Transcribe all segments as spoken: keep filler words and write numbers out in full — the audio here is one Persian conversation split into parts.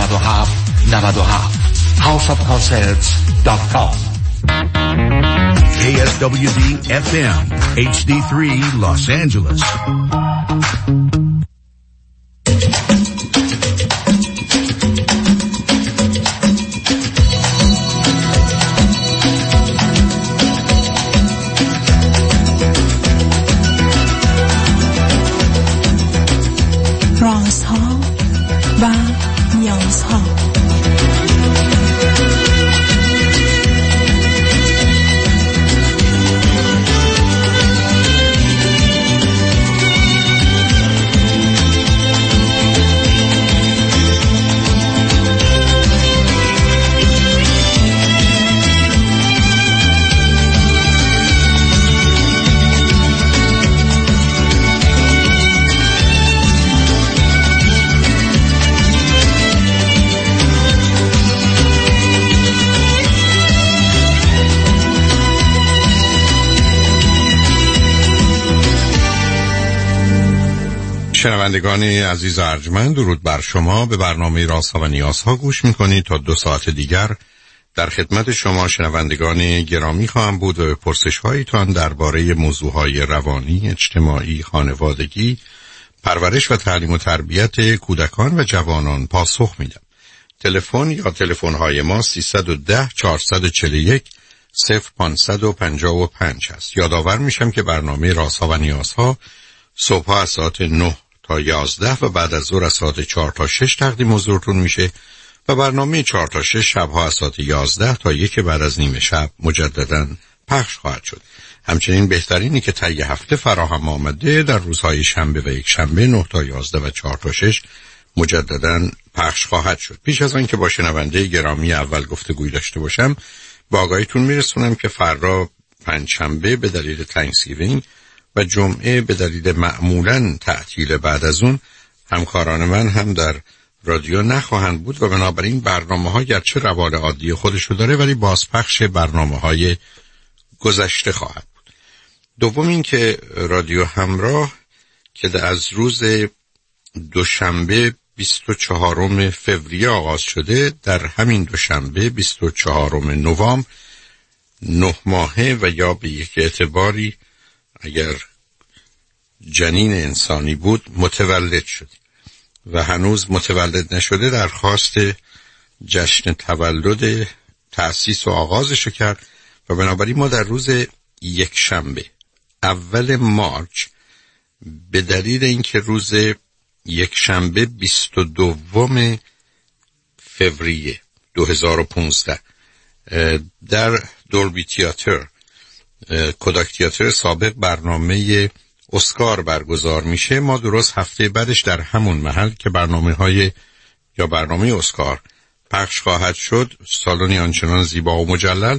و هفت نود و هفت house of concerts dot com. K S W D F M H D three Los Angeles. رازها و نیازها. شنوندگان عزیز ارجمند، درود بر شما. به برنامه رازها و نیازها گوش میکنید. تا دو ساعت دیگر در خدمت شما شنوندگان گرامی خواهم بود و به پرسش هایتان درباره موضوعهای روانی، اجتماعی، خانوادگی، پرورش و تعلیم و تربیت کودکان و جوانان پاسخ میدم. تلفن یا تلفن های ما سیصد و ده چهارصد و چهل و یک صفر پانصد و پنجاه و پنج هست. یادآور میشم که برنامه رازها و نیازها صبح از ساعت نه تا یازده و بعد از ظهر از ساعت چهار تا شش تقدیم حضورتون میشه و برنامه چهار تا شش شبها از ساعت یازده تا یک بعد از نیمه شب مجددا پخش خواهد شد. همچنین بهترینی که طی هفته فراهم آمده در روزهای شنبه و یک شنبه نه تا یازده و چهار تا شش مجددا پخش خواهد شد. پیش از آن که با شنونده گرامی اول گفتگوی داشته باشم، با آگاهیتون میرسونم که فردا پنجشنبه به دلیل تانکسگیوینگ و جمعه به دلیل معمولاً تعطیل بعد از اون همکاران من هم در رادیو نخواهند بود و بنابراین برنامه‌ها گرچه روال عادی خودشو داره ولی بازپخش برنامه‌های گذشته خواهد بود. دوم این که رادیو همراه که از روز دوشنبه بیست و چهارم فوریه آغاز شده، در همین دوشنبه بیست و چهارم نوامبر نه ماهه و یا به یک اعتباری اگر جنین انسانی بود متولد شد و هنوز متولد نشده درخواست جشن تولد تأسیس و آغازش کرد و بنابراین ما در روز یک شنبه اول مارچ به دلیل اینکه روز یک شنبه بیست و دوم فوریه دو هزار و پانزده در دولبی تئاتر کودک تئاتر سابق برنامه اسکار برگزار میشه، ما درست هفته بعدش در همون محل که برنامه های یا برنامه اسکار پخش خواهد شد، سالنی آنچنان زیبا و مجلل،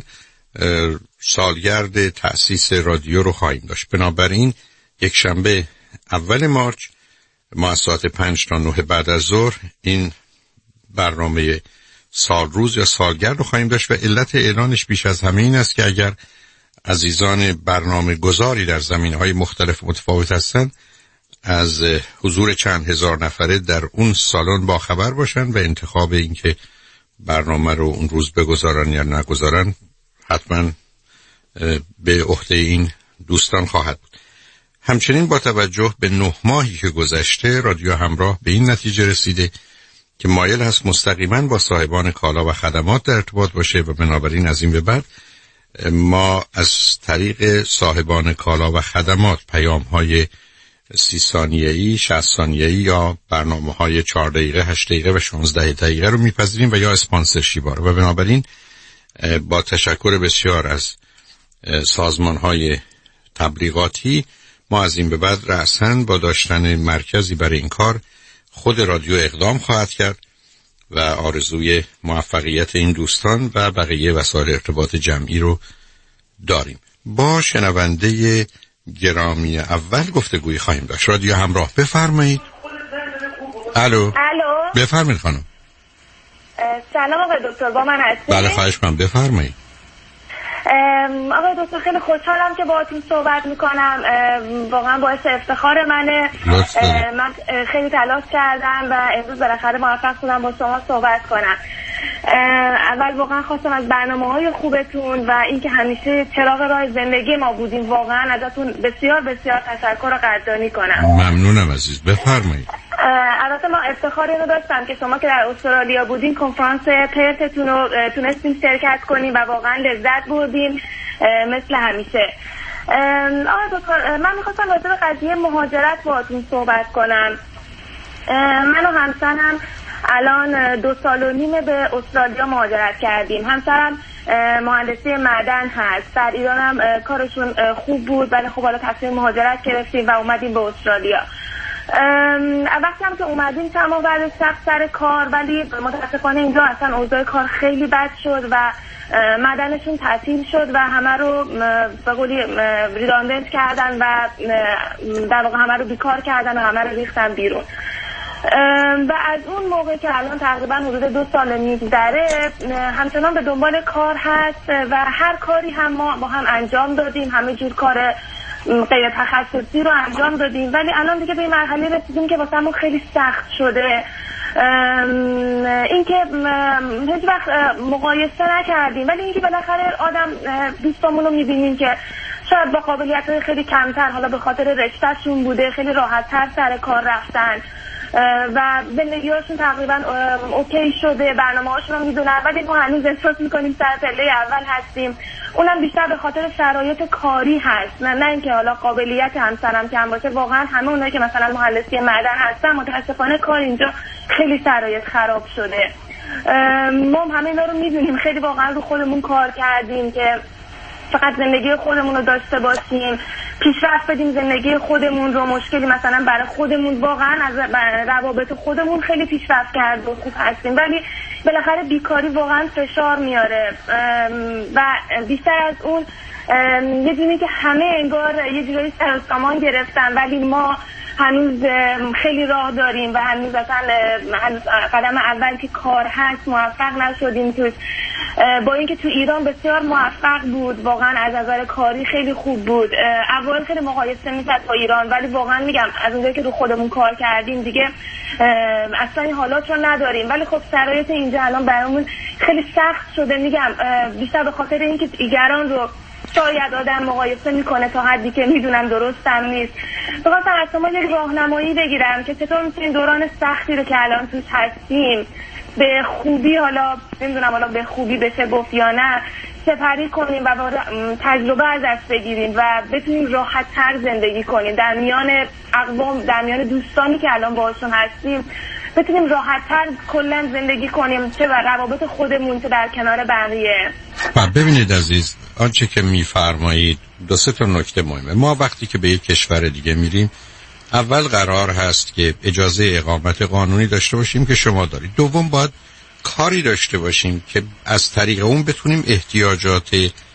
سالگرد تأسیس رادیو رو خواهیم داشت. بنابراین یک شنبه اول مارچ ما از ساعت پنج تا نه بعد از ظهر این برنامه سال روز یا سالگرد رو خواهیم داشت و علت اعلانش بیش از همه این است که اگر عزیزان برنامه گذاری در زمینه‌های مختلف متفاوت هستند از حضور چند هزار نفره در اون سالن با خبر باشند و انتخاب این که برنامه رو اون روز بگذارن یا نگذارن حتما به عهده این دوستان خواهد بود. همچنین با توجه به نه ماهی که گذشته، رادیو همراه به این نتیجه رسیده که مایل هست مستقیما با صاحبان کالا و خدمات در ارتباط باشه و بنابراین از این به بعد ما از طریق صاحبان کالا و خدمات پیام های سی ثانیه‌ای، شصت ثانیه‌ای یا برنامه های چهار دقیقه، هشت دقیقه و شانزده دقیقه رو میپذیریم و یا اسپانسرشیپ رو و بنابراین با تشکر بسیار از سازمان های تبلیغاتی ما از این به بعد رأساً با داشتن مرکزی برای این کار خود رادیو اقدام خواهد کرد و آرزوی موفقیت این دوستان و بقیه وسایل ارتباط جمعی رو داریم. با شنونده گرامی اول گفتگویی خواهیم داشت. رادیو همراه، بفرمایید. الو. الو. بفرمایید خانم. سلام آقای دکتر، با من هستید؟ بله خواهش کنم، بفرمایید. آقای دکتر خیلی خوشحالم که باهاتون صحبت میکنم، واقعا باعث افتخار منه. من خیلی تلاش کردم و امروز بالاخره موفق شدم با شما صحبت کنم. اول واقعا خواستم از برنامه‌های خوبتون و اینکه همیشه چراغ راه زندگی ما بودین واقعا ازتون بسیار بسیار تشکر و قدردانی کنم. ممنونم عزیز، بفرمایید. البته ما افتخار اینو داشتم که شما که در استرالیا بودین کنفرانس پرتتون رو تونستیم شرکت کنیم و واقعا لذت بردیم مثل همیشه. آقای دکتر من میخواستم راجع به قضیه مهاجرت باهاتون صحبت کنم. من و همسرم الان دو سال و نیم به استرالیا مهاجرت کردیم. همسرم مهندسی معدن هست، در ایران هم کارشون خوب بود ولی خب حالا تصمیم مهاجرت گرفتیم و اومدیم به استرالیا. وقتی هم که اومدیم چند ماه بعد سخت سر کار، ولی متاسفانه اینجا اصلا اوضاع کار خیلی بد شد و معدنشون تعطیل شد و همه رو به قولی ریداندنت کردن و در واقع همه رو بیکار کردن و همه رو ریختن بیرون. و از اون موقع که الان تقریبا حدود دو سال میگذره همچنان به دنبال کار هست و هر کاری هم ما با هم انجام دادیم، همه جور کار غیر تخصصی رو انجام دادیم، ولی الان دیگه به این مرحله رسیدیم که واسمون خیلی سخت شده. اینکه هیچ وقت مقایسه نکردیم، ولی اینکه بالاخره آدم دوستامون رو میبینیم که شاید با قابلیت خیلی کمتر، حالا به خاطر رشتهشون بوده، خیلی راحت تر سر کار رفتن و زندگی‌هاشون تقریبا اوکی شده، برنامه‌هاشون رو میدونن، ولی ما هنوز احساس میکنیم سر پله اول هستیم. اونم بیشتر به خاطر شرایط کاری هست، نه نه اینکه حالا قابلیت همسرم کم باشه. واقعا همه اونایی که مثلا مهندسی معدن هستن متاسفانه کار اینجا خیلی شرایط خراب شده. ما همه اینا رو میدونیم، خیلی واقعا رو خودمون کار کردیم که فقط زندگی خودمون رو داشته باشیم، پیشرفت بدیم زندگی خودمون رو. مشکلی مثلا برای خودمون واقعا از روابط خودمون خیلی پیشرفت کرد و خوب هستیم، ولی بالاخره بیکاری واقعا فشار میاره و بیشتر از اون یه جونی که همه انگار یه جورایی سر و سامان گرفتن، ولی ما هنوز خیلی راه داریم و هنوز اصلا قدم اول که کار هست موفق نشدیم توش. با اینکه تو ایران بسیار موفق بود، واقعا از نظر کاری خیلی خوب بود. اول خیلی مقایسه میشد با ایران، ولی واقعا میگم از اونجایی که رو خودمون کار کردیم دیگه اصلا این حالات رو نداریم. ولی خب شرایط اینجا الان برامون خیلی سخت شده، میگم بیشتر به خاطر اینکه دیگران رو شاید آدم مقایسه میکنه تا حدی که میدونم درست هم نیست. بخواستم از شما یک راهنمایی بگیرم که چطور میتونیم دوران سختی رو که الان توش هستیم به خوبی، حالا نمیدونم حالا به خوبی بشه گفت یا نه، سپری کنیم و تجربه از دست بگیریم و بتونیم راحت تر زندگی کنیم در میان اقوام، در میان دوستانی که الان باهاشون هستیم، بتونیم راحت تر کلا زندگی کنیم، چه بر روابط خودمون چه در کنار بقیه. ببینید عزیز، آنچه که میفرمایید دو سه تا نکته مهمه. ما وقتی که به یک کشور دیگه میریم، اول قرار هست که اجازه اقامت قانونی داشته باشیم که شما دارید. دوم باید کاری داشته باشیم که از طریق اون بتونیم احتیاجات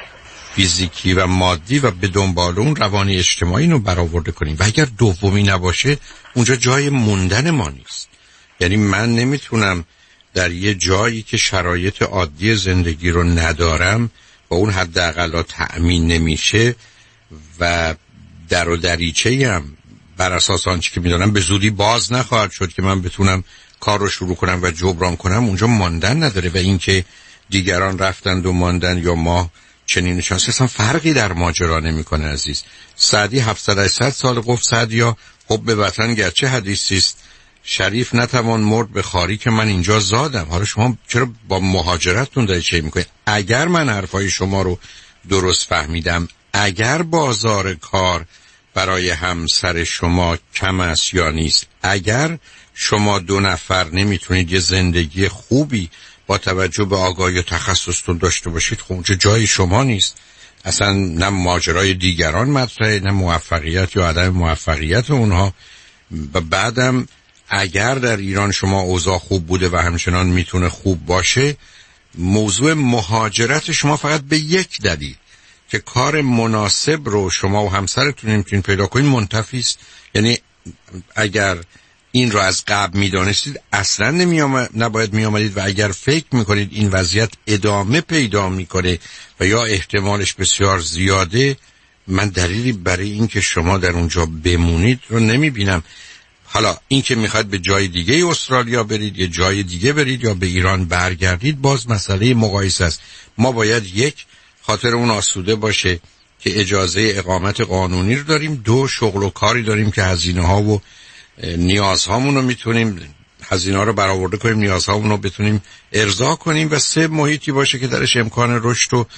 فیزیکی و مادی و به دنبال اون روانی اجتماعی رو برآورده کنیم. و اگر دومی نباشه اونجا جای موندن ما نیست. یعنی من نمیتونم در یه جایی که شرایط عادی زندگی رو ندارم و اون حداقل تأمین نمیشه و در و دریچه‌ای هم بر اساس آنچه که میدونم به زودی باز نخواهد شد که من بتونم کار رو شروع کنم و جبران کنم، اونجا ماندن نداره. و اینکه دیگران رفتند و ماندن یا ما چنین شانسی، اصلا فرقی در ماجرا نمیکنه عزیز. سعدی هفتصد هشتصد سال گفت سعدیا حب به وطن گرچه حدیثی است، شریف نتوان مرد به خاری که من اینجا زادم. حالا شما چرا با مهاجرتتون دارید چه میکنید؟ اگر من حرفای شما رو درست فهمیدم، اگر بازار کار برای همسر شما کم است یا نیست، اگر شما دو نفر نمیتونید یه زندگی خوبی با توجه به آگاهی و تخصصتون داشته باشید، خب اونجا جای شما نیست. اصلا نه ماجرای دیگران مطرحه، نه موفقیت یا عدم موفقیت اونها. و بعدم اگر در ایران شما اوضاع خوب بوده و همچنان میتونه خوب باشه، موضوع مهاجرت شما فقط به یک دلیل که کار مناسب رو شما و همسرتون نمیتونین پیدا کنین منتفی است. یعنی اگر این رو از قبل میدانستید اصلا نمی آمد، نباید می آمدید. و اگر فکر میکنید این وضعیت ادامه پیدا میکنه و یا احتمالش بسیار زیاده، من دلیلی برای این که شما در اونجا بمونید رو نمی بینم. حالا این که میخواد به جای دیگه استرالیا برید یا جای دیگه برید یا به ایران برگردید، باز مسئله مقایسه است. ما باید یک، خاطر اون آسوده باشه که اجازه اقامت قانونی رو داریم، دو، شغل و کاری داریم که هزینه ها و نیازهامون رو میتونیم هزینه ها رو برآورده کنیم، نیازهامون رو بتونیم ارضا کنیم، و سه، محیطی باشه که درش امکان رشد و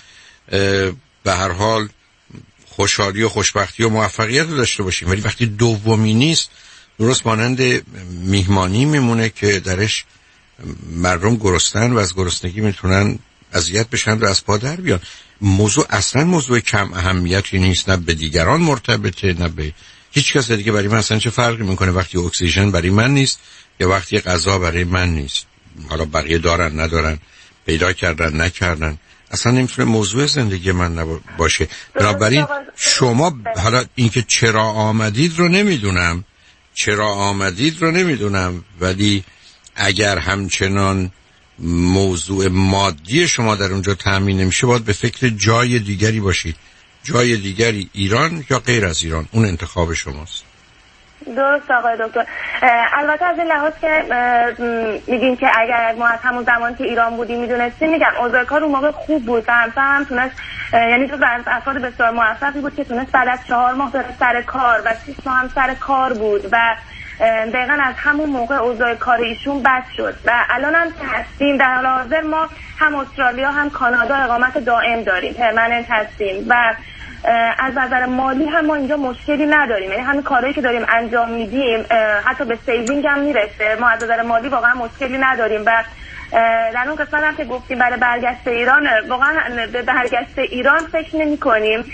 به هر حال خوشحالی و خوشبختی و موفقیت رو داشته باشیم. ولی وقتی دومی نیست، درست مانند میهمانی میمونه که درش مردم گرسنن و از گرسنگی میتونن اذیت بشن و از پا در بیان. موضوع اصلا موضوع کم اهمیتی نیست، نه به دیگران مرتبطه نه به هیچ کس دیگه. برای من اصلا چه فرقی میکنه وقتی اکسیژن برای من نیست یا وقتی غذا برای من نیست؟ حالا بقیه دارن ندارن، پیدا کردن نکردن، اصلا نمیتونه موضوع زندگی من باشه. بنابراین شما حالا اینکه چرا آمدید رو نمیدونم چرا آمدید رو نمیدونم ولی اگر همچنان موضوع مادی شما در اونجا تأمین نمیشه، باید به فکر جای دیگری باشید. جای دیگری ایران یا غیر از ایران، اون انتخاب شماست. درست آقای دکتر. البته از این لحاظ که میگین که اگر ما از همون زمان که ایران بودیم میدونستیم، میگم اوضاع کار اون موقع خوب بود و همسرم هم تونست، یعنی تو از افراد بسیار موفقی بود که تونست بعد از چهار ماه بره سر کار و شش ماه هم سر کار بود و دقیقا از همون موقع اوضاع کار ایشون بد شد و الان هم که هستیم در حال حاضر ما هم استرالیا هم کانادا اقامت دائم داریم، پرمننت هستیم و از نظر مالی هم ما اینجا مشکلی نداریم. یعنی همین کارهایی که داریم انجام میدیم حتی به سیوینگ هم میرسه. ما از نظر مالی واقعا مشکلی نداریم و در اون قسمت هم که گفتیم برای برگشت ایران، واقعا به برگشت ایران فکر نمی کنیم.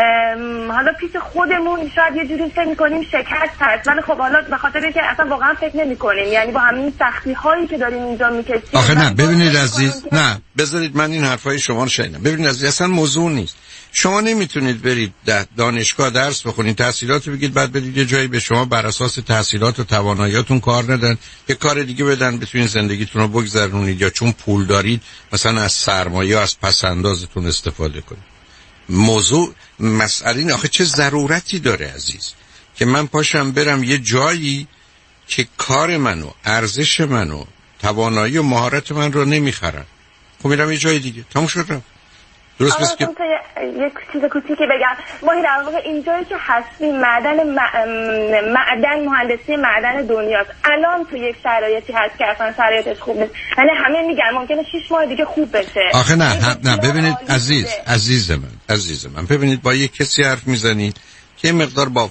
حالا پیش خودمون شاید یه جوری فکر میکنیم شکست هست، ولی خب حالا به خاطر اینکه اصلا واقعا فکر نمی کنیم، یعنی با همین سختی هایی که داریم اینجا میکشیم. آخه نه ببینید عزیز، نه بذارید من این حرفای شما رو شنیدم. ببینید عزیز، اصلا موضوع نیست. شما نمیتونید برید دانشگاه درس بخونید، تحصیلات بگید، بعد برید یه جایی به شما بر اساس تحصیلات و تواناییاتون کار ندن، یه کار دیگه بدن بتونید زندگیتون رو بگذرونید، یا چون پول دارید مثلا از سرمایه از پسندازتون استفاده کنید. موضوع مسئله این، آخه چه ضرورتی داره عزیز که من پاشم برم یه جایی که کار منو، ارزش منو، توانایی و مهارت من رو نمیخرن؟ خب میرم یه جای دیگه، تموم شد. درست بس که یک چیز کوچیکی بگم، ما در واقع اینجایی که هستیم معدن معدن مهندسی معدن دنیاست. الان تو یک شرایطی هست که اصلا شرایطش خوب نیست، یعنی همه میگن ممکنه شش ماه دیگه خوب بشه. آخه نه هم نه ببینید عزیز عزیز من عزیز من ببینید با یک کسی حرف میزنید که مقدار با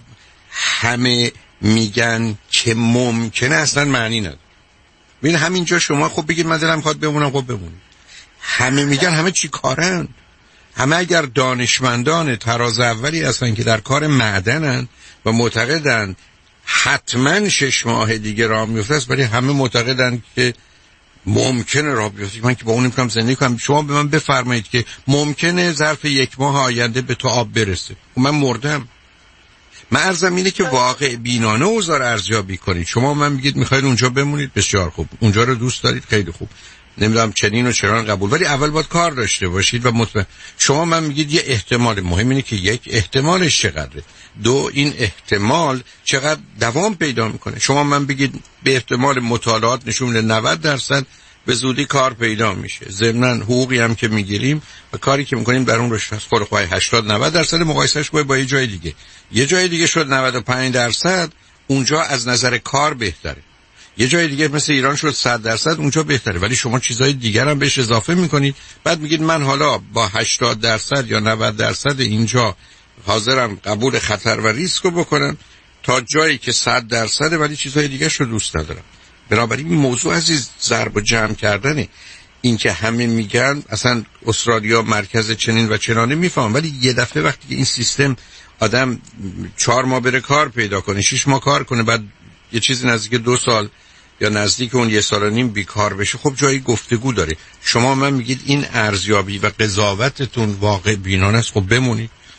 همه میگن که ممکنه اصلا معنی نداره. ببین همینجا شما خب بگید من دلم میخواد بمونم، خب بمونید. همه میگن همه چی کارن، همه اگر دانشمندان تراز اولی هستن که در کار معدنن و معتقدن حتما شش ماه دیگه راه میفته است، ولی همه معتقدن که ممکنه راه بیفته. من که با اون نمیتونم زندگی کنم. شما به من بفرمایید که ممکنه ظرف یک ماه آینده به تو آب برسه، من مردم. من عرضم اینه که واقع بینانه اوضاع رو ارزیابی کنید. شما من میگید میخواید اونجا بمونید، بسیار خوب، اونجا رو دوست دارید، خیلی خوب، نمیدونم چنین و چران قبول، ولی اول باید کار داشته باشید و مطمئن. شما من میگید یه احتمال، مهم اینه که یک احتمالش چقدره، دو این احتمال چقدر دوام پیدا میکنه. شما من بگید به احتمال مطالعات نشون میده نود درصد به زودی کار پیدا میشه، ضمناً حقوقی هم که میگیریم و کاری که میکنیم در اون رشته است. خود هشتاد نود درصد مقایسهش باید با یه جای دیگه، یه جای دیگه شد نود و پنج درصد، اونجا از نظر کار بهتره. یه جای دیگه مثل ایران شد صد درصد، اونجا بهتره، ولی شما چیزای دیگر هم بهش اضافه میکنید. بعد میگید من حالا با هشتاد درصد یا نود درصد اینجا حاضرم قبول خطر و ریسک رو بکنم تا جایی که صد درصده، ولی چیزای دیگه رو دوست ندارم. بنابراین این موضوع عزیز ضرب و جمع کردنه. این که همه میگن اصلا استرالیا مرکز چنین و چنانه میفهم، ولی یه دفعه وقتی که این سیستم آدم چهار ماه بره کار پیدا کنه، شش ماه کار کنه، بعد یه چیزی نزدیک دو سال یا نزدیک اون یه سال و نیم بیکار بشه، خب جایی گفتگو داره. شما من میگید این ارزیابی و قضاوتتون واقع بینانه است، خب بمونید.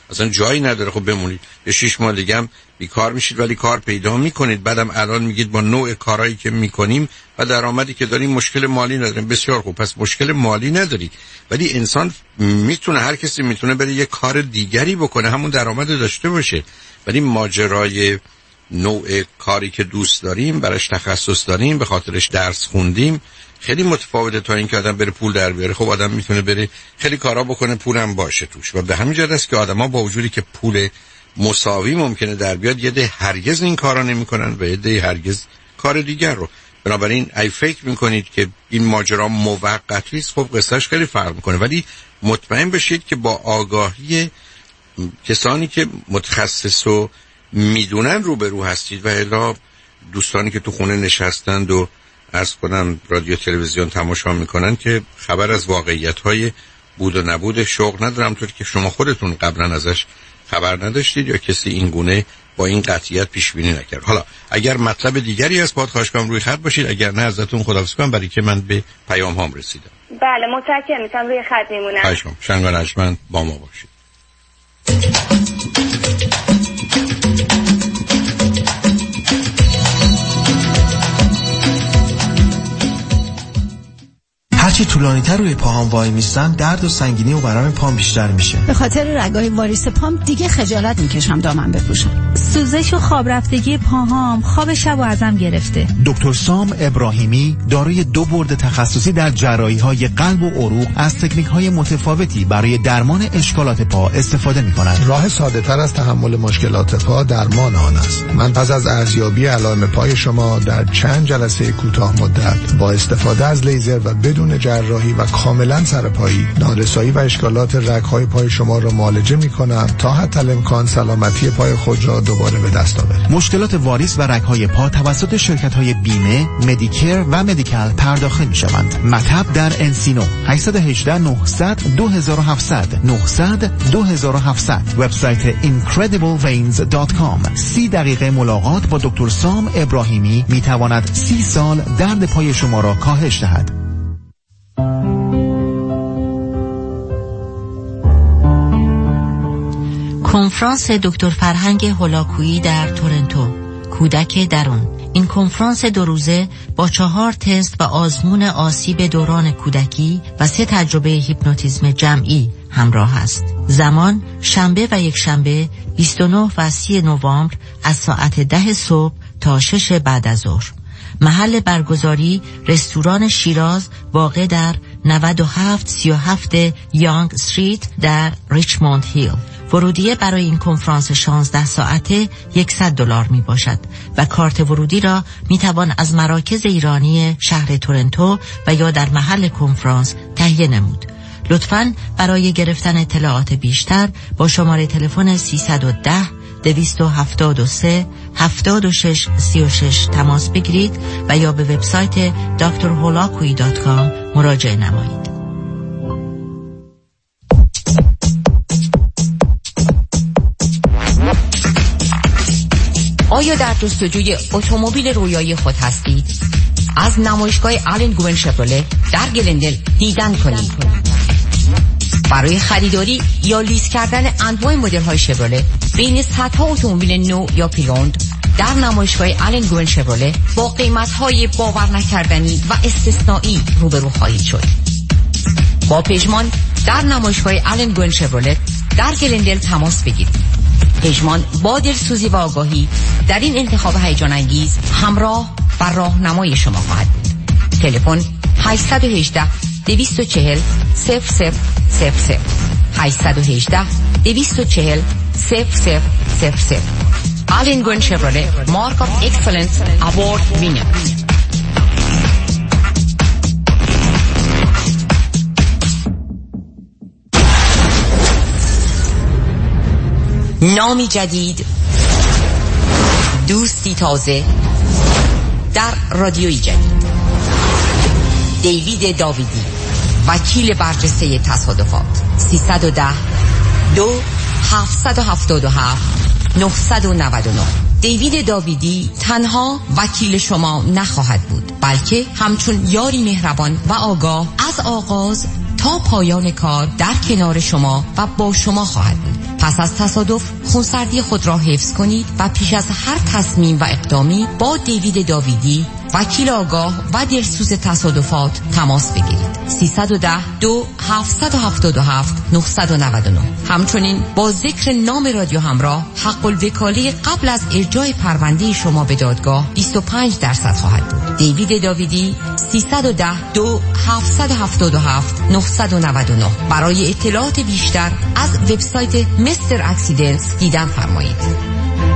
اصلا جایی نداره. خب بمونید یه شش ماه دیگه هم بیکار میشید ولی کار پیدا میکنید. بعدم الان میگید با نوع کارهایی که میکنیم و درآمدی که داریم مشکل مالی نداریم. بسیار خوب، پس مشکل مالی ندارید، ولی انسان میتونه، هر کسی میتونه بره یه کار دیگری بکنه همون درآمد داشته باشه. ولی ماجرای نوع کاری که دوست داریم، براش تخصص داریم، به خاطرش درس خوندیم، خیلی متفاوته تا اینکه آدم بره پول در بیاره. خب آدم میتونه بره خیلی کارا بکنه پولم باشه توش، و به همین جهت است که آدما با وجودی که پول مساوی ممکنه در بیاد، یه ده هرگز این کارا نمیکنن و یه ده هرگز کار دیگر رو. بنابراین ای فکر میکنید که این ماجرا موقتی است، خب قصهش خیلی فرق میکنه، ولی مطمئن بشید که با آگاهی کسانی که متخصص و میدونن روبرو هستید، و الا دوستانی که تو خونه نشستند و عرض کنم رادیو تلویزیون تماشا میکنن که خبر از واقعیت‌های بود و نبود شغل ندارم، طور که شما خودتون قبلا ازش خبر نداشتید یا کسی این گونه با این قطعیت پیش بینی نکرد. حالا اگر مطلب دیگری از پاد خواهش کنم روی خط باشید، اگر نه ازتون خداحافظی کنم، برای که من به پیام هام رسیدم. بله متشکرم، میتونم روی خط میمونم. خواهش می‌کنم. شنگ نجمن با ما باشید. هرچی طولانی‌تر روی پاهام وای میستم، درد و سنگینی و برام پام بیشتر میشه. به خاطر رگای واریس پام دیگه خجالت میکشم دامن بپوشم. سوزش و خواب رفتگی پاهام خواب شب و ازم گرفته. دکتر سام ابراهیمی دارای دو برد تخصصی در جراحی‌های قلب و عروق از تکنیک‌های متفاوتی برای درمان اشکالات پا استفاده می‌کنند. راه ساده‌تر از تحمل مشکلات پا درمان آن است. من پس از ارزیابی علائم پای شما در چند جلسه کوتاه مدت با استفاده از لیزر و بدون جراحی و کاملا سرپایی، نارسایی و اشکالات رگ‌های پای شما را معالجه می‌کنم تا حتی الامکان سلامتی پای خود را دوباره به دست آورید. مشکلات واریس و رگ‌های پا توسط شرکت‌های بیمه، مدیکر و مدیکال پرداخت می‌شوند. مطب در انسینو هشت یک هشت نه صفر صفر دو هفت صفر صفر نه صفر صفر دو هفت صفر صفر. وبسایت incredible veins دات کام. سی دقیقه ملاقات با دکتر سام ابراهیمی می‌تواند سی سال درد پای شما را کاهش دهد. کنفرانس دکتر فرهنگ هولاکویی در تورنتو، کودک درون. این کنفرانس دو روزه با چهار تست و آزمون آسیب دوران کودکی و سه تجربه هیپنوتیزم جمعی همراه است. زمان شنبه و یک شنبه بیست و نه و سی نوامبر از ساعت ده صبح تا شش بعد از ظهر. محل برگزاری رستوران شیراز واقع در نود و هفت سی و هفت یانگ استریت در ریچموند هیل. ورودیه برای این کنفرانس شانزده ساعته صد دلار می باشد و کارت ورودی را می توان از مراکز ایرانی شهر تورنتو و یا در محل کنفرانس تهیه نمود. لطفاً برای گرفتن اطلاعات بیشتر با شماره تلفن سیصد و ده دویست و هفتاد و سه هفتاد و شش سی و شش تماس بگیرید و یا به وبسایت دکتر هولاکویی دات کام مراجعه نمایید. آیا در جستجوی اتومبیل رویایی خود هستید؟ از نمایشگاه آلن گوون شفرله در گلندل دیدن کنید. برای خریداری یا لیز کردن انواع مدل‌های شفرله بین صدها اتومبیل نو یا پریوند در نمایشگاه آلن گوون شفرله با قیمت‌های باور نکردنی و استثنایی روبرو خواهید شد. با پژمان در نمایشگاه آلن گوون شفرله در گلندل تماس بگیرید. پژمان با دلسوزی و آگاهی در این انتخاب هیجان انگیز همراه و راهنمای شما خواهد بود. تلفن هشت یک هشت دویست و چهل صفر صفر صفر صفر هشت یک هشت دویست و چهل صفر صفر صفر صفر. آلن گوون شفرله مارک آف اکسلنس اوارد وینر. نامی جدید، دوستی تازه در رادیوی جدید. دیوید داویدی، وکیل برجسته تصادفات. سیصد و ده دو هفتصد و هفتاد و هفت نهصد و نود و نه. دیوید داویدی تنها وکیل شما نخواهد بود، بلکه همچون یاری مهربان و آگاه از آغاز تا پایان کار در کنار شما و با شما خواهد بود. پس از تصادف خونسردی خود را حفظ کنید و پیش از هر تصمیم و اقدامی با دیوید داویدی، وکیل آگاه و دلسوز تصادفات تماس بگیرید. سیصد و ده دو هفتصد و هفتاد و هفت نهصد و نود و نه. همچنین با ذکر نام رادیو همراه حق الوکاله قبل از ارجاع پرونده شما به دادگاه بیست و پنج درصد خواهد بود. دیوید داویدی سیصد و ده دو هفتصد و هفتاد و هفت نهصد و نود و نه. برای اطلاعات بیشتر از وبسایت مستر اکسیدنتس دیدن فرمایید.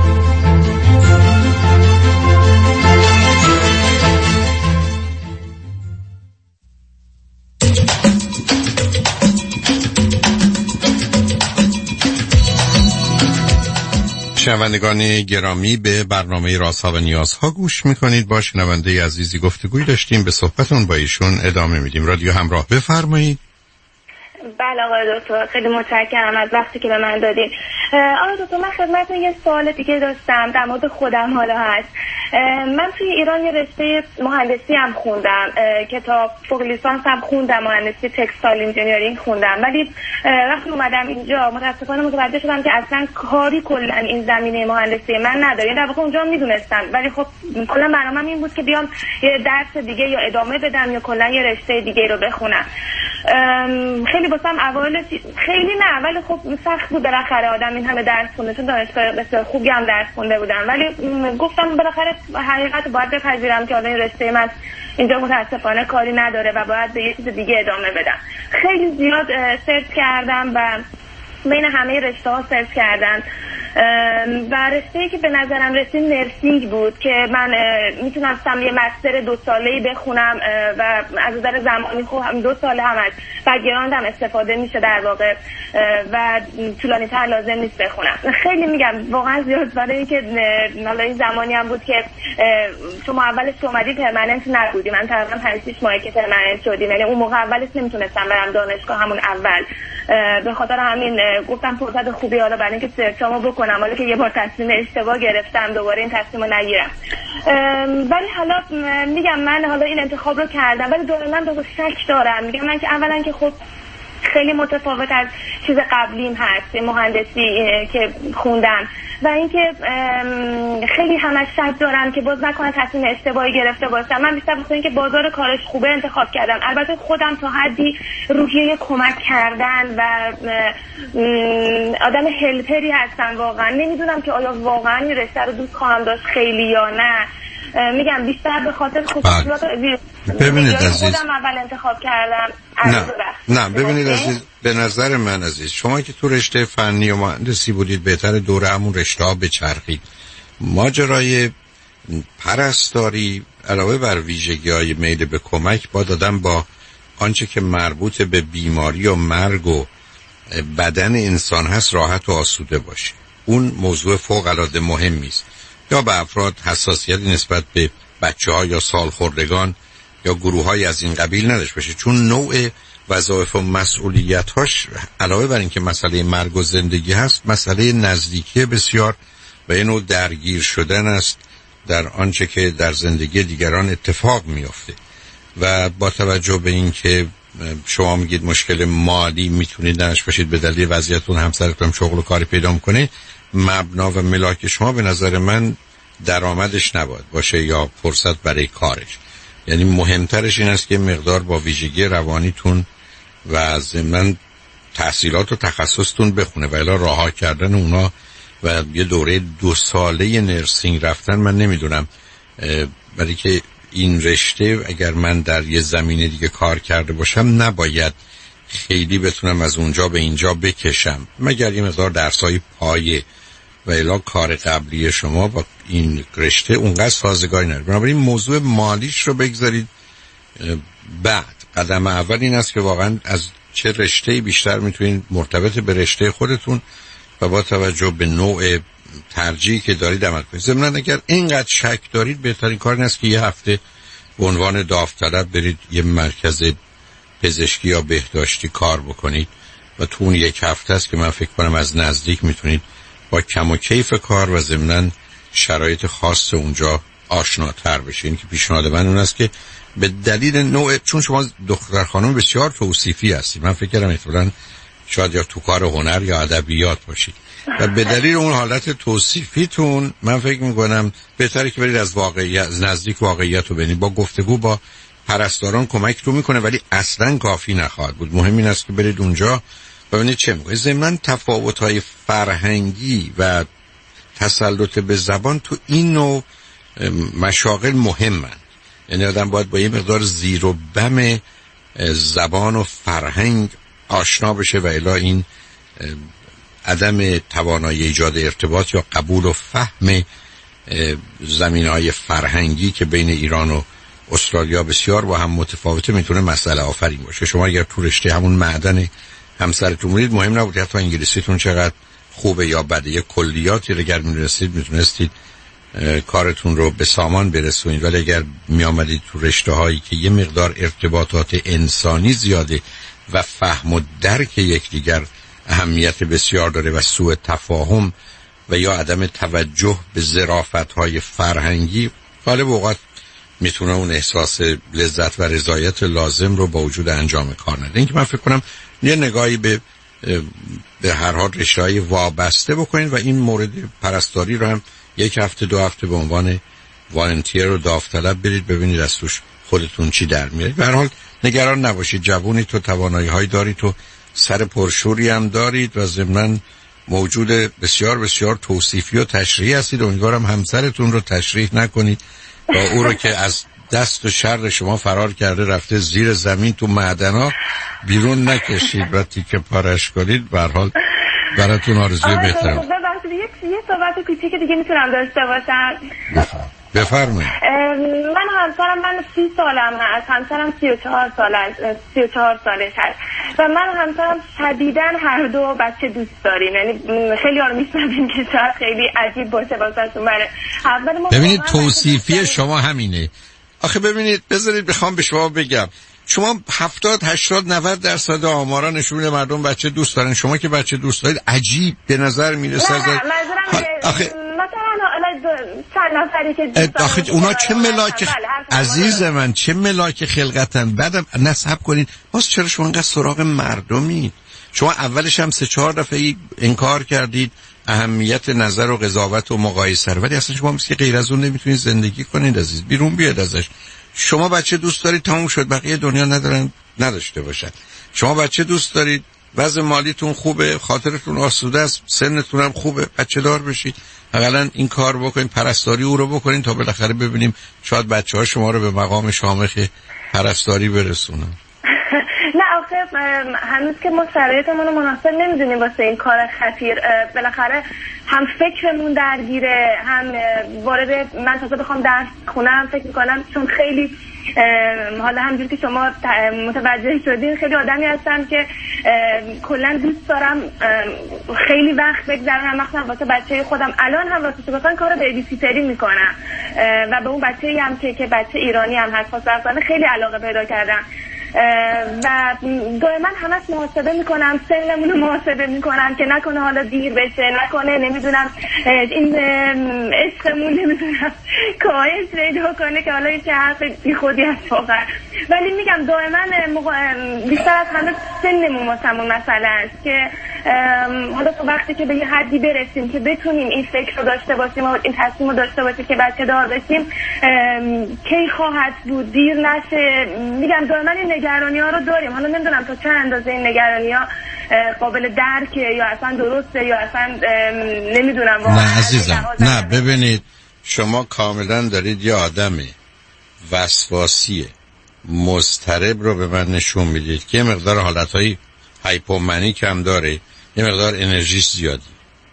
شنوندگان گرامی، به برنامه رازها و نیازها گوش میکنید. با شنونده عزیزی گفتگوی داشتیم، به صحبتون با ایشون ادامه میدیم. رادیو همراه، بفرمایید. بله آقای دکتر، خیلی متشکرم از وقتی که به من دادین. آقای دکتر، من خدمتتون یه سوال دیگه داشتم در مورد خودم. حالا هست من توی ایران یه رشته مهندسی هم خوندم که تا فوق لیسانس هم خوندم، مهندسی تکستایل انجینیرینگ خوندم، ولی وقتی اومدم اینجا متاسفانه متوجه شدم که اصلا کاری کلا این زمینه مهندسی من نداره. در واقع اونجا میدونستم، ولی خب کلا برنامه‌م این بود که بیام یه درس دیگه یا ادامه بدم یا کلا یه رشته دیگه رو بخونم. خیلی واسم اول خیلی نه، ولی خب سخت بود بالاخره آدم این همه درس خونده، چون دانشگاه بسیار خوبی هم درس خونده بودم، ولی گفتم بالاخره حقیقت باید بپذیرم که این رشته من اینجا متاسفانه کاری نداره و باید به یه چیز دیگه ادامه بدم. خیلی زیاد سرچ کردم و بین همه رشته ها سرچ کردم و رشته‌ای که به نظرم رسید نرسینگ بود که من میتونستم یه مستر دو ساله‌ای بخونم و از نظر زمانی خب دو ساله هم از بک‌گراند هم استفاده میشه در واقع و طولانی تر لازم نیست بخونم. خیلی میگم واقعا زیاد، برای اینکه حالا این زمانی هم بود که شما اولش که اومدی پرمننت نبودی، من تقریبا پنج شش ماهی که پرمننت شدیم، یعنی اون موقع اولش نمیتونستم برم دانشگاه همون اول، به خاطر همین گفتم فرصت خوبی حالا برای اینکه سرچامو بکنم، حالا که یه بار تصمیم اشتباه گرفتم دوباره این تصمیمو نگیرم. ولی حالا میگم من حالا این انتخاب رو کردم، ولی دائما دو شک دارم. میگم من که اولا که خب خیلی متفاوت از چیز قبلیم هست مهندسی که خوندم و اینکه خیلی همش شک دارم که باز نکنه تصمیم اشتباهی گرفته باشم. من بیشتر واسه اینکه بازار کارش خوبه انتخاب کردم. البته خودم تا حدی روحیه کمک کردن و آدم هلپری هستم واقعا. نمیدونم که آیا واقعا این رشته رو دوست خواهم داشت خیلی یا نه. میگم بیشتر به خاطر خصوصیات ببینید عزیز، خودم اول انتخاب کردم. نه نه ببینید عزیز، به نظر من عزیز، شما که تو رشته فنی و مهندسی بودید بهتر دوره همون رشته ها بچرخید. ماجرای پرستاری علاوه بر ویژگی های میل به کمک با دادن با آنچه که مربوط به بیماری و مرگ و بدن انسان هست راحت و آسوده باشه. اون موضوع فوق العاده مهمی است. یا به افراد حساسیتی نسبت به بچه ها یا سالخوردگان یا گروه های از این قبیل نداشته باشه، چون نوع وظایف و مسئولیت هاش علاوه بر این که مسئله مرگ و زندگی هست، مسئله نزدیکی بسیار و یه نوع درگیر شدن است در آنچه که در زندگی دیگران اتفاق میافته. و با توجه به این که شما میگید مشکل مالی میتونید نداشته باشید به دلیل وضعیتون، همسرتون شغل و کاری پیدا میکنه، مبنا و ملاک شما به نظر من درآمدش نباید باشه یا فرصت برای کارش. یعنی مهمترش این است که مقدار با ویژگی روانیتون و از من تحصیلات و تخصصتون بخونه و الا رها کردن اونا و یه دوره دو ساله نرسینگ رفتن من نمیدونم، برای که این رشته اگر من در یه زمینه دیگه کار کرده باشم نباید خیلی بتونم از اونجا به اینجا بکشم، مگر یه مقدار درسای پایه و الا کار قبلی شما با این رشته اونقدر سازگاری نداره. بنابراین موضوع مالیش رو بگذارید بعد. قدم اول این است که واقعا از چه رشته‌ای بیشتر میتونید مرتبط به رشته خودتون و با توجه به نوع ترجیحی که دارید عمل کنید. ضمن اگر اینقدر شک دارید بهترین کار این است که یه هفته به عنوان داوطلب برید یه مرکز پزشکی یا بهداشتی کار بکنید و تو اون یک هفته است که من فکر کنم از نزدیک میتونید با کم و کیف کار و ضمناً شرایط خاص اونجا آشناتر بشین. که پیشنهاد من اون است که به دلیل نوع، چون شما دختر خانم بسیار توصیفی هستید، من فکر کردم احتمالاً شاید یا تو کار هنر یا ادبیات باشید و به دلیل اون حالت توصیفیتون من فکر میکنم بهتره که برید از واقعیت، از نزدیک واقعیت رو ببینید. با گفتگو با پرستاران کمکتون میکنه ولی اصلا کافی نخواهد بود. مهم این است که برید اونجا ببینید چه میگه. ضمن تفاوت‌های فرهنگی و تسلط به زبان تو این نوع مشاغل مهمن. یعنی آدم باید با یه مقدار زیر و بم زبان و فرهنگ آشنا بشه و الا این عدم توانایی ایجاد ارتباط یا قبول و فهم زمینه‌های فرهنگی که بین ایران و استرالیا بسیار با هم متفاوته میتونه مسئله آفرین باشه. شما اگر تو رشته همون معدن همسرتون بودید مهم نبود حتی انگلیسیتون چقدر خوبه یا بده، یه کلیاتی رو اگر میدونستید میتونستید کارتون رو به سامان برسونید. ولی اگر میامدید تو رشته هایی که یه مقدار ارتباطات انسانی زیاده و فهم و درک یکدیگر اهمیت بسیار داره و سوء تفاهم و یا عدم توجه به ظرافت‌های فرهنگی غالب اوقات میتونه اون احساس لذت و رضایت لازم رو با وجود انجام کار نده. اینکه من فکر کنم یه نگاهی به به هر حال رشته‌های وابسته بکنید و این مورد پرستاری رو هم یک هفته دو هفته به عنوان والنتیر و داوطلب برید ببینید از توش خودتون چی در میارید. به هر حال نگران نباشید، جوونی تو توانایی‌های دارید تو سر پرشوری هم دارید و ضمناً موجود بسیار بسیار توصیفی و تشریحی هستید. امیدوارم همسرتون رو تشریح نکنید و او رو که از دست و شر شما فرار کرده رفته زیر زمین تو معدن‌ها بیرون نکشید و تیکه پارش کنید. به هر حال براتون آرزوی بهترم. ببخشید یه صحبت کوچیک دیگه میتونم داشته باشم؟ بفرمایید. من همسرم من سی سالم هست، همسرم سی و چهار سال سی و چهار سالش هست و من همسرم شدیداً هر دو بچه دوست داریم. یعنی خیلی ها رو میشنویم که شاید خیلی عجیب باشه واسهشون. برای ببینید توصیفی شما همینه. آخه ببینید بذارید بخوام به شما بگم، شما هفتاد هشتاد نود درصد آمارا نشون میده مردم بچه دوست دارن. شما که بچه دوست دارید عجیب به نظر میرسه. نه نه آخه مثلا چند نفری که دوست دارن آخه اونا چه ملاک عزیز من، چه ملاک خلقتن. بعدم نصب کنید باز چرا شما انقدر سراغ مردمی؟ شما اولش هم سه چهار دفعه انکار کردید اهمیت نظر و قضاوت و مقایسه، ولی اصلا شما مثل غیر از اون نمیتونید زندگی کنید عزیز. بیرون بیاد ازش. شما بچه دوست دارید تموم شد، بقیه دنیا ندارن نداشته باشن. شما بچه دوست دارید، وضع مالیتون خوبه، خاطرتون آسوده است، سنتون هم خوبه، بچه دار بشید. حداقل این کار بکنید، پرستاری او رو بکنید تا بالاخره ببینیم شاید بچه‌ها شما رو به مقام شامخ پرستاری برسونن. نه آخه هنوز که ما شرایطمون رو مناسب نمیدونیم واسه این کار خطیر. بالاخره هم فکرمون درگیره، هم وارد من تازه بخوام درس خونم فکر میکنم، چون خیلی حالا همجور که شما متوجه شدین خیلی آدمی هستم که کلا دوست دارم خیلی وقت بگذرونم، مثلا واسه بچه خودم الان هم واسه مثلا کار بیبی سیتری میکنم و به اون بچه‌ای هم که که بچه ایرانی هم هست واسه خیلی علاقه پیدا کردم و دائما همش محاسبه میکنم، سنمون رو محاسبه میکنم که نکنه حالا دیر بشه، نکنه نمیدونم این عشقمون نمیدونم کاهش پیدا کنه که حالا چه حرف بی خودی هست واقعا. ولی میگم دائما بیشتر از همه سنمون واسمون مسئله است که حالا تو وقتی که به یه حدی برسیم که بتونیم این فکر رو داشته باشیم و این تصمیم رو داشته باشیم که بچه دار بشیم کی خواهد بود، دیر نشه. میگم دائما این نگرانی ها رو داریم. حالا نمیدونم تا چه اندازه این نگرانی ها قابل درکه یا اصلا درسته یا اصلا نمیدونم. نه عزیزم نه، ببینید شما کاملا دارید یه آدم وسواسی مضطرب رو به من نشون میدید که یه مقدار حالتهای هایپومنی کم داره، یه مقدار انرژیش زیادی.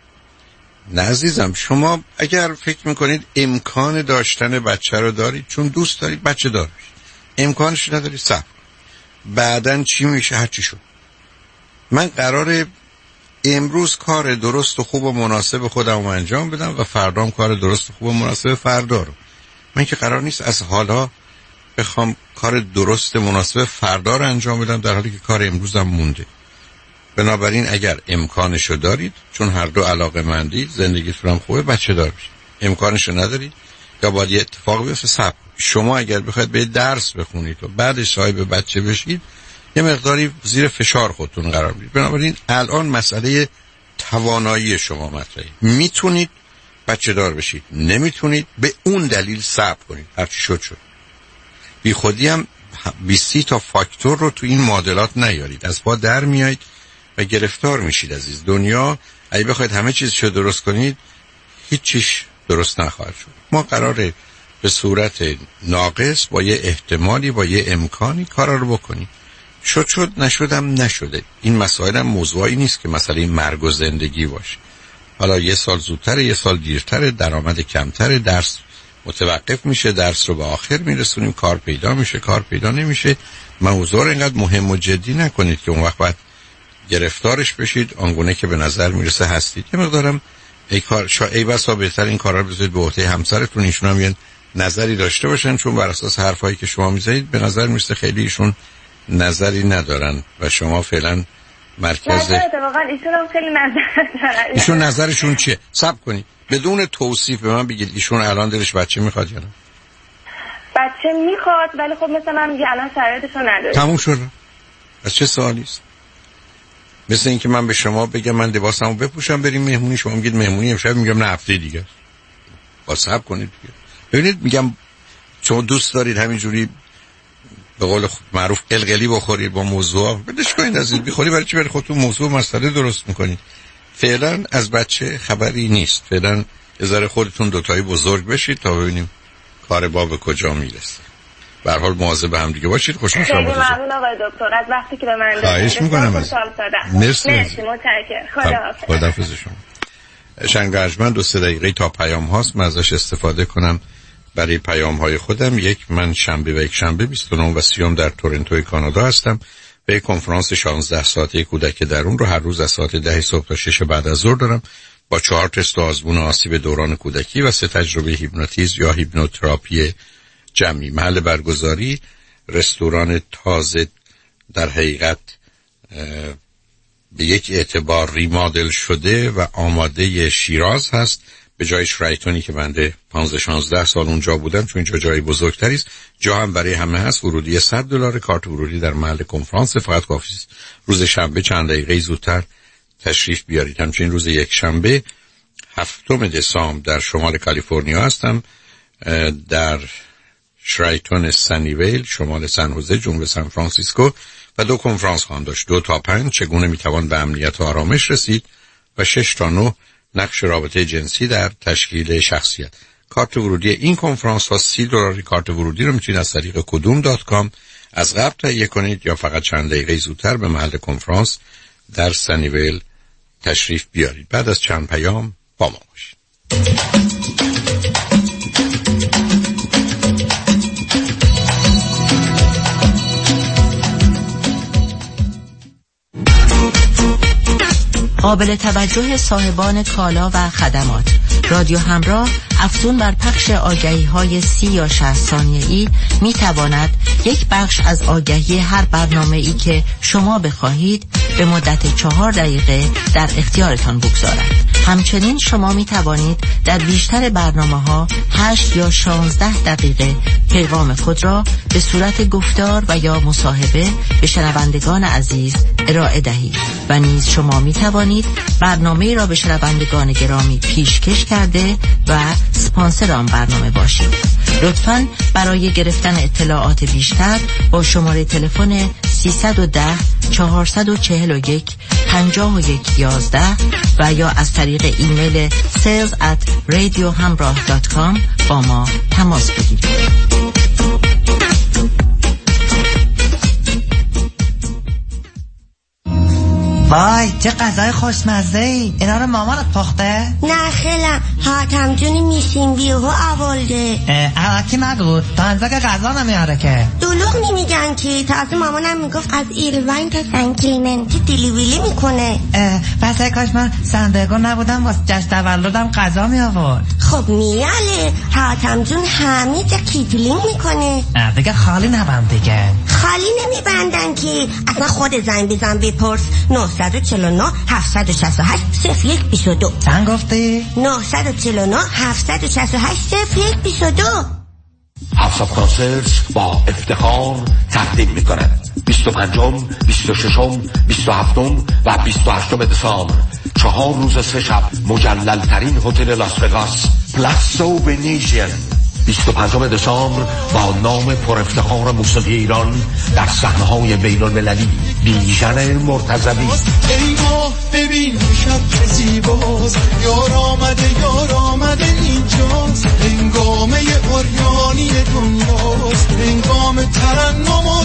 نه عزیزم، شما اگر فکر میکنید امکان داشتن بچه رو دارید چون دوست دارید بچه دار بشید، امکانش ندارید صبر. بعدن چی میشه هر چی شد. من قراره امروز کار درست و خوب و مناسب خودم رو انجام بدم و فردام کار درست و خوب و مناسب فردا رو. من که قرار نیست از حالا بخوام کار درست مناسب فردا رو انجام بدم در حالی که کار امروزم مونده. بنابراین اگر امکانشو دارید چون هر دو علاقه مندید، زندگیتون هم خوبه، بچه دار بشید. امکانشو ندارید، یا باید یه اتفاق بیفته. صبر. شما اگر بخواید به درس بخونید و بعدش صاحب بچه بشید یه مقداری زیر فشار خودتون قرار میدید. بنابراین الان مسئله توانایی شما مطرحه. میتونید بچه دار بشید، نمیتونید به اون دلیل صبر کنید. هرچی شد شد. بی خودی هم بیست تا فاکتور رو تو این معادلات نیارید، از پا در میایید و گرفتار میشید. عزیز دنیا اگه بخواید همه چیزشو درست کنید هیچ چیش درست نخواهد شد. ما قراره به صورت ناقص با یه احتمالی با یه امکانی کارا رو بکنیم. شد شد نشدم نشده. این مسائل هم موضوعی نیست که مسئله مرگ و زندگی باشه. حالا یه سال زودتر، یه سال دیرتر، درآمد کمتر، درس متوقف میشه، درس رو به آخر میرسونیم، کار پیدا میشه، کار پیدا نمیشه. موضوع رو اینقدر مهم و جدی نکنید که اون وقت باید گرفتارش بشید آنگونه که به نظر میرسه هستید. یه مقدارم ای کار شا ای بسا بهتر این کارا رو بذارید به عهده همسرتون، ایشون هم یه نظری داشته باشن، چون بر اساس حرفایی که شما میزنید به نظر میرسه خیلی ایشون نظری ندارن و شما فعلا مرکز. واقعا ایشون هم خیلی نظر دارن. ایشون نظرشون چیه؟ صبر کنید بدون توصیف به من بگید ایشون الان دلش بچه میخواد یا نه؟ بچه میخواد ولی خب مثلا من میگه الان شرایطشو نداره. تموم شد. از چه سوالی است؟ مثل اینکه من به شما بگم من لباسمو بپوشم بریم مهمونی، شما میگید مهمونی امشب، میگم نه هفته دیگه. با صبر کنید دیگه. ببینید میگم شما دوست دارید همینجوری به قول معروف قلقلی بخورید با موضوع، بدش کنید از این بخوری برای چی برای خودتون موضوع مسئله درست میکنید. فعلا از بچه خبری نیست. فعلا ازار خودتون دوتایی بزرگ بشید تا ببینیم کار با به کجا میرسه. به هر حال مواظب هم دیگه باشید. خوشحال شدم. خیلی ممنون آقای دکتر از وقتی که به من دادید. خواهش میکنم. مرسی. مرسی متشکرم. خداحافظ. خداحافظ شما. شنگرجمند دو سه دقیقه تا پیام هاست، من ازش استفاده کنم برای پیام های خودم. یک، من شنبه و یک شنبه بیست و نه و سی در تورنتو کانادا هستم. به کنفرانس شانزده ساعته کودک درون رو هر روز از ساعت ده صبح تا شش بعد از ظهر دارم با چهار تست و آزمون آسیب دوران کودکی و سه تجربه هیپنوتیزم یا هیپنوتراپی جمعی. محل برگزاری رستوران تازه در حقیقت به یک اعتبار ریمادل شده و آماده شیراز هست به جای شرایتونی که بنده پانزده شانزده سال اونجا بودم، چون اینجا جای بزرگتری است. جا هم برای همه هست. ورودی صد دلار. کارت ورودی در محل کنفرانس. فقط کافی است روز شنبه چند دقیقه زودتر تشریف بیارید. همچنین روز یک شنبه هفتم دسامبر در شمال کالیفرنیا هستم در شرایتون سنیویل شمال سن خوزه جنوب سان فرانسیسکو و دو کنفرانس خواهم داشت. دو تا پنج چگونه میتوان به امنیت و آرامش رسید و شش تا نه نقش رابطه جنسی در تشکیل شخصیت. کارت ورودی این کنفرانس ها سی دلار. کارت ورودی رو میتونید از طریق کدوم دات کام از قبل تهیه کنید یا فقط چند دقیقه زودتر به محل کنفرانس در سنیویل تشریف بیارید. بعد از چند پیام با ما باشید. قابل توجه صاحبان کالا و خدمات. رادیو همراه افزون بر پخش آگهی های سی یا شصت ثانیه‌ای می تواند یک بخش از آگهی هر برنامه ای که شما بخواهید به مدت چهار دقیقه در اختیارتان بگذارد. همچنین شما می توانید در بیشتر برنامه ها هشت یا شانزده دقیقه پیغام خود را به صورت گفتار و یا مصاحبه به شنوندگان عزیز ارائه دهید و نیز شما می توانید برنامه را به شنوندگان گرامی پیشکش کرده و سپانسر آن برنامه باشید. لطفاً برای گرفتن اطلاعات بیشتر با شماره تلفن سیصد و ده چهارصد و چهل و یک پنجاه و یک یازده و یا از طریق ایمیل sales at radiohamrah dot com با ما تماس بگیرید. وای چه غذای خوشمزه ای. اینا رو مامانت پخته؟ نه خیلم حاتم جونی میشین بیهو اولده. اکی نگو تا انزا که غذا نمیاره که دلوغ نمیگن که تازه مامانم میگفت از ایروین تا سن کلیمنتی دیلیویلی میکنه. پس کاش من سندگو نبودم واسه جشن تولدم غذا می آورد. خب میاله حاتم جون همه جا کیتلینگ میکنه. دیگه خالی نبند دیگه. خالی نمیبندن که اصلا خود زنگ بزن بپرس. نه نه چهار نه هفت شش هشت صفر یک دو دو. چند گفتی؟ نه چهار نه هفت شش هشت صفر یک دو دو. هفت کانسرت با افتخار تقدیم می کند بیست و پنجم، بیست و ششم، بیست و هفتم و بیست و هشتم دسامبر، چهار روز سه شب، مجلل ترین هتل لاس وگاس، پلاسو ونیزیان. بیست و پنجم دسامبر با نام پر افتخار موسیقی ایران در صحنه‌های بین‌المللی بیژن مرتضوی. ای ماه ببین شب زیباست، یار آمده یار آمده اینجاست، هنگامه اوریانی دنیاست، هنگام ترنم و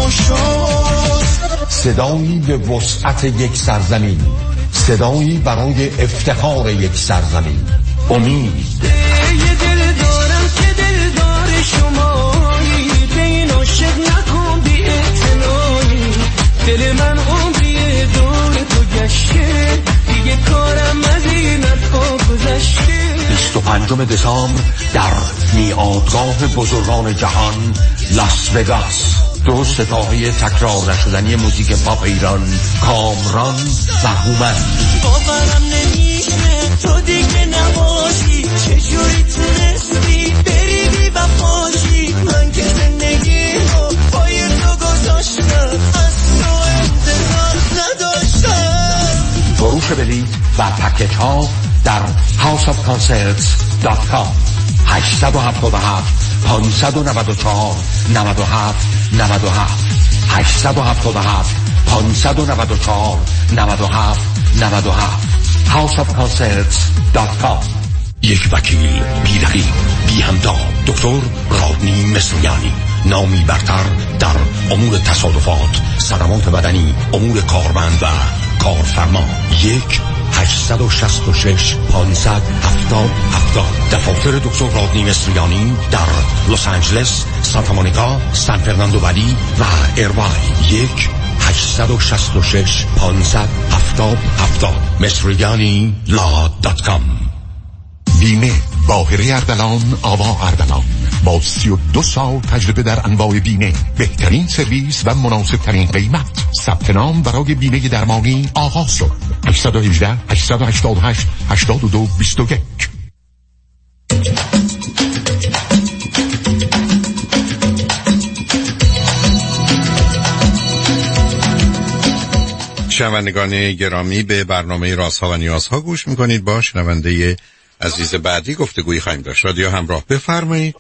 تماشاست. صدایی به وسعت یک سرزمین، صدایی برای افتخار یک سرزمین. امید. یه دل دارم که دل دار شمایی، به این عاشق نکن بی اعتنایی، دل من عمریه دور تو گشته، دیگه کارم از این ها گذشته. بیست و پنجم دسامبر در میعادگاه بزرگان جهان، لاس وگاس. دو ستاره تکرار نشدنی موزیک پاپ ایران، کامران و هومن. باورم نمیشه تو دیگه نباشی، چجوری تونستی بری بی وفاشی، من که زندگی رو پای تو گذاشتم، از تو انتظار نداشتم. فروش بلیط و پکیج ها در هاوس آف کانسرتس دات کام. هشت هفت هفت پانصد و نود و چهار نود و هفت نود و هفت هشت هفت هفت پانصد و نود و چهار نود و هفت نود و هفت هاوس آف کانسرتس دات کام. یک وکیل بی رقیب بی همتا، دکتر رادنی مصریانی، نامی برتر در امور تصادفات، صدمات بدنی، امور کارمند و کارفرما. یک هشتصد و شصت و شش پانصد هفتاد هفتاد. دفاتر دکتر رادنی مصریانی در لس آنجلس، سانتا مونیکا، سان فرناندو ولی و ایروای. یک هشتصد و شصت و شش پانصد هفتاد هفتاد. مصریانی لا دات کام. بیمه باهره اردلان، آوا اردلان، با سی و دو سال تجربه در انواع بیمه، بهترین سرویس و مناسب ترین قیمت. ثبت نام برای بیمه درمانی آغاز شد. هشت یک هشت هشت هشت هشت هشت دو دو یک. شنوندگان گرامی، به برنامه رازها و نیازها گوش میکنید. با شنونده عزیز بعدی گفتگویی خواهیم داشت. رادیو همراه، بفرمایید.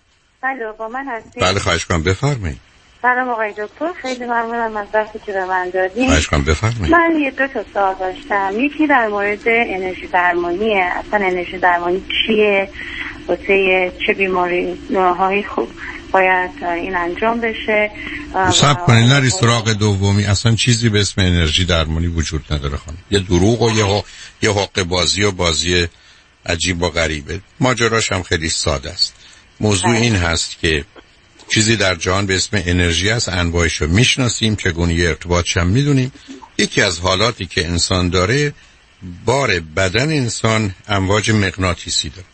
بله با من هستید؟ بله خواهش کنم بفرمایید. سلام آقای دکتر، خیلی ممنونم از وقتی که به من دادین. خواهش کنم بفرمایید. من یه دو تا سوال داشتم. یکی در مورد انرژی درمانیه. اصلا انرژی درمانی چیه؟ واسه چه بیماری هایی خوب باید این انجام بشه؟ صبر کنید، نری سراغ دومی. اصلا چیزی به اسم انرژی درمانی وجود نداره خانم. یه دروغ و یه یه حق بازی و بازی عجیب و غریبه. ماجراش هم خیلی ساده است. موضوع این هست که چیزی در جهان به اسم انرژی است، انواعش رو میشناسیم، چگونه ارتباطش هم میدونیم. یکی از حالاتی که انسان داره، بار بدن انسان امواج مغناطیسی داره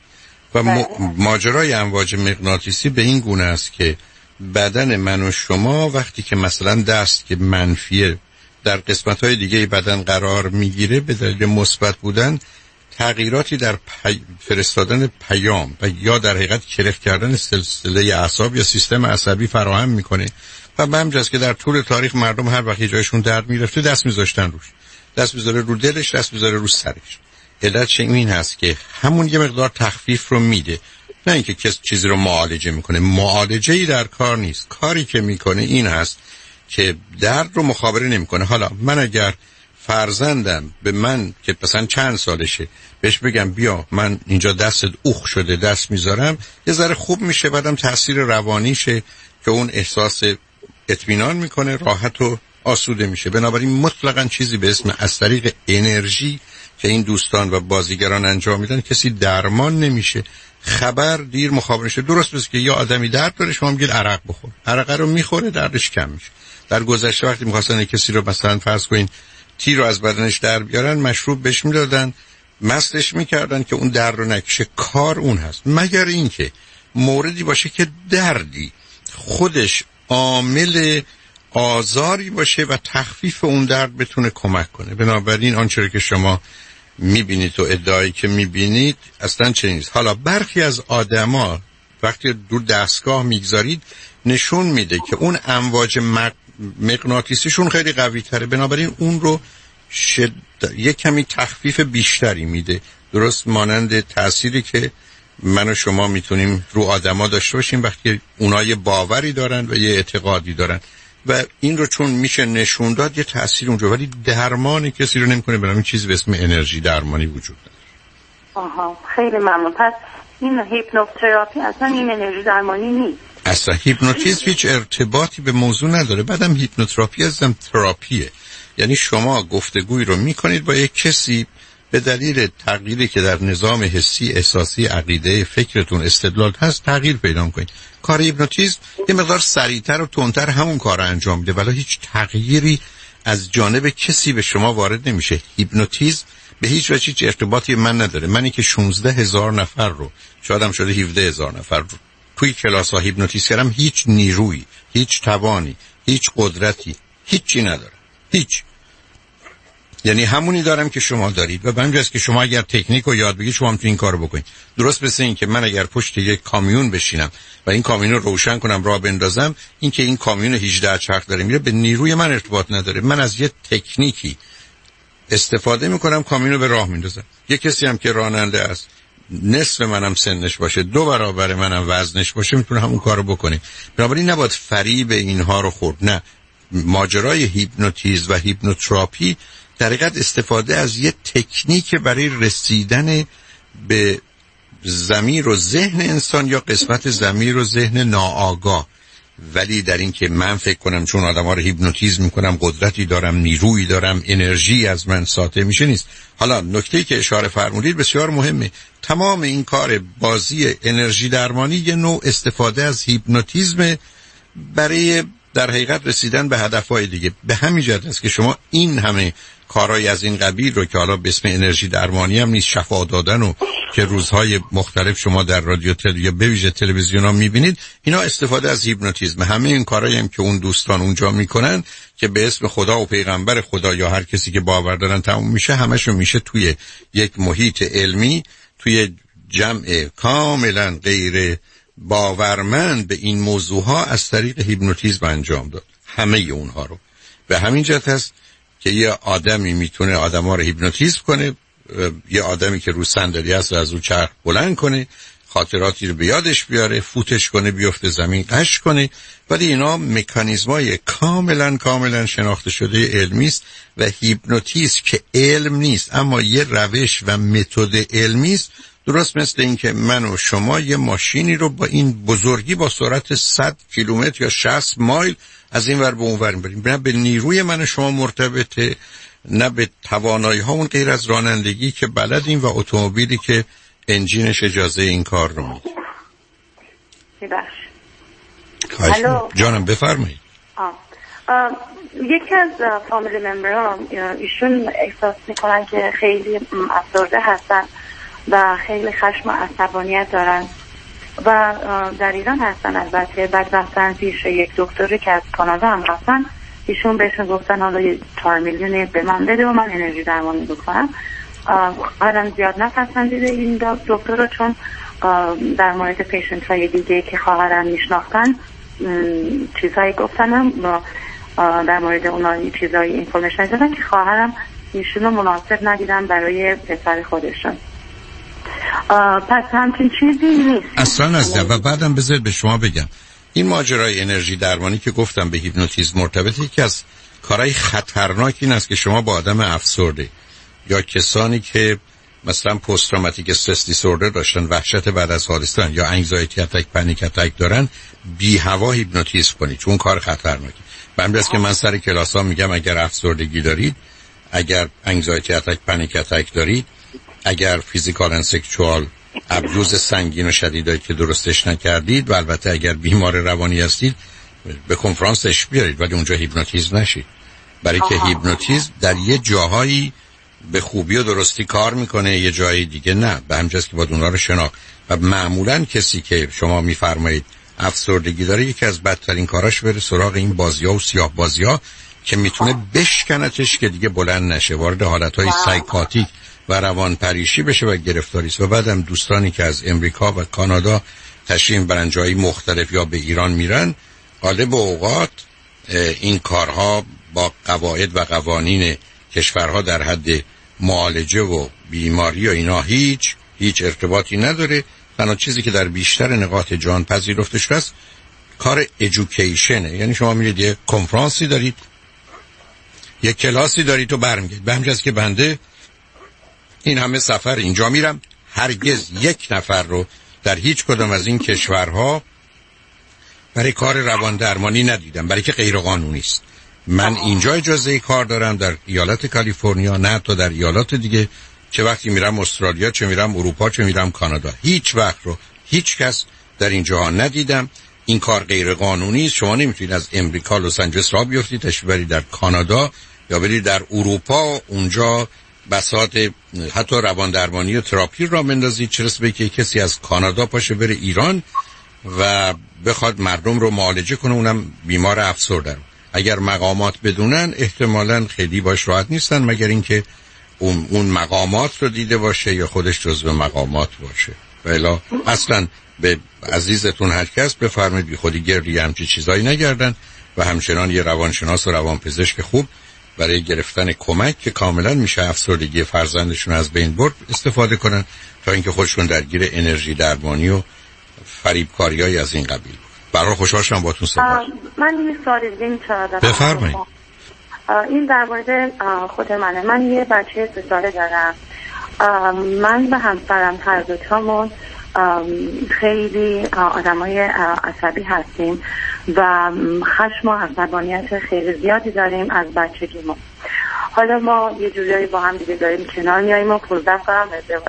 و ماجرای امواج مغناطیسی به این گونه است که بدن من و شما وقتی که مثلا دست که منفیه در قسمت‌های دیگه بدن قرار میگیره، به دلیل مثبت بودن تغییراتی در پی... فرستادن پیام و یا در حقیقت کرخ کردن سلسله اعصاب یا سیستم عصبی فراهم میکنه و به همین جاست که در طول تاریخ مردم هر وقت جایشون درد میرفته دست میذاشتن روش، دست میذاره رو دلش، دست میذاره رو سرش. علتش این هست که همون یه مقدار تخفیف رو میده، نه اینکه کس چیزی رو معالجه میکنه. معالجه‌ای در کار نیست. کاری که میکنه این هست که درد رو مخابره نمیکنه. حالا من اگر فرزندم به من که مثلا چند سالشه بهش بگم بیا من اینجا دستت اوخ شده دست میذارم، یه ذره خوب میشه، بعدم تاثیر روانیشه که اون احساس اطمینان میکنه، راحت و آسوده میشه. بنابراین مطلقاً چیزی به اسم از طریق انرژی که این دوستان و بازیگران انجام میدن کسی درمان نمیشه. خبر دیر مخابره شه. درست بس که یا آدمی درد داره، شما میگید عرق بخور، عرق رو میخوره دردش کم میشه. در گذشته وقتی میخواستن کسی رو مثلا فرض کنین تی رو از بدنش در بیارن، مشروب بهش میدادن، مستش میکردن که اون درد رو نکشه. کار اون هست، مگر اینکه موردی باشه که دردی خودش عامل آزاری باشه و تخفیف اون درد بتونه کمک کنه. بنابراین آنچه که شما میبینید و ادعایی که میبینید اصلا چه نیست. حالا برخی از آدما وقتی دور دستگاه میگذارید نشون میده که اون امواج مغناطیسیشون خیلی قوی تره، بنابراین اون رو شد... یک کمی تخفیف بیشتری میده، درست مانند تأثیری که من و شما میتونیم رو آدما داشته باشیم وقتی اونا یه باوری دارن و یه اعتقادی دارن و این رو چون میشه نشون داد یه تأثیر اونجا، ولی درمانی کسی رو نمیکنه. بنابراین چیزی به اسم انرژی درمانی وجود داره. آها، خیلی ممنون. پس این هیپنوتراپی اصلا این انرژی درمانی نیست. اصلا هیپنوتیزم هیچ ارتباطی به موضوع نداره. بعدم هیپنوتراپی ازم تراپیه، یعنی شما گفتگوی رو میکنید با یک کسی به دلیل تغییری که در نظام حسی، احساسی، عقیده، فکرتون، استدلال هست تغییر پیدا کنید. کار هیپنوتیزم یه مقدار سریعتر و تندتر همون کار رو انجام میده، ولی هیچ تغییری از جانب کسی به شما وارد نمیشه. هیپنوتیزم به هیچ وجه هیچ ارتباطی من نداره. منی که شانزده هزار نفر رو، شاید هم شده هفده هزار نفر رو توی کلاس ها هیپنوتیزم کردم، هیچ نیرویی، هیچ توانی، هیچ قدرتی، هیچی نداره. هیچ. یعنی همونی دارم که شما دارید و به همین جاست که شما اگر تکنیک رو یاد بگیرید شما هم تو این کارو بکنید. درست مثل این که من اگر پشت یک کامیون بشینم و این کامیون رو روشن کنم راه بندازم، این که این کامیون هجده چرخ داره میره به نیروی من ارتباط نداره. من از یه تکنیکی استفاده میکنم کامیون رو به راه میندازم. یه کسی هم که راننده است، نصف منم سنش باشه، دو برابر منم وزنش باشه، میتونه همون کارو بکنه. بنابراین نباید فریب اینها رو خورد. نه، ماجرای هیپنوتیزم و هیپنوتراپی در حقیقت استفاده از یه تکنیک برای رسیدن به ضمیر و ذهن انسان یا قسمت ضمیر و ذهن ناآگاه. ولی در این که من فکر کنم چون آدم‌ها رو هیپنوتیزم می‌کنم قدرتی دارم، نیرویی دارم، انرژی از من ساطع میشه نیست. حالا نکته‌ای که اشاره فرمودید بسیار مهمه. تمام این کار بازی انرژی درمانی یه نوع استفاده از هیپنوتیزم برای در حقیقت رسیدن به هدفهای دیگه. به همین جهت است که شما این همه کارهای از این قبیل رو که حالا به اسم انرژی درمانی هم نیست، شفا دادن و که روزهای مختلف شما در رادیو تل... یا به ویژه تلویزیون ها میبینید، اینا استفاده از هیپنوتیزم. همه این کارهایی هم که اون دوستان اونجا میکنن که به اسم خدا و پیغمبر خدا یا هر کسی که باور دارن تموم میشه، همشون میشه توی یک محیط علمی، توی جمع کاملا غیر باورمند به این موضوع ها از طریق هیپنوتیزم انجام داد. همه اونها رو. به همین جهت هست که یه آدمی میتونه آدما رو هیپنوتیزم کنه، یه آدمی که رو صندلی هست از رو چرخ بلند کنه، خاطراتی رو به یادش بیاره، فوتش کنه، بیفته زمین، قش کنه. ولی اینا مکانیزمای کاملا کاملا شناخته شده علمی است و هیپنوتیزم که علم نیست اما یه روش و متد علمی است. درست مثل این که من و شما یه ماشینی رو با این بزرگی با سرعت صد کیلومتر یا شصت مایل از این ور به اون ور میبریم. نه به نیروی من و شما مرتبطه، نه به توانایی ها اون غیر از رانندگی که بلدیم و اتومبیلی که انجینش اجازه این کار رو میده. ببخشید. جانم بفرمایید. یکی از فامیلی ممبر ها ایشون احساس میکنن که خیلی افسرده هستن و خیلی خشم و عصبانیت دارن و در ایران هستن. البته بعد رفتن پیش یک دکتری که از کانادا هم رفتن، ایشون بهشون گفتن حالا یه چهار میلیونی به من بده و من انرژی درمانی بکنم. آدم زیاد نپسندیده این دکتر رو، چون در مورد پیشنت های دیگه که خواهرم میشناختن چیزهایی گفتنم در مورد اونا چیزهایی اینفورمیشن دادن که خواهرم ایشون رو مناسب ندیدن برای پسر خودشون. پس همچین چیزی نیست اصلا از ده. و بعدم بذارید به شما بگم این ماجرای انرژی درمانی که گفتم به هیپنوتیزم مرتبطه، یکی از کارهای خطرناک این است که شما با آدم افسرده یا کسانی که مثلا پست تروماتیک استرس دیسوردر داشتن، وحشت بعد از حادثه یا انگزایتی اتک، پنیک اتک دارن، بی هوا هیپنوتیزم کنید، چون کار خطرناکی. من بس که من سر کلاسا میگم اگر افسردگی دارید، اگر انگزایتی اتک، پنیک اتک دارید، اگر فیزیکال اند سکشوال ابیوز سنگین و شدیدی که درستش نکردید و البته اگر بیمار روانی هستید به کنفرانسش بیارید، ولی اونجا هیپنوتیزم نشید. برای که هیپنوتیزم در یه جاهایی به خوبی و درستی کار میکنه، یه جایی دیگه نه. به همین جاست که باید اونها رو شناخت. و معمولا کسی که شما میفرمایید افسردگی داره یکی از بدترین کاراش بره سراغ این بازی‌ها و سیاه بازی‌ها که میتونه بشکنتش که دیگه بلند نشه، وارد حالتهای سایکاتیک و روان پریشی بشه و گرفتاری است. و بعدم دوستانی که از امریکا و کانادا تشریف برن جایی مختلف یا به ایران میرن، غالب اوقات این کارها با قواعد و قوانین کشورها در حد معالجه و بیماری و اینا هیچ هیچ ارتباطی نداره. تنها چیزی که در بیشتر نقاط جهان پذیرفته شده است کار ادویکیشنه. یعنی شما میرید یه کنفرانسی دارید، یه کلاسی دارید و برمیگردید. به همین که بنده این همه سفر اینجا میرم، هرگز یک نفر رو در هیچ کدام از این کشورها برای کار روان درمانی ندیدم، برای که غیر قانونی است. من اینجا اجازه کار دارم در ایالت کالیفرنیا، نه تا در ایالات دیگه. چه وقتی میرم استرالیا، چه میرم اروپا، چه میرم کانادا، هیچ وقت رو هیچ کس در اینجا ندیدم. این کار غیر قانونی است. شما نمیتونید از امریکا لس آنجلس را بیافتید تشریف برید در کانادا یا برید در اروپا، اونجا بساط حتی روان درمانی و تراپی را بندازید، چه رسه به که کسی از کانادا پاشه بره ایران و بخواد مردم رو معالجه کنه، اونم بیمار افسرده رو. اگر مقامات بدونن احتمالاً خیلی باش راحت نیستن، مگر اینکه اون, اون مقامات رو دیده باشه یا خودش جزو مقامات باشه. ولی اصلا به عزیزتون هر کس بفرمایید بی خودی گردی همچی چیزایی نگردن و همچنان یه روانشناس و روانپزشک خوب برای گرفتن کمک که کاملا میشه افسردگی فرزندشون از بین برد استفاده کنن تا اینکه خودشون درگیر انرژی درمانی و فریبکاریای از این قبیل. برای خوشحال شدم باهاتون صحبت. من یه سوالی دیگه می‌چرا بفرمایید. این در مورد خود منه. من یه بچه سه ساله دارم. من و همسرم هر دو تامون خیلی آدمای عصبی هستیم و خشم و عصبانیت خیلی زیادی داریم از بچگیمون. حالا ما یه جوری با هم دیگه داریم کنار میاییم و پانزده سال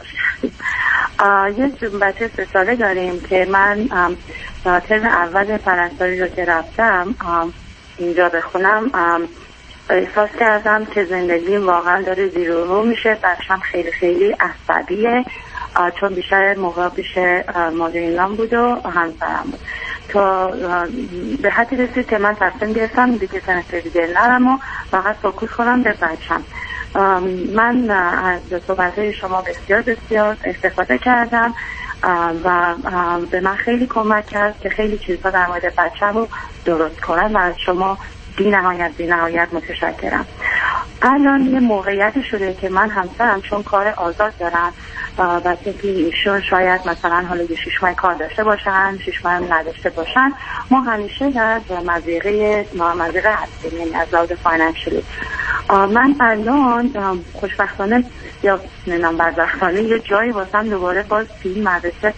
ازدواج. یه بچه سه ساله داریم که من ترم اول پرستاری رو که رفتم اینجا بخونم احساس کردم که زندگیم واقعا داره زیر و رو میشه. بچم خیلی خیلی عصبیه چون بیشتر موقع پیش مادرینم بود و همسرم بود تا به حدی رسید که من تصمیم گرفتم دیگه سنت دیگه نرم و فقط فوکوس کنم به بچم. من از صحبت‌های شما بسیار بسیار استفاده کردم و به من خیلی کمک کرد که خیلی چیزها در مورد بچم رو درست کنم و از شما بی نهایت بی نهایت متشکرم. الان یه موقعیت شده که من همسرم چون کار آزاد دارن و که ایشون شاید مثلا حالا یه شش ماه کار داشته باشن، شش ماه نداشته باشن، ما همیشه در مضیقه مضیقه هستیم، یعنی از لحاظ فاینانشلی. من الان خوشبختانه یا نمیدونم بدبختانه یه جایی واسم دوباره باز فیلم مدرسه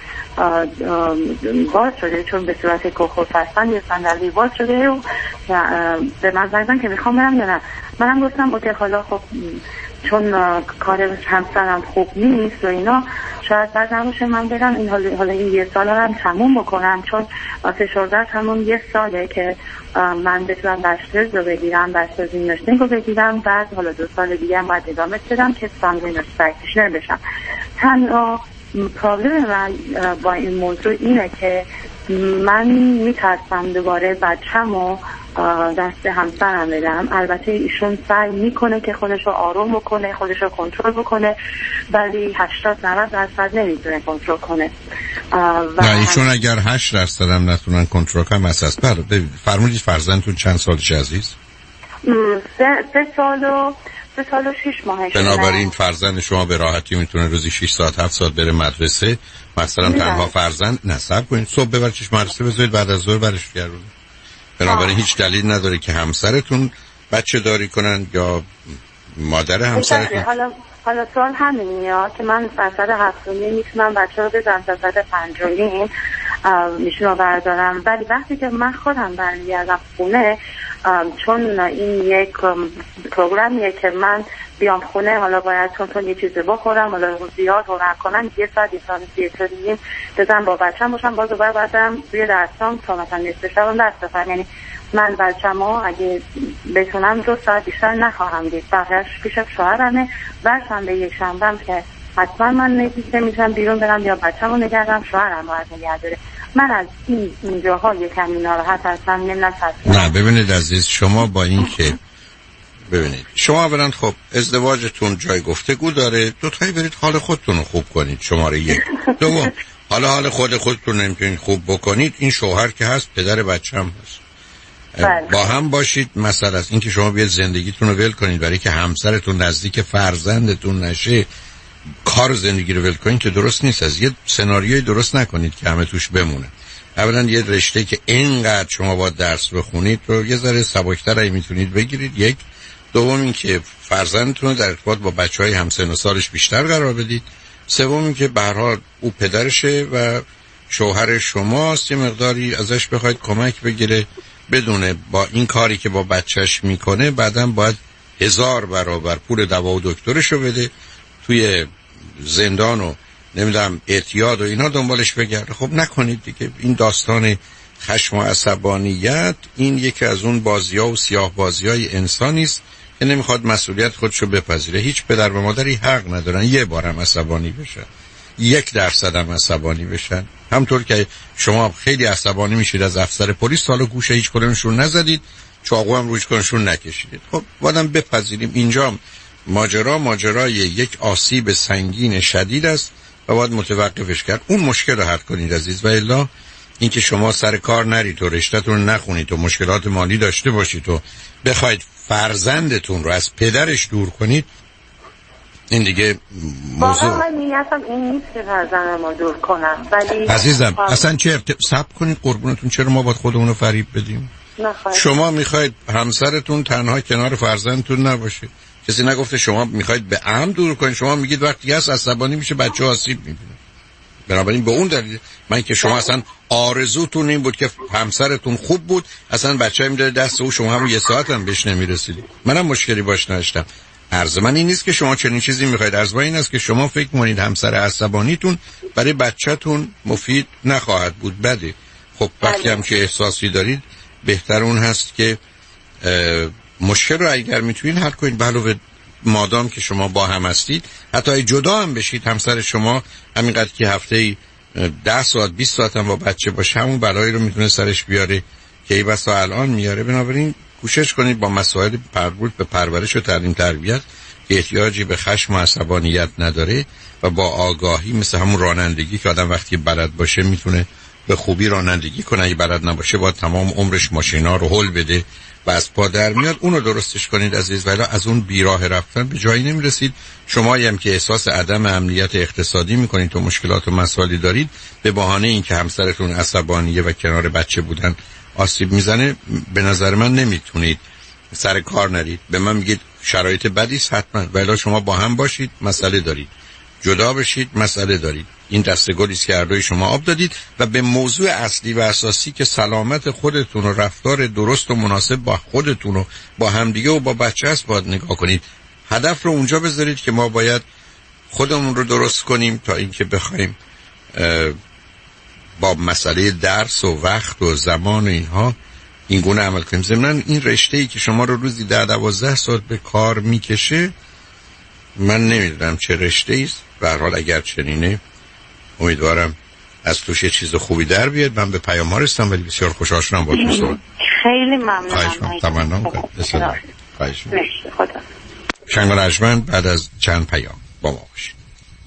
باز شده چون به صورت کوخور هستن یه صندلی باز شده و به من زنگن که میخوام برم یا نه. منم گفتم اوکی حالا خب چون کار همسرم خوب نیست و اینا شاید بعد نباشه من برم این حالا, حالا این یه سال هم تموم بکنم چون فشردت همون یه ساله که من بتونم بشترز رو بگیرم، بشترز اینوشتینگ رو بگیرم، بعد حالا دو سال دیگه هم باید ادامه بدم که سامرین پرکتیشنر بشم. تنها پرابلم من با این موضوع اینه که من میترسم دوباره بچه‌مو دست همسرم بدم. البته ایشون سعی میکنه که خودش رو آروم بکنه، خودش رو کنترل بکنه، ولی هشتاد نود درصد نمیتونه کنترل کنه. و نه ایشون اگر هشت درصد هم نتونن کنترل کنن اساس بر فرمودید فرزندتون چند سالش عزیز؟ سه, سه سال و سه سال و شش ماهش. بنابراین فرزند شما به راحتی میتونه روزی شش ساعت هفت ساعت بره مدرسه. مثلا تنها فرزند نصب کنید صبح ببرچش مدرسه بذارید بعد از ظهر برش گردونید. بنابراین هیچ دلیل نداره که همسرتون بچه داری کنن یا مادر همسرتون. حالا حالا سوال همین میاد که من فصل هفتمی میتونم بچه رو بزنم فصل پنجمی میشونو بردارم، ولی وقتی که من خودم برمیگردم خونه چون این یک پروگرامیه که من بیام خونه حالا باید چون چون یه چیزی بخورم حالا زیاد هنر کنم یه ساعت یه ساعت یه ساعت دیگه بزنم با بچم باشم باز دوباره باید برم روی درستان تا مثلا نصف شب درس بخونم. یعنی من بچه‌مو اگه بتونم دو ساعت بیشتر نخواهم دید، بقیه‌اش پیش شوهرمه. برشنبه یک شنبه که حتما من نمیتونم بیرون برم یا بچه‌مو نگه دارم، شوهرم باید نگه داره. من از این اینجاها یکم ناراحت هستم. نمیدونم نه ببینید عزیز، شما با این که ببینید شما اولا خب ازدواجتون جای گفتگو داره، دو تایی برید حال خودتون رو خوب کنید. شماره یک. دوم حالا حال خود خودتون نمیتونید خوب بکنید، این شوهر که هست پدر بچه هم هست. بله. با هم باشید. مسئله است این که شما بیاد زندگیتون رو ول کنید برای که همسرتون نزدیک فرزندتون نشه، کار زندگی رو ول کنید که درست نیست. از یه سناریوی درست نکنید که همه توش بمونه. اولا یه رشته که اینقدر شما با درس بخونید رو یه ذره سبک‌تر اگه میتونید بگیرید. یک. دوم این که فرزندتون رو در ارتباط با بچهای همسن و سالش بیشتر قرار بدید. سوم این که به هر حال او پدرشه و شوهر شماست، یه مقداری ازش بخواید کمک بگیره، بدونه با این کاری که با بچهش میکنه بعداً باید هزار برابر پول دوا و دکترشو بده، توی زندان و نمیدونم اعتیاد و اینا دنبالش بگرده. خب نکنید دیگه. این داستان خشم و عصبانیت این یکی از اون بازی‌ها و سیاه بازی‌های انسانی است که نمیخواد مسئولیت خودشو بپذیره. هیچ پدر و مادری حق ندارن یه بارم عصبانی بشن، یک درصد هم عصبانی بشن. همطور که شما خیلی عصبانی میشید از افسر پلیس، سال گوشه هیچ کدومشون نزدید، چاقو هم روش کنشون نکشیدید. خب بعدم بپذیریم اینجا ماجرا ماجرای یک آسیب سنگین شدید است و باید متوقفش کرد. اون مشکل رو حل کنید عزیز، و الا اینکه شما سر کار نرید و رشته‌تون نخونید و مشکلات مالی داشته باشید و بخواید فرزندتون رو از پدرش دور کنید، این دیگه موضوع واقعا من نیتم این نیست که فرزندم رو دور کنم. ولی عزیزم اصلا چه ارت... صبر کنید قربونتون، چرا ما باید خودمون رو فریب بدیم؟ نخواهید. شما میخواید همسرتون تنها کنار فرزندتون نباشه. کسی نگفته شما میخواید به عمد دور کنید. شما میگید وقتی هست عصبانی میشه بچه آسیب میبینه. بنابراین به اون دلیل من که شما اصلا آرزوتون این بود که همسرتون خوب بود، اصلا بچه‌ای میداره دست او، شما هم یه ساعت هم بهش نمیرسیدید. منم مشکلی باش نداشتم. عرض من این نیست که شما چنین چیزی میخواید. عرض من این است که شما فکر کنید همسر عصبانیتون برای بچه‌تون مفید نخواهد بود. بده. خب وقتی هم که احساسی دارید بهتر اون هست که مشکل رو اگر میتونید حل کنید. علاوه مادام که شما با هم هستید، حتی جدا هم بشید، همسر شما همینقدر که هفته‌ای ده ساعت بیست ساعت هم با بچه باشه همون بلایی رو میتونه سرش بیاره که ای بسا الان میاره. بنابراین کوشش کنید با مسائل مربوط به پرورش و تعلیم تربیت که احتیاجی به خشم و عصبانیت نداره و با آگاهی، مثل همون رانندگی که آدم وقتی بلد باشه میتونه به خوبی رانندگی کنه، اگه بلد نباشه با تمام عمرش ماشینا رو هل بده و از پا در میاد. اونو درستش کنید عزیز، ولی از اون بیراه رفتن به جایی نمیرسید. شما هم که احساس عدم امنیت اقتصادی میکنید و مشکلات و مسائلی دارید، به بهانه این که همسرتون عصبانیه و کنار بچه بودن آسیب میزنه، به نظر من نمیتونید سر کار نرید. به من میگید شرایط بدی است، حتما ولی شما با هم باشید مسئله دارید، جدا بشید مسئله دارید. این دسته گلی است که هر دوی شما آب دادید و به موضوع اصلی و اساسی که سلامت خودتون و رفتار درست و مناسب با خودتون و با همدیگه و با بچه است باید نگاه کنید. هدف رو اونجا بذارید که ما باید خودمون رو درست کنیم تا اینکه بخوایم با مسئله درس و وقت و زمان و اینها این گونه عمل کنیم. ضمناً این رشته‌ای که شما رو روزی ده دوازده ساعت به کار میکشه، من نمیدونم چه رشته‌ای است. به هر حال اگر چنینه امیدوارم از توش یه چیز خوبی در بیاد. من به پیام ها رسیدم ولی بسیار خوشحال شدم با تو. خیلی ممنونم. خواهش می‌کنم. تمنا می‌کنم. خواهش می‌کنم. خدا. شنگ و رجمند بعد از چند پیام با ما باشید.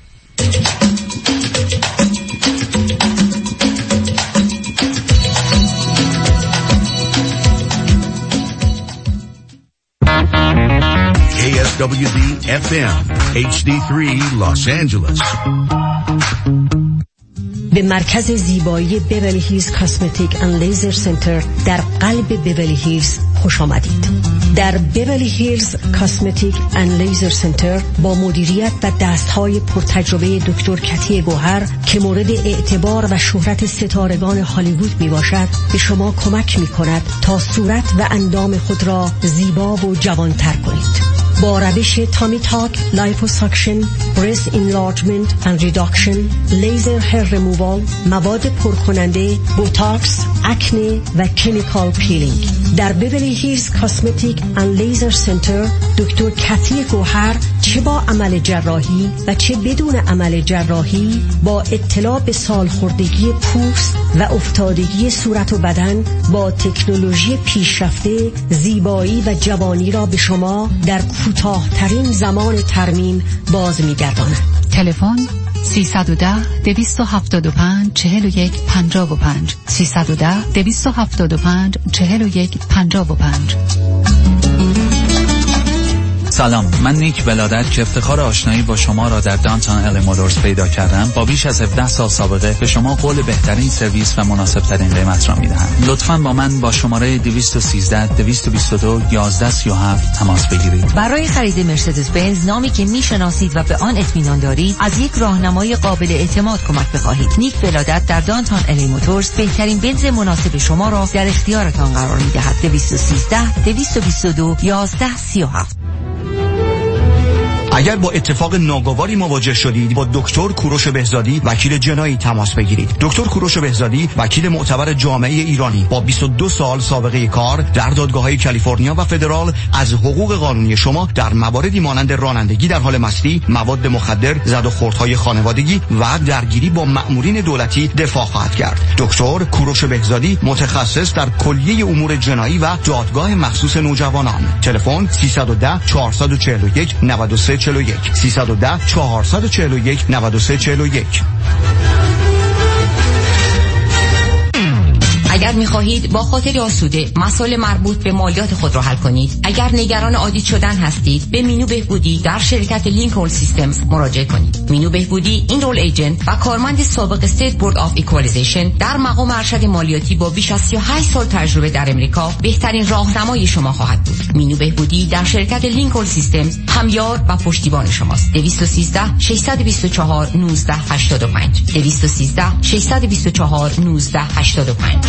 کی اس دبلیو دی اف ام اچ دی سه Los Angeles. به مرکز زیبایی بیولی هیلز کاسمتیک اند لیزر سنتر در قلب بیولی هیلز خوش آمدید. در بیولی هیلز کاسمتیک اند لیزر سنتر با مدیریت و دستهای پرتجربه دکتر کتی گوهر که مورد اعتبار و شهرت ستارگان هالیوود می باشد، به شما کمک می کند تا صورت و اندام خود را زیبا و جوانتر کنید. با روش تامی تاک، لایپوساکشن، برست انلارجمنت اند ریداکشن، لیزر هیر ریمووال، مواد پرکننده، بوتاکس، اکنی و کمیکال پیلینگ. در بیولی هیلز کاسمتیک اند لیزر سنتر دکتر کتی گوهر چه با عمل جراحی و چه بدون عمل جراحی با اطلاع به سالخوردگی پوست و افتادگی صورت و بدن با تکنولوژی پیشرفته زیبایی و جوانی را به شما در کوتاه‌ترین زمان ترمیم باز می‌گرداند. تلفن سیصد و ده دویست و هفتاد و پنج چهل و یک پنجاه و پنج سیصد و ده دویست و هفتاد و پنج چهل و یک پنجاه و پنج. سلام، من نیک ولادت که افتخار آشنایی با شما را در دانتون ال مولورز پیدا کردم با بیش از هفده سال سابقه به شما قول بهترین سرویس و مناسب ترین قیمت را میدهم. لطفاً با من با شماره دویست و سیزده دویست و بیست و دو یازده سی و هفت تماس بگیرید. برای خرید مرسدس بنز نامی که میشناسید و به آن اطمینان دارید از یک راهنمای قابل اعتماد کمک بخواهید. نیک ولادت در دانتون ال مولورز بهترین بنز مناسب شما را در اختیارتان قرار میدهد. دویست و سیزده دویست و بیست و دو یازده سی و هفت. اگر با اتفاق ناگواری مواجه شدید با دکتر کوروش بهزادی وکیل جنایی تماس بگیرید. دکتر کوروش بهزادی وکیل معتبر جامعه ایرانی با بیست و دو سال سابقه کار در دادگاه‌های کالیفرنیا و فدرال از حقوق قانونی شما در مواردی مانند رانندگی در حال مستی، مواد مخدر، زد و خوردهای خانوادگی و درگیری با مأمورین دولتی دفاع خواهد کرد. دکتر کوروش بهزادی متخصص در کلیه امور جنایی و دادگاه مخصوص نوجوانان. تلفن سیصد و ده چهارصد و چهل و یک نود و سه چهل و یک سیصد و ده چهارصد و چهل و یک نود و سه چهل و یک. اگر می‌خواهید با خاطر آسوده مسائل مربوط به مالیات خود را حل کنید، اگر نگران آدیت شدن هستید، به مینو بهبودی در شرکت لینکولن سیستمز مراجعه کنید. مینو بهبودی اینرول ایجنت و کارمند سابق استیت بورد آف ایکوالیزیشن در مقام ارشد مالیاتی با بیش از سی و هشت سال تجربه در امریکا بهترین راهنمای شما خواهد بود. مینو بهبودی در شرکت لینکولن سیستمز همیار و پشتیبان شماست. دویست و سیزده ششصد و بیست و چهار نوزده هشتاد و پنج دویست و سیزده ششصد و بیست و چهار نوزده هشتاد و پنج.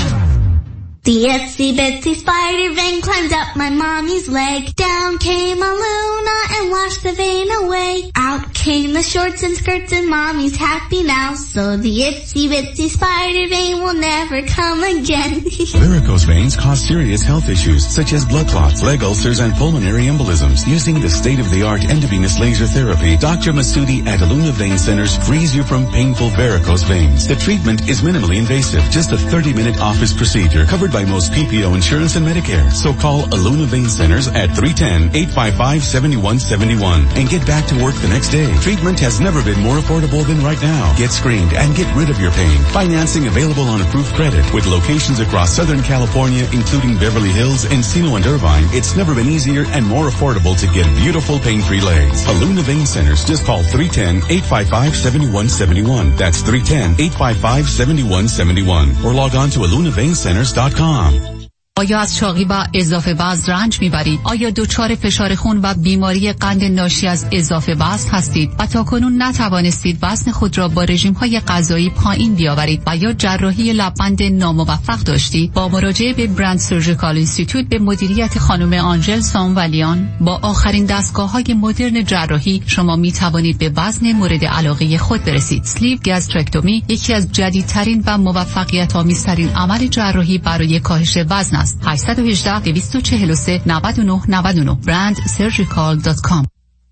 The itsy bitsy spider vein climbed up my mommy's leg. Down came a Luna and washed the vein away. Out came the shorts and skirts and mommy's happy now. So the itsy bitsy spider vein will never come again. Varicose veins cause serious health issues such as blood clots, leg ulcers, and pulmonary embolisms. Using the state-of-the-art endovenous laser therapy, Doctor Masudi at Aluna Vein Centers frees you from painful varicose veins. The treatment is minimally invasive, just a thirty-minute office procedure covered by most P P O insurance and Medicare. So call Aluna Vein Centers at three one zero, eight five five, seven one seven one and get back to work the next day. Treatment has never been more affordable than right now. Get screened and get rid of your pain. Financing available on approved credit with locations across Southern California, including Beverly Hills, Encino, and Irvine. It's never been easier and more affordable to get beautiful pain-free legs. Aluna Vein Centers. Just call three one zero, eight five five, seven one seven one. That's three one zero, eight five five, seven one seven one. Or log on to aluna vein centers dot com. آیا از چاقی و اضافه وزن رنج میبرید؟ آیا دچار فشار خون و بیماری قند ناشی از اضافه وزن هستید و تاکنون نتوانستید وزن خود را با رژیم‌های غذایی پایین بیاورید و یا جراحی لب‌بند ناموفق داشتید؟ با مراجعه به برند سرجیکال اینستیتوت به مدیریت خانم آنژل سامولیان با آخرین دستگاه‌های مدرن جراحی شما میتوانید به وزن مورد علاقه خود برسید. اسلیو گاسترکتومی یکی از جدیدترین و موفقیت‌آمیزترین عمل جراحی برای کاهش وزن است. هشت یک هشت، دو چهار سه، نه نه نه نه برند سرجیکال دات کام.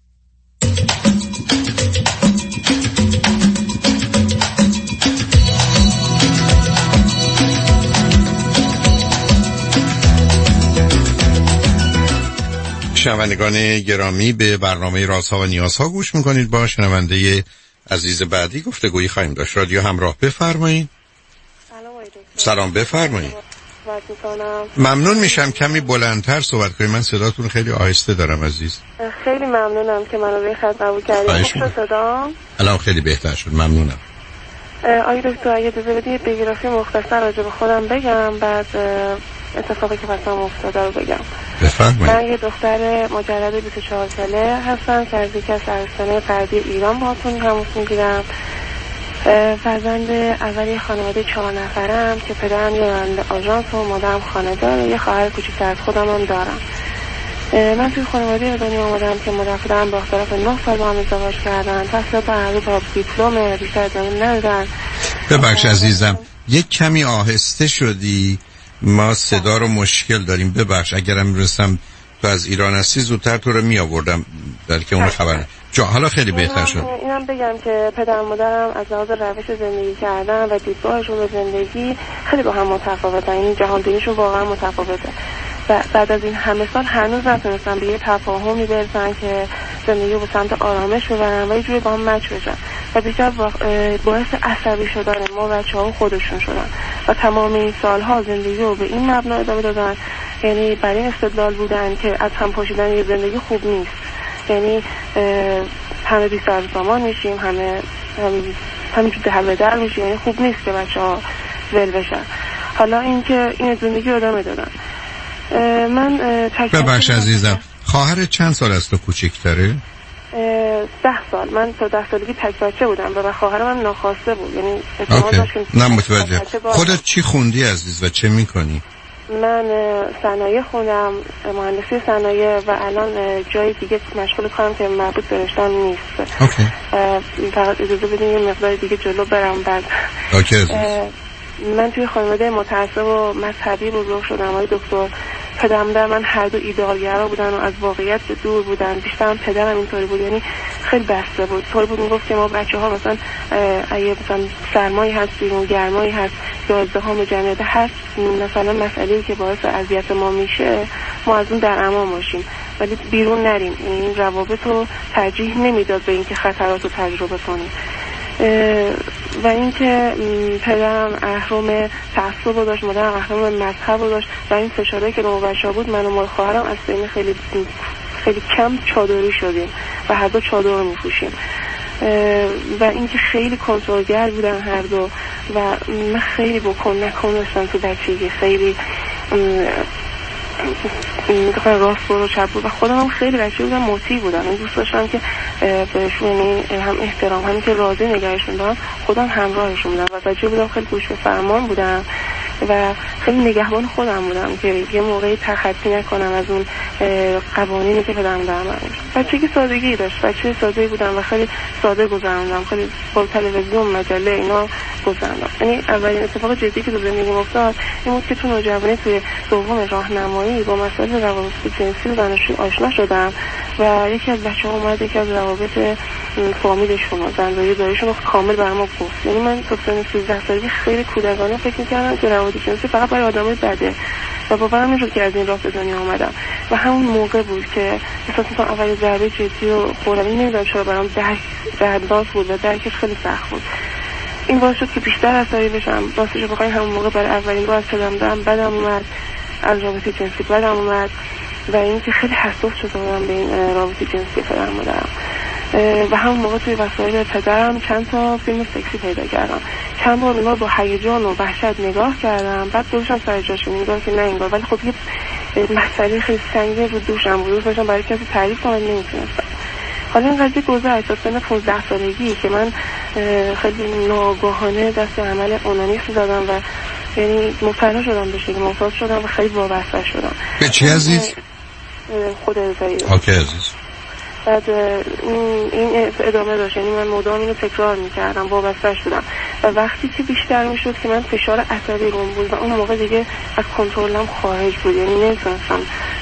شنوندگان گرامی، به برنامه رازها و نیازها گوش میکنید. با شنونده عزیز بعدی گفتگویی خواهیم داشت. رادیو همراه، بفرمایید. سلام، بفرمایید. ممنون میشم کمی بلندتر صحبت کنید، من صداتون خیلی آهسته دارم عزیز. خیلی ممنونم که منو به خدمت قبول کردید. خوب صدام الان خیلی بهتر شد، ممنونم. آقای دکتر اگه اجازه بدید بیوگرافی مختصر راجع به خودم بگم، بعد اتفاقی که واسم افتاده رو بگم. بفرمایید. من یه دختر مجرد بیست و چهار ساله هستم که از یکی از شهرستان‌های غربی ایران باهاتون تماس میگیرم. فرزند اولی خانواده چهار نفرم که پدرم یه راننده آژانس و مادرم خانه‌دار، یه خواهر کوچیک‌تر از خودم هم دارم. من توی خانواده به دنیا آمدم که مدافعان با طرف نه سال با هم ازدواج کردن، تحصیلات هر با دیپلم بیشتر ادامه ندادن. ببخش عزیزم یک کمی آهسته شدی، ما صدا رو مشکل داریم. ببخش اگرم میرسم تو از ایران هستی زودتر تو رو می آوردم در که اون خبر جا حالا خیلی بهتر شد. اینم بگم که پدر مادرم از لحاظ روش زندگی کردن و دیدگاهشون به زندگی خیلی با هم متفاوتن، این جهان بینیشون واقعا متفاوته و بعد از این همه سال هنوز نتونستن به یه تفاهمی برسن که زندگی رو به سمت آرامش ببرن و یه جوری با هم مچ بشن و بیشتر باعث عصبی شدن ما بچه‌ها خودشون شدن و تمام این سالها زندگی رو به این مبنا ادامه دادن، یعنی برای استدلال بودن که از هم پاشیدن یه زندگی خوب نیست، یعنی همه بی سر سامان میشیم، همه همین جو در به در میشیم، یعنی خوب نیست که بچه‌ها ول بشن. حالا اینکه این زندگی رو ادامه دادن. من ببخش عزیزم خواهر چند سال از تو کوچیک‌تره؟ ده سال. من تا ده سالگی تک بچه بودم و خواهرم هم ناخواسته بود، یعنی احتمال داشت که نه متوجه. خودت چی خوندی عزیز و چه میکنی؟ من صنایع خوندم، مهندسی صنایع و الان جای دیگه مشغول کارم که مربوط به رشته‌ام نیست. اوکی. فقط اجازه بدین یه مقدار دیگه جلو برم بعد. اوکی عزیز. من توی خانواده متعصب و مذهبی بزرگ شدم. آقای دکتر، پدر مادر من هر دو ایدئالگرا بودن و از واقعیت دور بودن. بیشتر هم پدرم اینطوری بود، یعنی خیلی بسته بود. طوری بود میگفت که ما بچه‌ها مثلا اگه مثلا سرمایی هست بیرون، گرمایی هست یا ازدحام جمعیت هست، مثلا مسئله‌ای که باعث اذیت ما میشه ما از اون در امان باشیم ولی بیرون نریم. این روابط رو ترجیح نمیداد به اینکه خطرات رو تجربه کنیم. و اینکه پدرم اهرم تعصب رو داشت، مادرم اهرم مذهب رو داشت و این فشاره که رو بچه‌ها بود، من و مال خواهرم از بین خیلی خیلی کم چادری شدیم و هر دو چادر رو می‌پوشیم و اینکه خیلی کنترلگر بودن هر دو و من خیلی بکن نکن داشتم تو بچگی، خیلی میگفتن راست برو چپ بود و خودم هم خیلی بچه بودم موتی بودم. این دوست داشتم که بهشون هم احترام همین که راضی نگهشون دارم خودم همراهشون بودم و بچه بودم خیلی گوش به فرمان بودم و خیلی نگهبان خودم بودم که یه موقعی تخطی نکنم از اون قوانینی که پدرم دارم. بچه که سادگی داشت، بچه ساده بودم و خیلی ساده گذروندم، خیلی با تلویزیون مجله اینا گذروندم. یعنی اولین اتفاق جدی که تو زندگیم افتاد این بود که تو نوجوانی توی دوم راهنمایی با مسائل روابط جنسی و دانشجویی آشنا شدم و یکی از بچه‌ها اومد یکی از روابط فامیلشون و زندگی داریشون رو کامل برام گفت. یعنی من تا سن سیزده سالگی خیلی کودکانه فکر می‌کردم که روابط جنسی فقط برای آدمای بده و باورم نمی‌شد که از این راه به دنیا اومدم و همون موقع بود که احساس می‌کردم اولین ضربه جدی رو خوردم. نمی‌دونم چرا برام درک دردناک بود و درکش خیلی سخت بود. این باعث شد که بیشتر عصبی بشم. راستش رو بخواید همون موقع برای اولین بار از پدرم دارم بدم اومد، از رابطه جنسی بدم اومد و اینکه خیلی حساس شده بودم به این رابطه جنسی پدرم بودم و همون موقع توی وسایل پدرم چند تا فیلم سکسی پیدا کردم. چند بار اونا با هیجان و وحشت نگاه کردم، بعد گذاشتم سر جاش، نگاه که نه انگار، ولی خب یه مسئله خیلی سنگین رو دوشم بود، داشتم برای کسی تعریف کنم نمیتونستم. حالا این قضیه گذشت تا سن پانزده سالگی که من خیلی ناگهانه دست عمل اونانیسم زدم و یعنی مبتلا شدم به شکل معتاد شدم و خیلی وابسته شدم. به چی عزیز؟ خود ارضایی. اوکی عزیز. بعد این ادامه داشت، یعنی من مدام اینو تکرار میکردم، وابسته شدم و وقتی که بیشتر میشد که من فشار عصبی روم بود و اون موقع دیگه از کنترلم خارج بود، یعنی نمیتونستم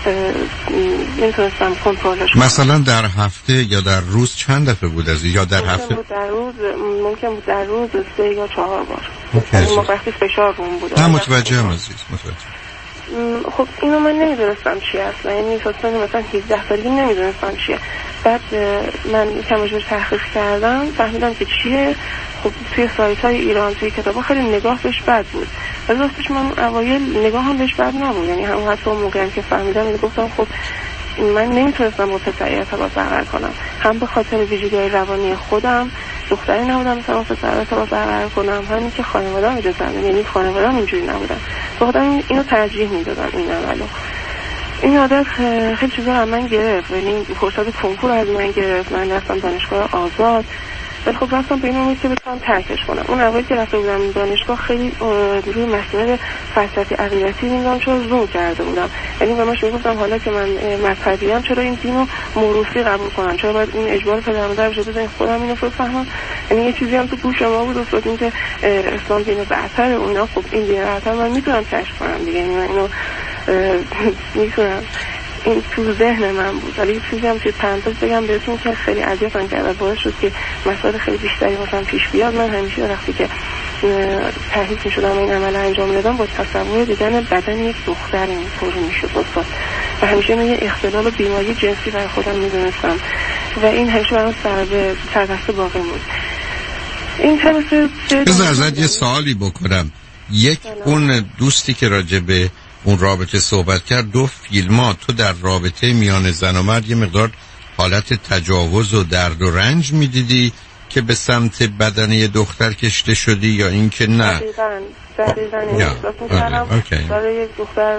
نمیتونستم کنترلش کنم. مثلا در هفته یا در روز چند دفعه بود از یا در هفته؟ بود در روز ممکن بود در روز سه یا چهار بار. اوکی. این وقتی فشار روم بود. نه متوجهم عزیز، متوجهم. خب اینو من نمیدونستم چی اصلا، یعنی مثلا مثلا هجده سالگی نمیدونستم چیه. بعد من کمش روش تحقیق کردم فهمیدم که چیه. خب توی سایت های ایران توی کتابا خیلی نگاه بهش بد بود و راستش من اوایل نگاه هم بهش بد نبود، یعنی هم حتی اون موقعی که فهمیدم اینو گفتم خب من نمیتونستم با پسری ارتباط برقرار کنم، هم به خاطر ویژگی‌های روانی خودم دختری نبودم مثلا پسر ارتباط برقرار کنم، همین که خانواده‌ام اجازه ندادن، یعنی خانواده‌ام اینجوری نبودن، خودم اینو ترجیح میدادم این عملو. این عادت خیلی چیزا از من گرفت، یعنی فرصت کنکور از من گرفت. من رفتم دانشگاه آزاد ولی خب رفتم به این امید که بتونم ترکش کنم. اون اوایل که رفته بودم دانشگاه خیلی روی مسائل فلسفی عقیدتی نمیدونم چرا زوم کرده بودم، یعنی به من میگفتم حالا که من مذهبیام چرا این دینو موروثی قبول کنم، چرا باید این اجبار پدر مادر بشه بزنین خودم اینو بفهمم. یعنی یه چیزی هم تو گوش ما بود افتاد این که اسلام دین برتره، اونا خب این دین برتر من میتونم کشف کنم دیگه، یعنی من اینو میتونم. این تو ذهن من بود. ولی چیزی هم که پرانتز بگم بهتون که خیلی اذیتم کرد، باعث شد که مسائل خیلی بیشتری واسم پیش بیاد. من همیشه وقتی که تحریک می‌شدم این عمل انجام دادم با تصور دیدن بدن یک دختر اینطور میشد استاد، و همیشه من یه اختلال و بیماری جنسی برای خودم میدونستم و این همیشه برام سر به سردسته باقی بود. این طرف بذار ازت یه سوالی بکنم. یک اون دوستی که راجع به اون رابطه صحبت کرد، دو فیلم ها تو در رابطه میان زن و مرد یه مقدار حالت تجاوز و درد و رنج میدیدی که به سمت بدن یه دختر کشته شدی یا این که نه؟ دقیقاً دقیقاً این احساس می‌کردم برای یک دختر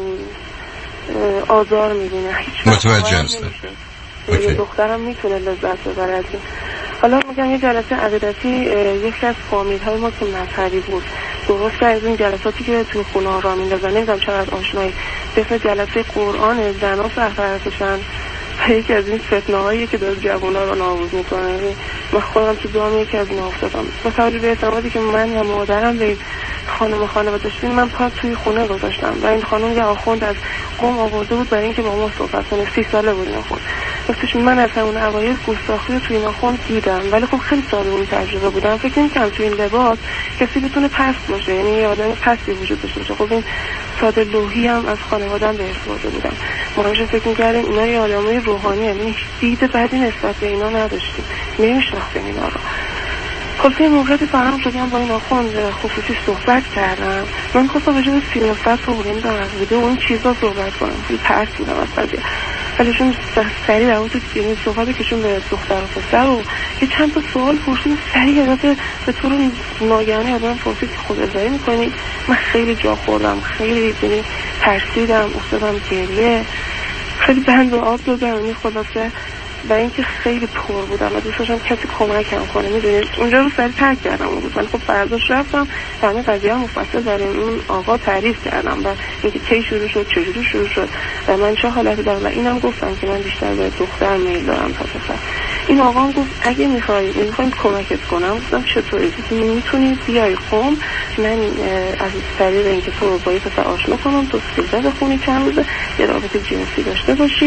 آزار می‌بینه، متوجه هستم. یه دخترم میتونه لذت ببره از این. حالا میگم یه جلسه عقیدتی یکی از فامیل های ما که مذهبی بود، درست از این جلساتی که تو خونه ها را میندازن، نمیدونم چقدر آشنایی، به جلسه قرآن زنها سرپرستشن، یکی از این فتنه هایی که داره جوونا رو نابود میکنه. من خودم تو دام یکی از این افتادم با توجه به اعتمادی که من و مادرم به خانم خانواده داشتیم. من پا توی خونه گذاشتم و این خانم یه آخوند از قم آورده بود برای اینکه با ما صحبت کنه. سی ساله بود این آخوند. راستش من از همون اوایل گستاخی رو توی این آخوند دیدم، ولی خب خیلی ساده اون تجربه بودم. فکر نمی‌کردم توی این لباس کسی بتونه پست باشه، یعنی یه آدم پستی وجود داشته باشه. خب این ساده لوحی هم از خانواده‌ام بهش برده بودم. ما همیشه فکر می‌کردیم اینا یه آدمای روحانی، یعنی دید بدی نسبت به اینا نداشتیم، نمی‌شناختیم اینا رو. خب یه موقعی فهم شدیم با این آخوند خصوصی صحبت کردم. من خواستم راجع به سیاست رو نمیدونم از ویدیو اون چیزا صحبت کنم، خیلی ترس بودم از قضیه، ولی چون سریع در اون صحبت که چون به دختر و پسر و یه چند تا سوال پرسید، سریع ازت به طور ناگهانی آدم پرسید که خود ارزایی میکنی. من خیلی جا خوردم، خیلی ترسیدم، افتادم گریه، خیلی بند و آب دادم. این خلاصه و اینکه خیلی پر بودم و دوست داشتم کسی کمکم کنه. میدونید اونجا رو سری ترک کردم اون بود، ولی خب فرداش رفتم همه قضیه هم مفصل برای اون آقا تعریف کردم و اینکه کی شروع شد، چجوری شروع شد و من چه حالتی دارم و اینم گفتم که من بیشتر به دختر میل دارم تا پسر. این آقا هم گفت اگه میخوای میخوایم کمکت کنم. گفتم چطوری؟ میتونی بیای قم، من از طریق اینکه تو با یه پسر آشنا کنم، تو سیزده بخونی چند روزه، یه رابطه جنسی داشته باشی،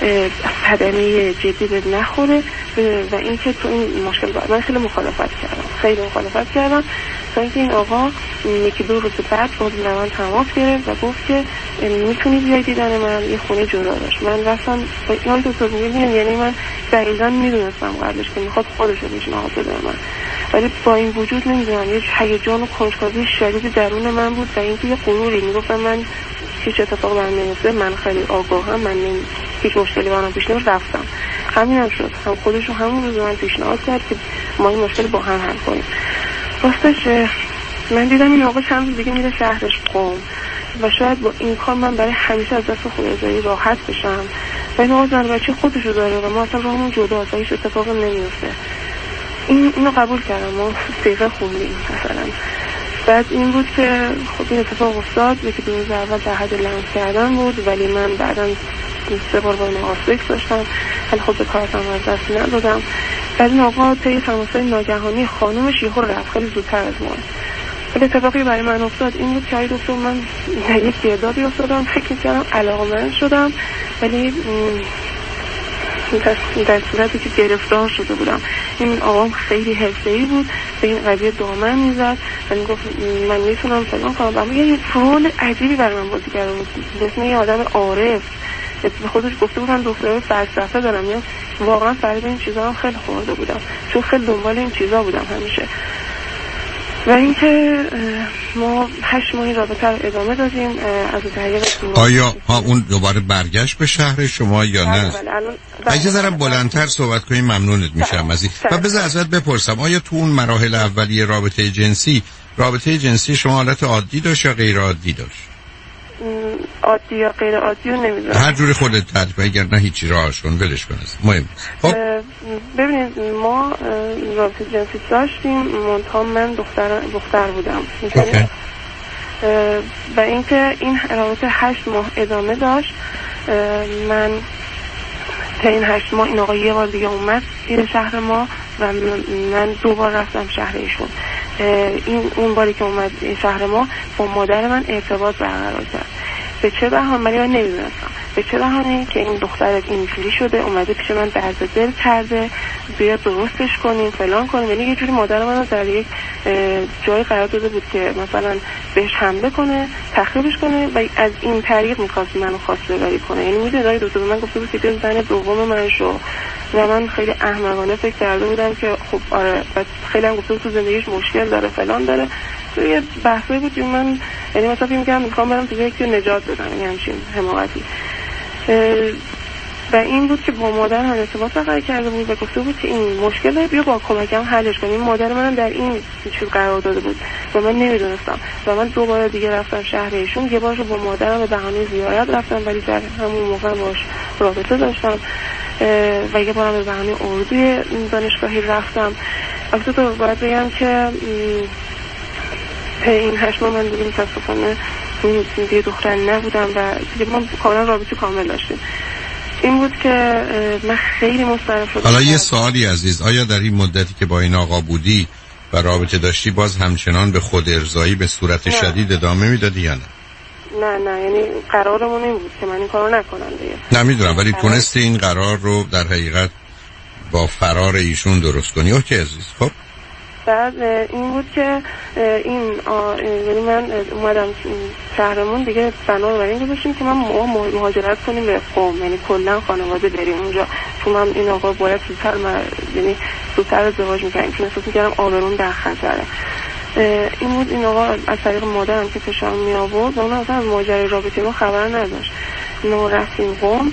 صدمه جدی به نخوره و اینکه تو این مشکل باید. من خیلی مخالفت کردم، خیلی مخالفت کردم تا اینکه این آقا یکی دو روز بعد با من تماس گرفت و گفت که میتونی بیای دیدن من. یه خونه جدا داشت. من رفتم با این دکتر میگم، یعنی من دقیقاً میدونستم قبلش که میخواد خودش رو پیشنهاد بده من، ولی با این وجود نمیدونم یه هیجان و کنجکاوی شدید درون من بود و اینکه یه غروری میگفتم من هیچ اتفاق برام نمیفته، من خیلی آگاهم، من هیچ مشکلی برام پیش نمیاد. رفتم همین هم شد، هم خودش رو همون روز من پیشنهاد کرد که ما این مشکل با هم حل کنیم. راستش من دیدم این آقا چند روز دیگه میره شهرش قم و شاید با این کار من برای همیشه از دست خودآزاری راحت بشم و این آقا زن بچه خودش رو داره و ما اصلا راهمون جداست و هیچ اتفاق نمیفته. این اینو قبول کردم، ما دقیقه خوندیم مثلا. بعد این بود که خب این اتفاق افتاد، یکی دو روز اول در حد لمس کردن بود، ولی من بعدا سه بار با این آسفکس داشتم، ولی خب به کارتم از دست ندادم. بعد این آقا طی تماسای ناگهانی خانومش یهو رفت خیلی زودتر از ما. ولی اتفاقی برای من افتاد این بود که هی دکتر من یک گردابی افتادم، فکر می‌کردم علاقه‌مند شدم، ولی در صورتی که گرفتار شده بودم. این آقام خیلی حرفه‌ای بود، به این قضیه دامن میزد و میگفت من میتونم فلان کنم، اما یه رول عجیبی برای من بازی کرده بود، مثل یه آدم عارف. به خودش گفته بودم دکترای فلسفه دارم، یا واقعا فرید این چیزا هم خیلی خورده بودم، چون خیلی دنبال این چیزا بودم همیشه. و اینکه ما هشت ماهی رابطه رو ادامه دادیم از طریق. آیا ها اون دوباره برگشت به شهر شما یا نه؟ اگه ذره بلندتر صحبت کنیم ممنونت میشم از این. و بذار ازت بپرسم آیا تو اون مراحل اولیه رابطه جنسی رابطه جنسی شما حالت عادی داشت یا غیر عادی داشت؟ عادی یا غیر عادی رو نمیدونم. هر جوری خودت تعریف اگر نه هیچی راهشون ولش کن است مهم خب ببینید ما رابطه جنسی داشتیم منتها من دختر دختر بودم می‌دونید و اینکه این رابطه هشت ماه ادامه داشت. من تا این هشت ماه این آقا یه بار دیگه اومد این شهر ما و من دو بار رفتم شهر ایشون. این اون باری که اومد این شهر ما با مادر من ارتباط برقرار کرد. به چه بهانه‌ای من نمیدونستم به چه بهانه‌ای که این دختر اینجوری شده اومده پیش من درد دل کرده بیا درستش کنیم فلان کنیم. یعنی یه جوری مادر من رو در یک جای قرار داده بود که مثلا بهش حمله کنه تخریبش کنه و از این طریق می‌خواست منو خواستگاری کنه. یعنی میدونید آقای دکتر من گفته بود که بیا زن دوم من شو و من خیلی احمقانه فکر کرده بودم که خب آره و خیلی هم گفته بود تو زندگیش مشکل داره فلان داره. یه بحثایی بود که من یعنی مثلا فکر می‌کردم می‌خوام برم تو یکی رو نجات بدم یعنی همچین حماقتی. و این بود که با مادر هم ارتباط برقرار کرده بود و گفته بود که این مشکل داره بیا با کمکم حلش کنیم. مادر منم در این چیز قرار داده بود و من نمیدونستم و من دو بار دیگه رفتم شهر ایشون. یه بارشو با مادرم به بهانه زیارت رفتم ولی در همون موقع باش رابطه داشتم و یه بارم به بهانه اردوی دانشگاهی رفتم. البته تو باید بگم که این هشت ماه من دیگه متاسفانه دیگه دختر نبودم و دیگه ما کاملا رابطه کامل داشتیم. این بود که من خیلی مضطرب شدم. حالا یه سوالی عزیز آیا در این مدتی که با این آقا بودی و رابطه داشتی باز همچنان به خود ارضایی به صورت نه. شدید ادامه میدادی یا نه؟ نه نه یعنی قرارمون این بود که من این کارو نکنم دیگه. نمیدونم ولی تونستی این قرار رو در حقیقت با فرار ایشون درست کنی. اوکی عزیز. خب بعد این بود که این یعنی من اومدم شهرمون دیگه بنابراین گذاشتیم که من مهاجرت کنیم به قم یعنی کلا خانواده بریم اونجا چون من این آقا باید زودتر یعنی زودتر ازدواج میکنیم چون احساس میکردم آبروم در خطره. این بود این آقا از طریق مادرم که فشار می آورد و اون اصلا از ماجرای رابطه ما خبر نداشت. ما رفتیم قم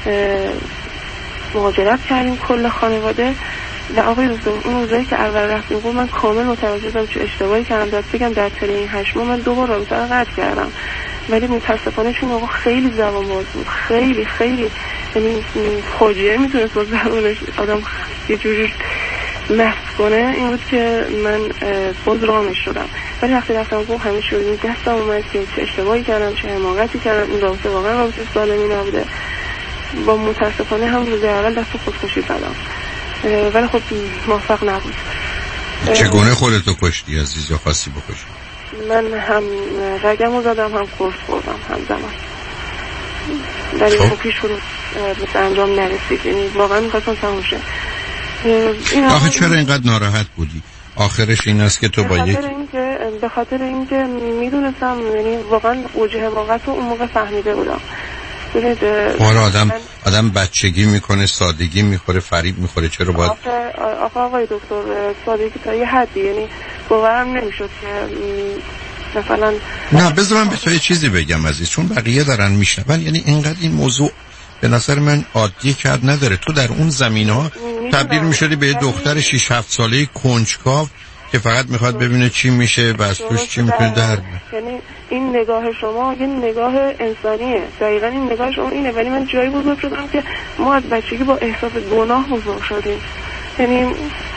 مهاجرت کردیم کل خانواده و آقای دکتر اون روزایی که اول رفتیم قم من کامل متوجه شدم چه اشتباهی کردم. داد بگم در طول این هشت ماه من دو بار رابطه رو قطع کردم ولی متاسفانه چون آقا خیلی زبان باز بود خیلی خیلی یعنی فاجعه میتونست با زبانش آدم یه جوری مست کنه. این بود که من باز رامش شدم ولی وقتی رفتم قم همه شدیم دستم اومد که چه اشتباهی کردم چه حماقتی کردم. این رابطه واقعا رابطه سالمی نبوده با متاسفانه هم روز اول دست خودکشی زدم ولی خب موفق نبود. چگونه خودتو کشتی عزیز یا خواستی بکشی؟ من هم رگمو زدم هم قرص خوردم هم زمان ولی خب پیش رو مثل انجام نرسید یعنی واقعا میخواستم تموم شه. آخه چرا اینقدر ناراحت بودی؟ آخرش این است که تو با یک به خاطر اینکه میدونستم یعنی واقعا اوج حماقت رو اون موقع فهمیده بودم. آره آدم آدم بچگی میکنه سادگی میخوره فریب میخوره چرا باید آقا آقای دکتر سادگی تا یه حدی یعنی باورم نمیشد که مثلا نه بذار من به تو یه چیزی بگم عزیز چون بقیه دارن میشنون یعنی اینقدر این موضوع به نظر من عادی کرد نداره. تو در اون زمینه ها تبدیل میشدی به یه دختر شش هفت ساله کنجکاو که فقط میخواد ببینه چی میشه و از توش چی میتونه در یعنی این نگاه شما یه نگاه انسانیه دقیقا این نگاه شما اینه ولی من جایی بزرگ شدم که ما از بچگی با احساس گناه بزرگ شدیم یعنی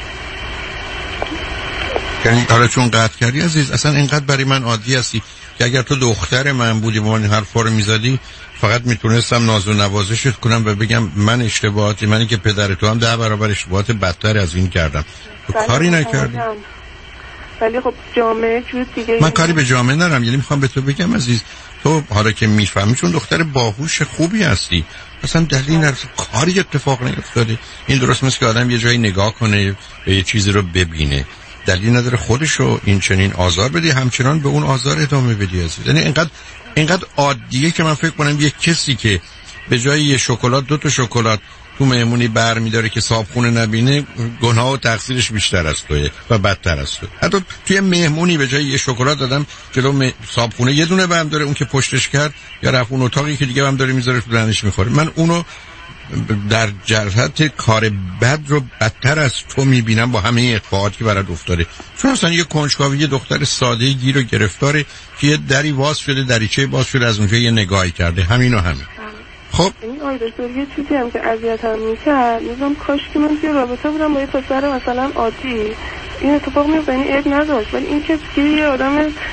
یعنی حالا چون قطع کردی عزیز اصلا اینقدر برای من عادی هستی که اگر تو دختر من بودی و این حرفا رو میزدی فقط میتونستم ناز و نوازشت کنم و بگم من اشتباهاتی منی که پدر تو هم ده برابر اشتباهات بدتر از این کردم تو کاری نکردی. ولی خب جامعه جور دیگه من کاری به جامعه ندارم یعنی میخوام به تو بگم عزیز تو حالا که میفهمی چون دختر باهوش خوبی هستی اصلا دلیل نداره کاری اتفاق نیفتاده. این درست مثل که آدم یه جایی نگاه کنه به یه چیزی رو ببینه دلیل نداره خودشو این چنین آزار بدی همچنان به اون آزار ادامه بدی عزیز. یعنی اینقدر اینقدر عادیه که من فکر کنم یه کسی که به جای یه شکلات دو تا شکلات تو مهمونی بر می‌داره که صابخونه نبینه گناه و تقصیرش بیشتر از توئه و بدتر از تو. حتی توی مهمونی به جای یه شکلات دادم جلو م... صابخونه یه دونه برم داره اون که پشتش کرد یا رفت اون اتاقی که دیگه برم داره میذاره تو دهنش میخوره. من اونو در جهت کار بد رو بدتر از تو میبینم با همه اخفاقاتی که برات افتاده. چون اصلا یه کنجکاوی یه دختر ساده گیر و گرفتاره که یه دری باز شده، دریچه باز شده، از اونجا یه نگاهی کرده، همین و همین. خب این آی دکتر یه چیزی هم که اذیتم میکرد، میگم کاش که من توی رابطه بودم با یه پسر مثلا عادی این اتفاق میفته، یعنی عیب نداشت، ولی این که یه آدم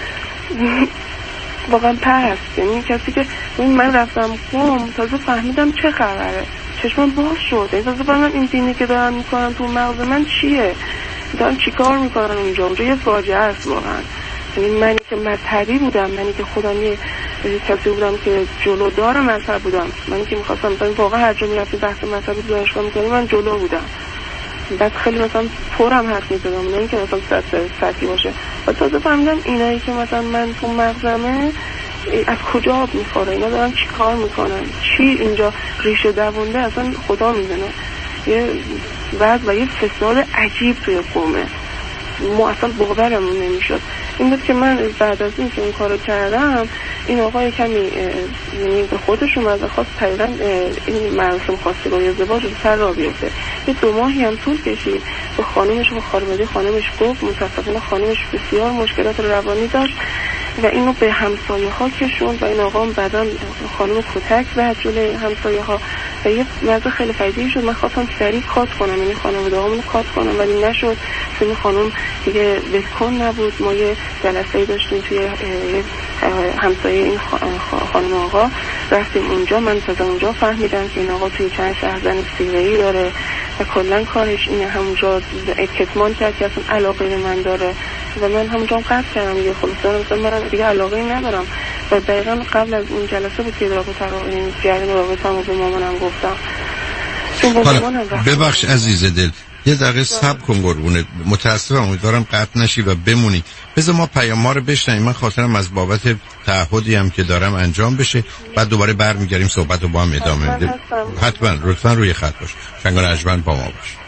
واقعا پست، یعنی کسی که من رفتم قم تازه فهمیدم چه خبره، چشمم باز شد، این تازه فهمیدم این دینی که دارن میکنن تو مغز من چیه، دارن چی کار میکنن اونجا. اونجا یه فاجعه است واقعا. یعنی منی که مذهبی بودم، منی که خودم یه کسی بودم که جلودار مذهب بودم، منی که میخواستم مثلا واقعا هر جا میرفتیم بحث مذهبی دانشگاه میکنیم، من جلو بودم، بعد خیلی مثلا پرم حرف میزدم، نه اینکه مثلا سطحی باشه. و تازه فهمیدم اینایی که مثلا من تو مغزمه از کجا آب میخوره، اینا دارن چی کار میکنن، چی اینجا ریشه دوونده، اصلا خدا میدونه. یه وضع و یه فساد عجیب توی قومه، ما اصلا باورمون نمیشد. این بود که من بعد از این که این کارو کردم، این آقای کمی یعنی به خودش اومد و خواست طریقا این مراسم خواستگاری ازدواج رو سر را بیفته. یه دو ماهی هم طول کشید. به خانمش و خانواده خانمش گفت، متاسفانه خانمش بسیار مشکلات روانی داشت و اینو به همسایه ها کشوند و این آقا هم بعدا خانم کتک زد جلوی همسایه ها و یه وضع خیلی فجیعی شد. من خواستم سریع کات کنم، یعنی خانواده هامون کات کنم، ولی نشد. این خانم دیگه ولکن نبود. ما یه جلسه‌ای داشتیم توی همسایه این خانم آقا، رفتیم اونجا. من تازه اونجا فهمیدم که این آقا توی چند شهر زن سیغه‌ای داره و کلا کارش اینه، همونجا کتمان کرد که اصلا علاقه به من داره و من همونجا قطع کردم دیگه. خلاص مثلا من دیگه علاقه ندارم و دقیقا قبل از اون جلسه بود که رابطه رو این جریان رابطه‌مو به مامانم گفتم. حالا ببخش عزیز دل، یه دقیقه صبر کن قربونه، متاسفم، امیدوارم قطع نشی و بمونی. بذار ما پیام‌ها رو بشنویم. من خاطرم از بابت تعهدی هم که دارم انجام بشه، بعد دوباره برمیگردیم صحبت رو با هم ادامه بدیم. حتما لطفا روی خط باش. شنگان اجمن با ما باش.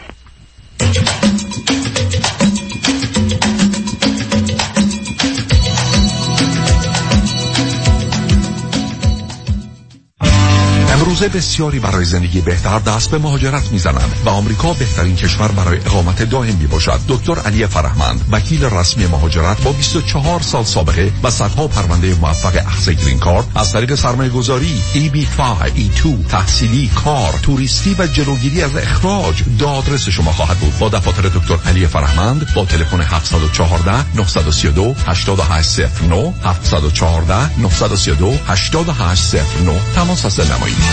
امروزه بسیاری برای زندگی بهتر دست به مهاجرت میزنند و آمریکا بهترین کشور برای اقامت دائم می باشد. دکتر علی فرهمند، وکیل رسمی مهاجرت با بیست و چهار سال سابقه و صدها پرونده موفق اخذ گرین کارت از طریق سرمایه‌گذاری، ای بی پنج، ای دو، تحصیلی، کار، توریستی و جلوگیری از اخراج دادرس شما خواهد بود. با دفاتر دکتر علی فرهمند با تلفن هفت یک چهار نه سه دو هشت هشت صفر نه هفت یک چهار نه سه دو هشت هشت صفر نه تماس حاصل نمایید.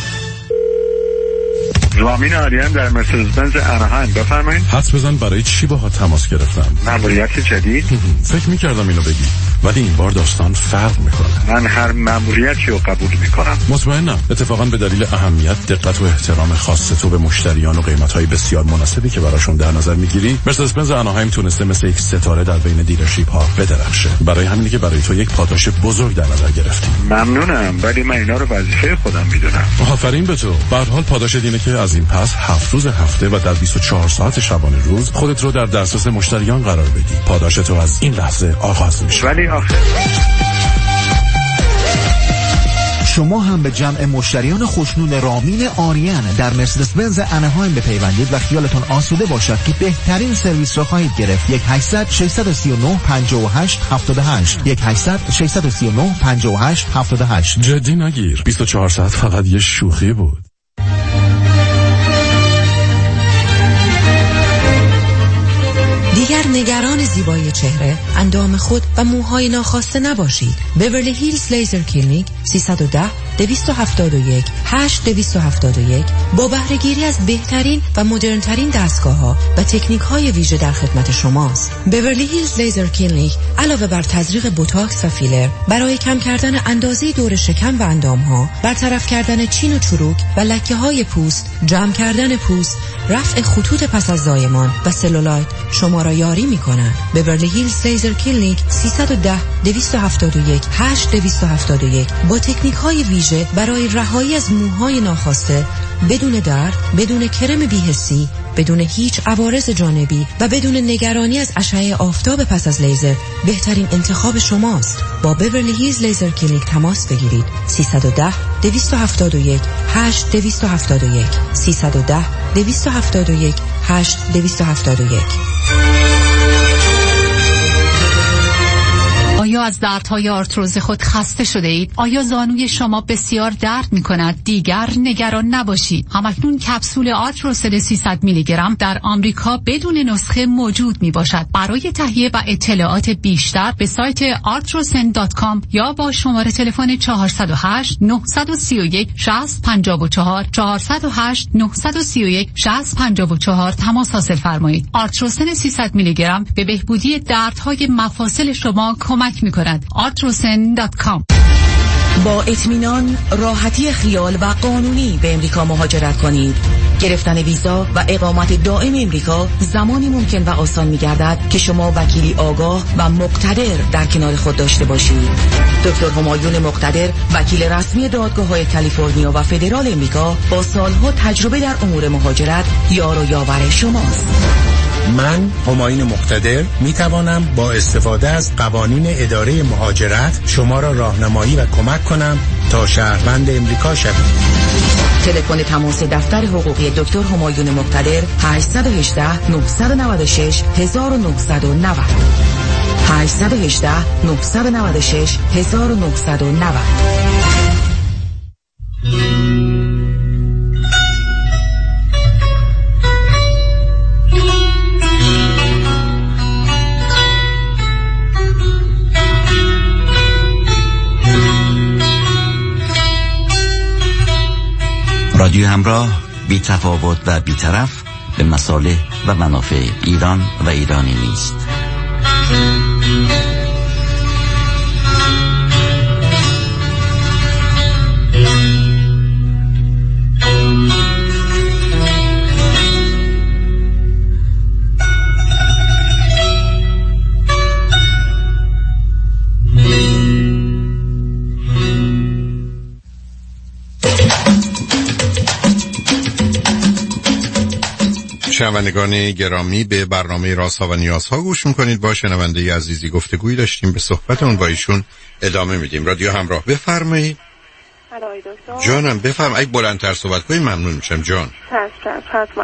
رامین آریان در مرسدس بنز اناهایم، بفرمایید. حدس بزن برای چی باها تماس گرفتم؟ مأموریت جدید؟ فکر می‌کردم اینو بگی، ولی این بار داستان فرق میکنه. من هر مأموریتی رو قبول میکنم. مطمئنم. اتفاقا به دلیل اهمیت، دقت و احترام خاص تو به مشتریان و قیمت‌های بسیار مناسبی که براشون در نظر میگیری، مرسدس بنز اناهایم تونسته مثل یک ستاره در بین دیلرشیپ ها بدرخشه. برای همینه که برای تو یک پاداش بزرگ در نظر گرفتیم. ممنونم، ولی من اینا رو وظیفه خودم میدونم. آفرین به تو. به هر حال پاداش اینه که از این پس هفت روز هفته و در بیست و چهار ساعت شبانه روز خودت رو در دسترس مشتریان قرار بدی. پاداش تو از این لحظه آغاز میشه. ولی آخر شما هم به جمع مشتریان خوشنود رامین آریان در مرسدس بنز اناهایم بپیوندید و خیالتان آسوده باشد که بهترین سرویس را خواهید گرفت. یک هشتصد ششصد و سی و نه پنجاه و هشت هفتاد و هشت یک هشتصد ششصد و سی و نه پنجاه و هشت هفتاد و هشت. جدی نگیر، بیست و چهار ساعت فقط یه شوخی بود. دیگر نگران زیبایی چهره، اندام خود و موهای ناخواسته نباشید. بیورلی هیلز لیزر کلینیک سیصد و ده دویست و هفتاد و یک هشت دویست و هفتاد و یک با بهره‌گیری از بهترین و مدرن‌ترین دستگاه‌ها و تکنیک‌های ویژه در خدمت شماست. بیورلی هیلز لیزر کلینیک علاوه بر تزریق بوتاکس و فیلر برای کم کردن اندازه دور شکم و اندام‌ها، برطرف کردن چین و چروک و لکه‌های پوست، جمع کردن پوست، رفع خطوط پس از زایمان و سلولایت شما را یاری می‌کنند. بیورلی هیلز لیزر کلینیک سیصد و ده دویست و هفتاد و یک هشت دویست و هفتاد و یک با تکنیک‌های ویژه ویژه برای رهایی از موهای ناخواسته بدون درد، بدون کرم بی‌حسی، بدون هیچ عوارض جانبی و بدون نگرانی از اشعه آفتاب پس از لیزر بهترین انتخاب شماست. با بیورلی هیلز لیزر کلینیک تماس بگیرید. سیصد و ده دویست و هفتاد و یک هشت دویست و هفتاد و یک سیصد و ده دویست و هفتاد و یک هشت دویست و هفتاد و یک. آیا از دردهای آرتروز خود خسته شده اید؟ آیا زانوی شما بسیار درد می کند؟ دیگر نگران نباشید. همکنون کپسول آرتروسن سیصد میلی گرم در آمریکا بدون نسخه موجود می باشد. برای تهیه و اطلاعات بیشتر به سایت آرتروسن دات کام یا با شماره تلفن چهار صفر هشت نه سه یک شصت پنجاه و چهار چهار صفر هشت نه سه یک شصت پنجاه و چهار تماس حاصل فرمایید. آرتروسن سیصد میلی گرم به بهبودی دردهای مفاصل شما کمک می کند. آرتروسن دات کام. با اطمینان، راحتی خیال و قانونی به امریکا مهاجرت کنید. گرفتن ویزا و اقامت دائم امریکا زمانی ممکن و آسان می‌گردد که شما وکیلی آگاه و مقتدر در کنار خود داشته باشید. دکتر همایون مقتدر، وکیل رسمی دادگاه‌های کالیفرنیا و فدرال امریکا با سالها تجربه در امور مهاجرت، یار و یاور شماست. من همایون مقتدر می توانم با استفاده از قوانین اداره مهاجرت شما را راهنمایی و کمک کنم تا شهروند امریکا شوید. تلفن تماس دفتر حقوقی دکتر همایون مقتدر هشت یک هشت نه نه شش نه نه نه نه هشت یک هشت نه نه شش نه نه نه نه. رادیو همراه، بی تفاوت و بی طرف به مصالح و منافع ایران و ایرانی نیست. شنوندگان گرامی، به برنامه رازها و نیازها گوش میکنید. با شنونده عزیزی گفتگویی داشتیم، به صحبتمون با ایشون ادامه میدیم. رادیو همراه، بفرمایید. جانم بفرم. اگه بلندتر صحبت کنید ممنون میشم. جان چشم حتما.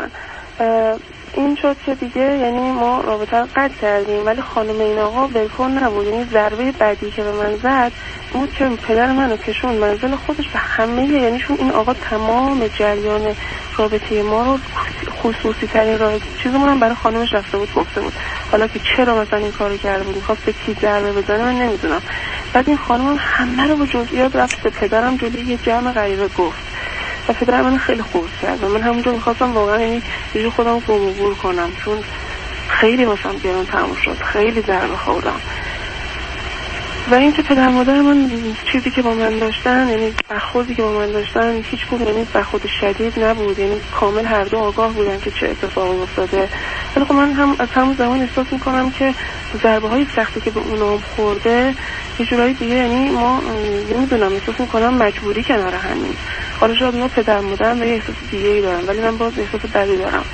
این شد که دیگه یعنی ما رابطه رو قطع کردیم، ولی خانم این آقا ولکن نبود. یعنی ضربه بعدی که به من زد بود که پدر منو کشون منزل خودش و همه، یعنی چون این آقا تمام جریان رابطه ما رو، خصوصی ترین رابطه چیزمون هم برای خانمش رفته بود گفته بود. حالا که چرا مثلا این کارو کرده بود، می‌خواست به کی ضربه بزنه من نمیدونم. بعد این خانم هم همه رو با جزئیات رفت به پدرم جلوی یه جمع غریبه گفت و پدر من خیلی خوب کرد و من همونجا می‌خواستم واقعا یعنی یه خودم گم و گور کنم، چون خیلی واسم گران تموم شد، خیلی ضربه خوردم. و این که پدر مادر من چیزی که با من داشتن، یعنی برخوردی که با من داشتن هیچ کدوم یعنی برخورد شدید نبود، یعنی کامل هر دو آگاه بودن که چه اتفاقی افتاده. ولی خب من هم از همون زمان احساس میکنم که ضربه های سختی که به اونام خورده یه جورایی دیگه، یعنی ما نمیدونم، احساس میکنم مجبوری کنار همین. حالا شاید ما پدر مادرم و یه احساس دیگه ای دارم، ولی من باز احساس بدی دارم.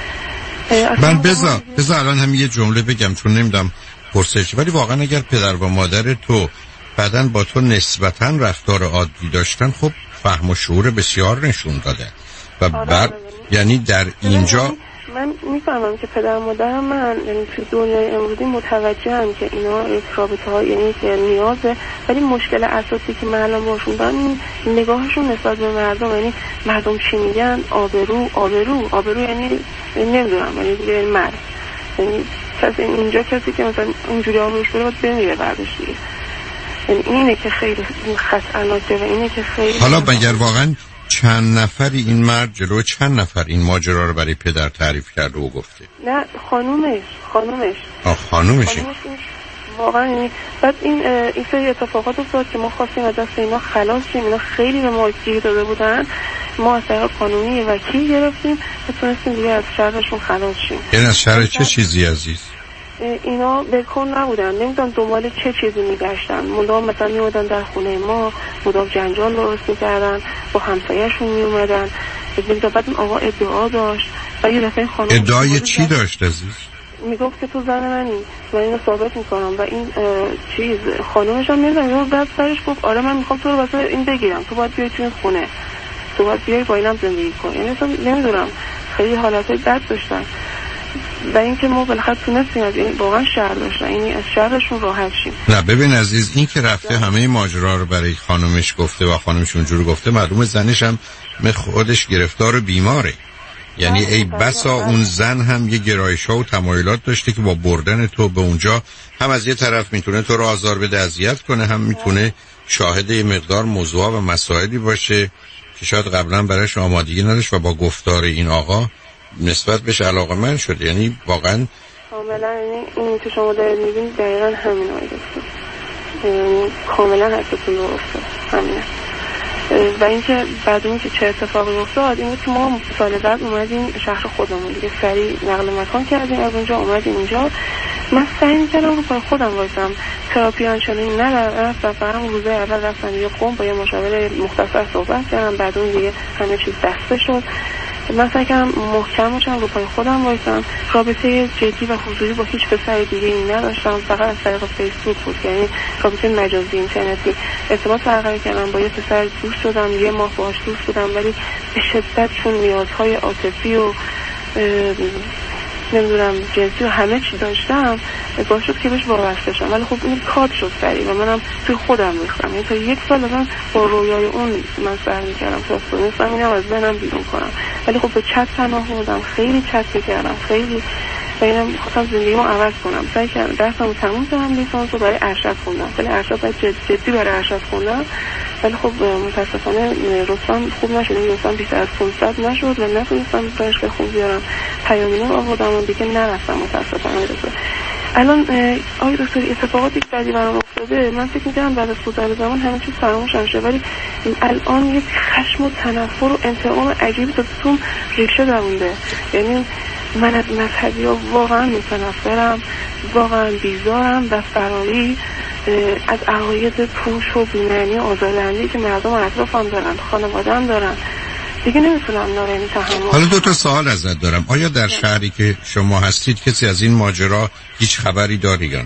من بذار بذار الان هم یه جمله بگم چون نمیدونم پرسش، ولی واقعا اگر پدر و مادر تو بعدن با تو نسبتاً رفتار عادی داشتن، خب فهم و شعور بسیار نشون داده و بعد یعنی در اینجا من میفهمم که پدر مادرم من یعنی تو دنیای امروزی متوجهم که اینا یک رابطه ها یعنی که نیازه، ولی مشکل اساسی که من الان باشون دارم این نگاهشون نسبت به مردم، یعنی مردم چی میگن، آبرو آبرو آبرو یعنی نمیدونم، یعنی دیگه مرد، یعنی کسی اینجا کسی که مثلا اونجوری آبروش بره باید بمیره بعدش دیگه. یعنی اینه که خیلی خطرناکه و اینه که خیلی. حالا مگر واقعا چند نفری این مرد جلو چند نفر این ماجرا رو برای پدر تعریف کرده و گفته؟ نه خانومش خانومش آه خانومشی واقعا. یعنی بعد این این سری اتفاقات افتاد که ما خواستیم از دست اینا خلاص شیم، اینا خیلی به ما گیر داده بودن، ما از طریق قانونی وکیل گرفتیم و تونستیم دیگه از شرشون خلاص شیم. این از شر چه چیزی عزیز؟ اینا بکن نبودن، نمیدونم دنبال چه چیزی میگشتن. مدام مثلا میومدن در خونه ما، مدام جنجال درست میکردن، با همسایه‌شون میومدن. بعد این آقا ادعا داشت و یه دفعه خانم ادعای چی داشت عزیز؟ میگفت که تو زن منی، من اینو ثابت میکنم. و این چیز خانومش هم میدونم بعد سرش گفت آره من میخوام تو رو واسه این بگیرم، تو باید بیای تو این خونه، تو باید بیای با اینم زندگی کنی. یعنی اصلا نمیدونم خیلی حالتهای بد داشتن. و اینکه ما بالاخره تونستیم از این واقعا شهر داشتن، یعنی از شهرشون راحت شیم. نه ببین عزیز، این که رفته همه ماجرا رو برای خانومش گفته و خانومش اونجور گفته، معلومه زنش هم خودش گرفتار و بیماره. یعنی ای بسا اون زن هم یه گرایش‌ها و تمایلات داشته که با بردن تو به اونجا هم از یه طرف میتونه تو رو آزار بده، اذیت کنه، هم میتونه شاهد یه مقدار موضوع و مسائلی باشه که شاید قبلا براش آمادگی نداشت و با گفتار این آقا نسبت بهش علاقه‌مند شده. یعنی واقعا کاملا یعنی این که شما دارید میگین دقیقاً همین آیده یعنی کاملا حستون درسته همینه. و اینکه بعد اون که چه اتفاقی افتاد این که ما سال بعد اومدیم شهر خودمون دیگه، سریع نقل مکان کردیم از اونجا اومدیم اینجا. من سعی می‌کردم رو پای خودم وایسم، تراپی آنچنانی نرفتم، فقط روزه اول رفتم یه قوم با یه مشاور مختصر صحبت کردم، بعد اون دیگه همه چیز بسته شد. من سعی کردم محکم باشم رو پای خودم وایسم. رابطه جدی و حضوری با هیچ پسر دیگه این نداشتم، فقط از طریق فیسبوک بود، یعنی رابطه مجازی اینترنتی ارتباط برقرار کردم. با یه پسر دوست شدم، یه ماه باهاش دوست بودم، ولی به شدت چون نیازهای عاطفی و نمیدونم جنسی و همه چی داشتم باعث شد که بهش وابسته شدم. ولی خب این کات شد سریع و منم توی خودم ریختم. یعنی تا یک سال من با رویای اون من سر میکردم تا تونستم اینم از ذهنم بیرون کنم. ولی خب به چت پناه بردم، خیلی چت میکردم، خیلی و اینم خواستم زندگیمو عوض کنم. سعی کردم درسمو تموم کنم، لیسانس رو برای ارشد خوندم. ولی ارشد باید جدی برای ارشد خوندم. ولی خب متاسفانه رتبه‌ام خوب نشد، این رتبه‌ام بیشتر از پانصد نشد و نتونستم دانشگاه خوب بیارم. پیامینه رو آوردم و دیگه نرفتم متاسفانه رتبه. الان آقای دکتر اتفاقاتی که بعدی برام افتاده، من فکر می‌کردم بعد از گذر زمان همه چیز فراموش میشه، ولی الان یک خشم و تنفر و انتقام عجیبی تو توم ریشه درونده. یعنی من از مذهبی‌ها واقعا متنفرم، واقعا بیزارم و فراری از عقاید پوچ و بی‌معنی و آزاردهنده‌ای که مردم اطرافم دارن، خانواده‌ام دارن. دیگه نمیتونم نارینی تحمل. حالا دو تا سوال ازت دارم. آیا در شهری که شما هستید کسی از این ماجرا هیچ خبری داره یا نه؟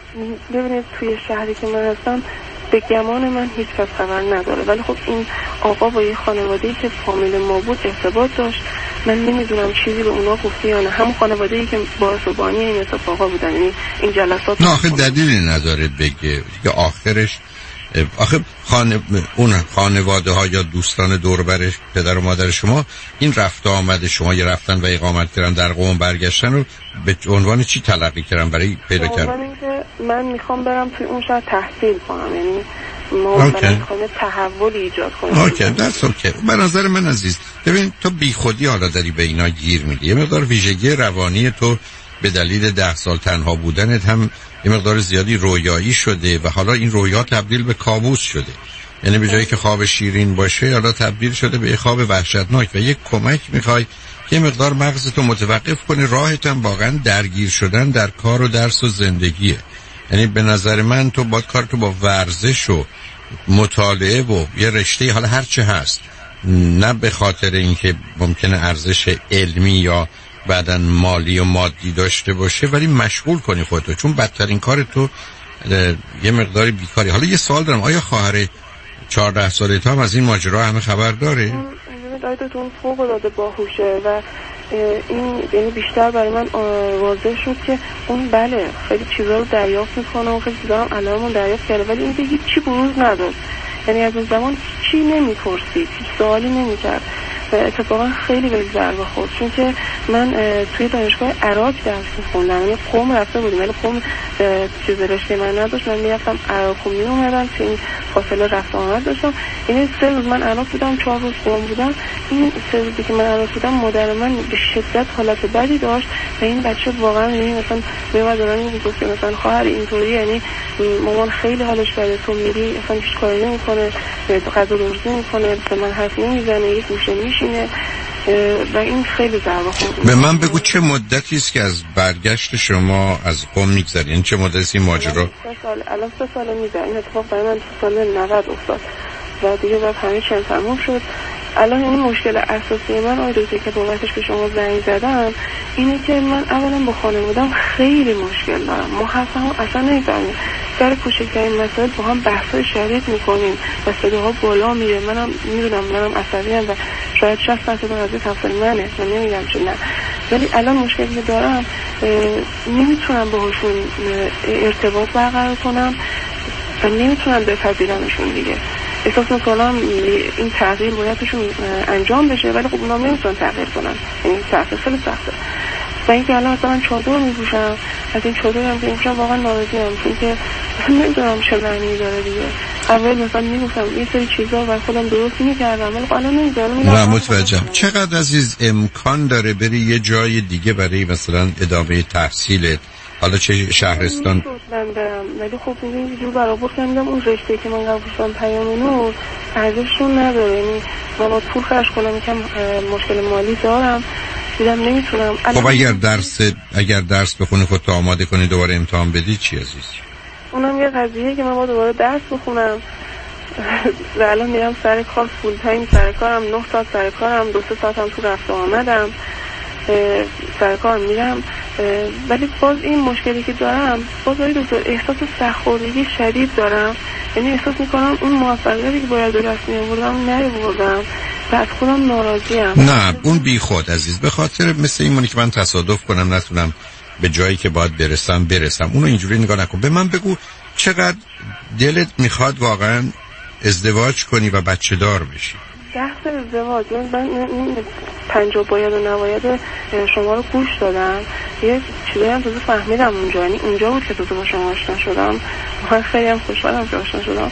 ببینید توی شهری که من هستم به گمان من هیچ کس خبر نداره، ولی خب این آقا با یه خانواده‌ای که فامیل ما بود ارتباط داشت. من نمیدونم چیزی به اونا گفته یا نه، همون خانواده‌ای که باعث و بانی این اتفاقا بودن. یعنی این جلسات نه آخه دلیلی نداره بگه که آخرش آخه خانه اون خانواده ها یا دوستان دور برش پدر و مادر شما این رفت آمد شما یه رفتن و اقامت کردن در قم برگشتن رو به عنوان چی تلقی کردن برای پیدا کردن؟ من میخوام برم توی اون شهر تحصیل کنم، یعنی ما میخوام تحول ایجاد کنم. اوکی دست اوکی. به نظر من عزیز ببین تو بی خودی حالا داری به اینا گیر میدی. یه مقدار ویژگی روانی تو به دلیل ده سال تنها بودنت هم یه مقدار زیادی رویایی شده و حالا این رویا تبدیل به کابوس شده. یعنی به جایی که خواب شیرین باشه حالا تبدیل شده به خواب وحشتناک و یک کمک میخوای که مقدار مغزتو متوقف کنی. راحت هم واقعا درگیر شدن در کار و درس و زندگیه. یعنی به نظر من تو باید کارتو با ورزش و مطالعه و یه رشته حالا هر چه هست، نه به خاطر اینکه ممکنه ارزش علمی یا بعدن مالی و مادی داشته باشه، ولی مشغول کنی خودتو، چون بدترین کار تو یه مقداری بیکاری. حالا یه سوال دارم، آیا خواهر چهارده ساله تو هم از این ماجرا همه خبر داره؟ دایتون فوق العاده باهوشه و این یعنی بیشتر برای من واضح شد که اون بله خیلی چیزا رو دریافت میکنه و خیلی چیزا هم علامون دریافت کرده، ولی این دیگه چی بروز نداشت. یعنی از اون زمان چی نمیپرسید، هیچ سوالی نمیکرد و اتفاقا خیلی به ضربه خورد. چون که من توی دانشگاه عراق درس می‌خوندم، یعنی قم رفته بودیم ولی قم چیز رشته من نداشت. من میرفتم عراق و میومدم که این فاصله رفت آمد داشتم. این سه روز من عراق بودم، چهار روز قم بودم. این سه روزی که من عراق بودم مادر من به شدت حالت بدی داشت و این بچه واقعا یعنی مثلا میومد اون میگفت مثلا خواهر اینطوری، یعنی مامان خیلی حالش بده، تو میری اصلا هیچ کاری نمی‌کنه، غذا درست نمی‌کنه، به من حرف نمیزنه، یک گوشه میشینه و این خیلی ضربه خورد. به من بگو چه مدتی است که از برگشت شما از قم میگذره؟ این چه مدتی این ماجرا؟ سه سال الان سه سال میگذره. این اتفاق برای من سال نود افتاد و دیگه بعد همه چیز تموم شد. الان این مشکل اساسی من آقای دکتر که بابتش به شما زنگ زدم اینه که من اولا با خانواده‌ام خیلی مشکل دارم. ما حرفمو اصلا نمی‌فهمیم. سر کوچکترین مسائل با هم بحث‌های شدید می‌کنیم و صداها بالا میره. منم میدونم منم عصبی‌ام و شاید شصت درصد از تقصیر منه. من نمیگم که نه. ولی الان مشکلی که دارم نمیتونم باهاشون ارتباط برقرار کنم و نمیتونم بپذیرمشون دیگه. احساس میکنم این تغییر بایدشون انجام بشه ولی خب اونا نمیتونن تغییر کنن. این تغییر خیلی سخته. و اینکه الان مثلا چادر میپوشم، از این چادر هم که میپوشم واقعا ناراضی ام، چون که نمیدونم چه معنی داره دیگه. اول مثلا میگفتم یه سری چیزا برای خودم درست میکردم ولی الان نمیدونم. نه متوجهم. چقدر عزیز امکان داره بری یه جای دیگه برای مثلا ادامه تحصیلت؟ حالا چه شهرستان؟ من برم ولی خب این جور برابر کردم اون رشته که من قبولشم پیام نور ارزششون نداره. یعنی من با پول خرج کنم یکم مشکل مالی دارم دیدم نمیتونم. خب اگر درس اگر درس بخونی خودت آماده کنی دوباره امتحان بدی چی عزیز؟ اونم یه قضیه که من با دوباره درس بخونم و الان میرم سر کار فول تایم سر کارم، نه ساعت سر کارم، دو سه ساعتم تو رفت و آمدم سر کار میرم. ولی باز این مشکلی که دارم باز دکتر احساس سخت‌خوردگی شدید دارم. یعنی احساس میکنم اون موفقیتی که باید به دست میآوردم نیاوردم و از خودم ناراضیم. نه اون بی خود عزیز، به خاطر مثل این مونی که من تصادف کنم نتونم به جایی که باید برسم برسم. اونو اینجوری نگاه نکن. به من بگو چقدر دلت میخواد واقعا ازدواج کنی و بچه دار بشی؟ بحث ازدواج من این پنجاه باید و نباید شما رو گوش دادم، یه چیزایی هم تازه فهمیدم اونجا. یعنی اونجا بود که تازه با شما آشنا شدم. من خیلی هم خوشحالم که آشنا شدم.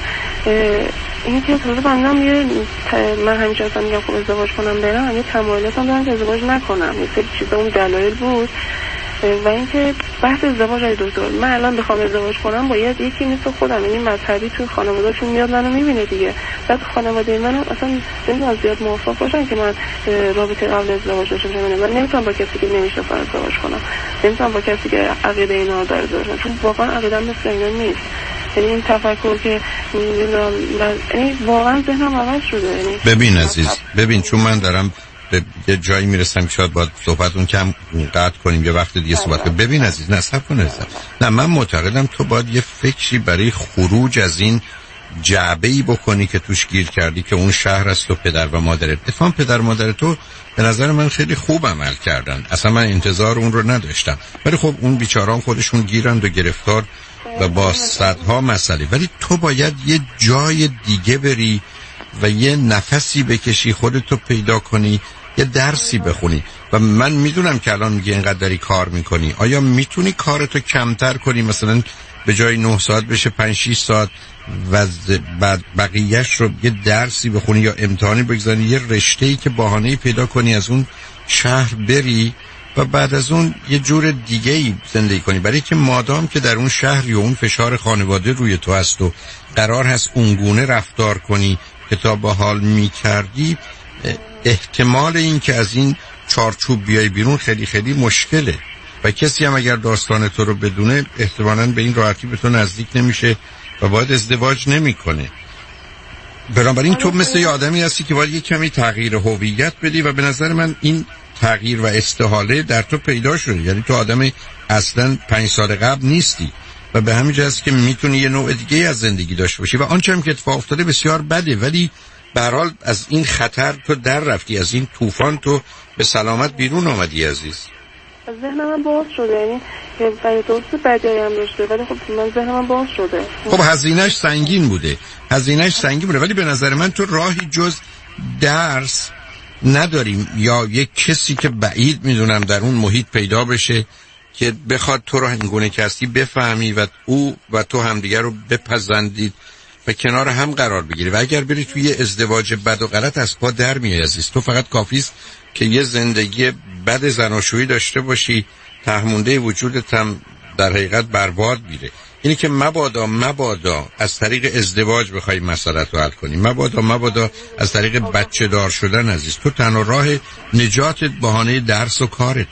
این که تازه فهمیدم یه من همیشه اصلا میگم خب ازدواج کنم برم، یه تمایلاتم دارم که ازدواج نکنم. یه سری چیزا اون دلایل بود و اینکه بحث ازدواج های دکتر من الان بخوام ازدواج کنم باید یکی مثل خودم، یعنی مذهبی توی خانواده‌شون میاد منو میبینه دیگه. بعد خانواده منم اصلا نمیدونم زیاد موافق باشن که من رابطه قبل ازدواج داشته باشم. من نمیتونم با کسی که نمیشناسم ازدواج کنم، نمیتونم با کسی که عقیده اینا داره ازدواج کنم، چون واقعا عقیده‌ام مثل اینا نیست. یعنی این تفکر که نمیدونم یعنی واقعا ذهنم عوض شده. یعنی ببین عزیز ببین، چون من دارم به یه جایی میرسم که شاید باید صحبتون کم قطع کنیم یه وقت دیگه صحبت کنیم. ببین عزیز نه صبر کن عزیز. نه من معتقدم تو باید یه فکری برای خروج از این جعبه‌ای بکنی که توش گیر کردی که اون شهر است و پدر و مادرت. اتفاقا پدر و مادر تو به نظر من خیلی خوب عمل کردن، اصلا من انتظار اون رو نداشتم، ولی خب اون بیچاره‌ها خودشون گیرند و گرفتار و با صدها مسئله. ولی تو باید یه جای دیگه بری و یه نفسی بکشی، خودتو پیدا کنی، یه درسی بخونی. و من میدونم که الان میگه اینقدر داری کار میکنی، آیا میتونی کارتو کمتر کنی؟ مثلا به جای نه ساعت بشه پنج شش ساعت و بعد بقیهش رو یه درسی بخونی یا امتحانی بگذاری، یه رشته‌ای که بهانه‌ای پیدا کنی از اون شهر بری و بعد از اون یه جور دیگه‌ای زندگی کنی. برای که مادام که در اون شهری و اون فشار خانواده روی تو هست و قرار هست اونگونه رفتار کنی که تا به حال میکردی، احتمال این که از این چارچوب بیای بیرون خیلی خیلی مشکله و کسی هم اگر داستان تو رو بدونه احتمالاً به این راحتی به تو نزدیک نمیشه و باید ازدواج نمیکنه. بنابراین تو مثل یه آدمی هستی که باید یه کمی تغییر هویت بدی و به نظر من این تغییر و استحاله در تو پیدا شده. یعنی تو آدم اصلاً پنج سال قبل نیستی و به همین جهت که میتونی یه نوع دیگه از زندگی داشته باشی و آنچه هم که اتفاق افتاده بسیار بده، ولی به هر حال از این خطر تو در رفتی، از این طوفان تو به سلامت بیرون آمدی عزیز. از ذهنم باز شده، یعنی برای دوست بدیایی هم داشته ولی خب من ذهنم باز شده. خب هزینه‌اش سنگین بوده هزینه‌اش سنگین بوده ولی به نظر من تو راهی جز درس نداریم یا یک کسی که بعید میدونم در اون محیط پیدا بشه که بخواد تو رو هنگونه که هستی بفهمی و او و تو همدیگر رو بپسندید و کنار هم قرار بگیری. و اگر بری توی یه ازدواج بد و غلط از پا در میای عزیز. تو فقط کافیست که یه زندگی بد زناشویی داشته باشی، تهمونده وجودت هم در حقیقت برباد میره. اینی که مبادا مبادا از طریق ازدواج بخوای مسئله رو حل کنی، مبادا مبادا از طریق بچه دار شدن عزیز. تو تنها راه نجاتت بهانه درس و کارته.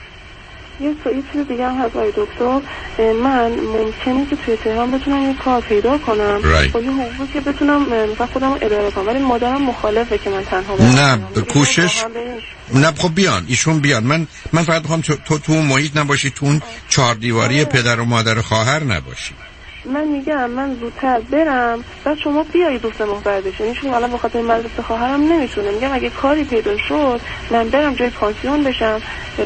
یه چیز دیگه هم هست آقای دکتر، من ممکنه که توی تهران بتونم یه کار پیدا کنم با یه حقوقی که بتونم مثلا خودم اداره کنم، ولی مادرم مخالفه که من تنها باشم. نه کوشش نه خب بیان ایشون بیان، من من فقط میخوام تو تو تو اون محیط نباشی، تو اون چهار دیواری پدر و مادر و خواهر نباشی. من میگم من زودتر برم بعد شما بیایید دو سه ماه بعدش، یعنی چون الان بخاطر مدرسه خواهرم نمیتونه. میگم اگه کاری پیدا شد من برم جای پانسیون بشم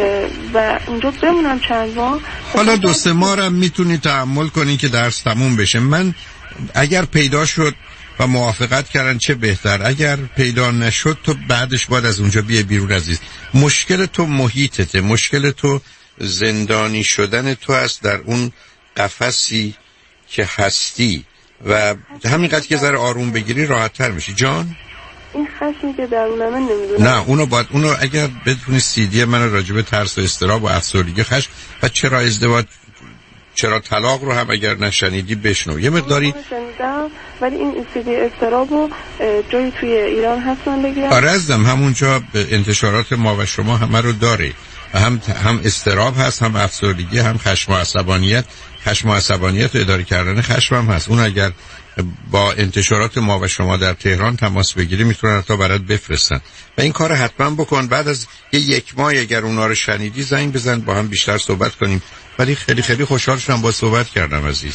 و اونجا بمونم چند ماه. حالا دو سه ماه هم میتونی تحمل کنی که درس تموم بشه. من اگر پیدا شد و موافقت کردن چه بهتر، اگر پیدا نشد تو بعدش باید از اونجا بیای بیرون عزیز. مشکل تو محیطته، مشکل تو زندانی شدن تو است در اون قفسی که هستی و همینقدر که ذره آروم بگیری راحت تر میشی. جان این خشمی که درونمه نمیدونم. نه اونو باید اونو اگر بتونی سی دی من راجب ترس و استراب و افسردگی خشم و چرا ازدواج چرا طلاق رو هم اگر نشنیدی بشنو یه مقداری شنیدم، ولی این سی دی استرابو جایی توی ایران هستن بگیرم. آره عزیزم همونجا انتشارات ما و شما همه رو داره و هم هم استراب هست، هم افسردگی، هم خشم و عصبانیت. خشم و عصبانیت و اداره کردن خشم هم هست. اون اگر با انتشارات ما و شما در تهران تماس بگیری میتونن تا برات بفرستن و این کار حتما بکن. بعد از یه یک ماه اگر اونا رو شنیدی زنگ بزن با هم بیشتر صحبت کنیم. ولی خیلی خیلی خوشحال شدم با صحبت کردم عزیز.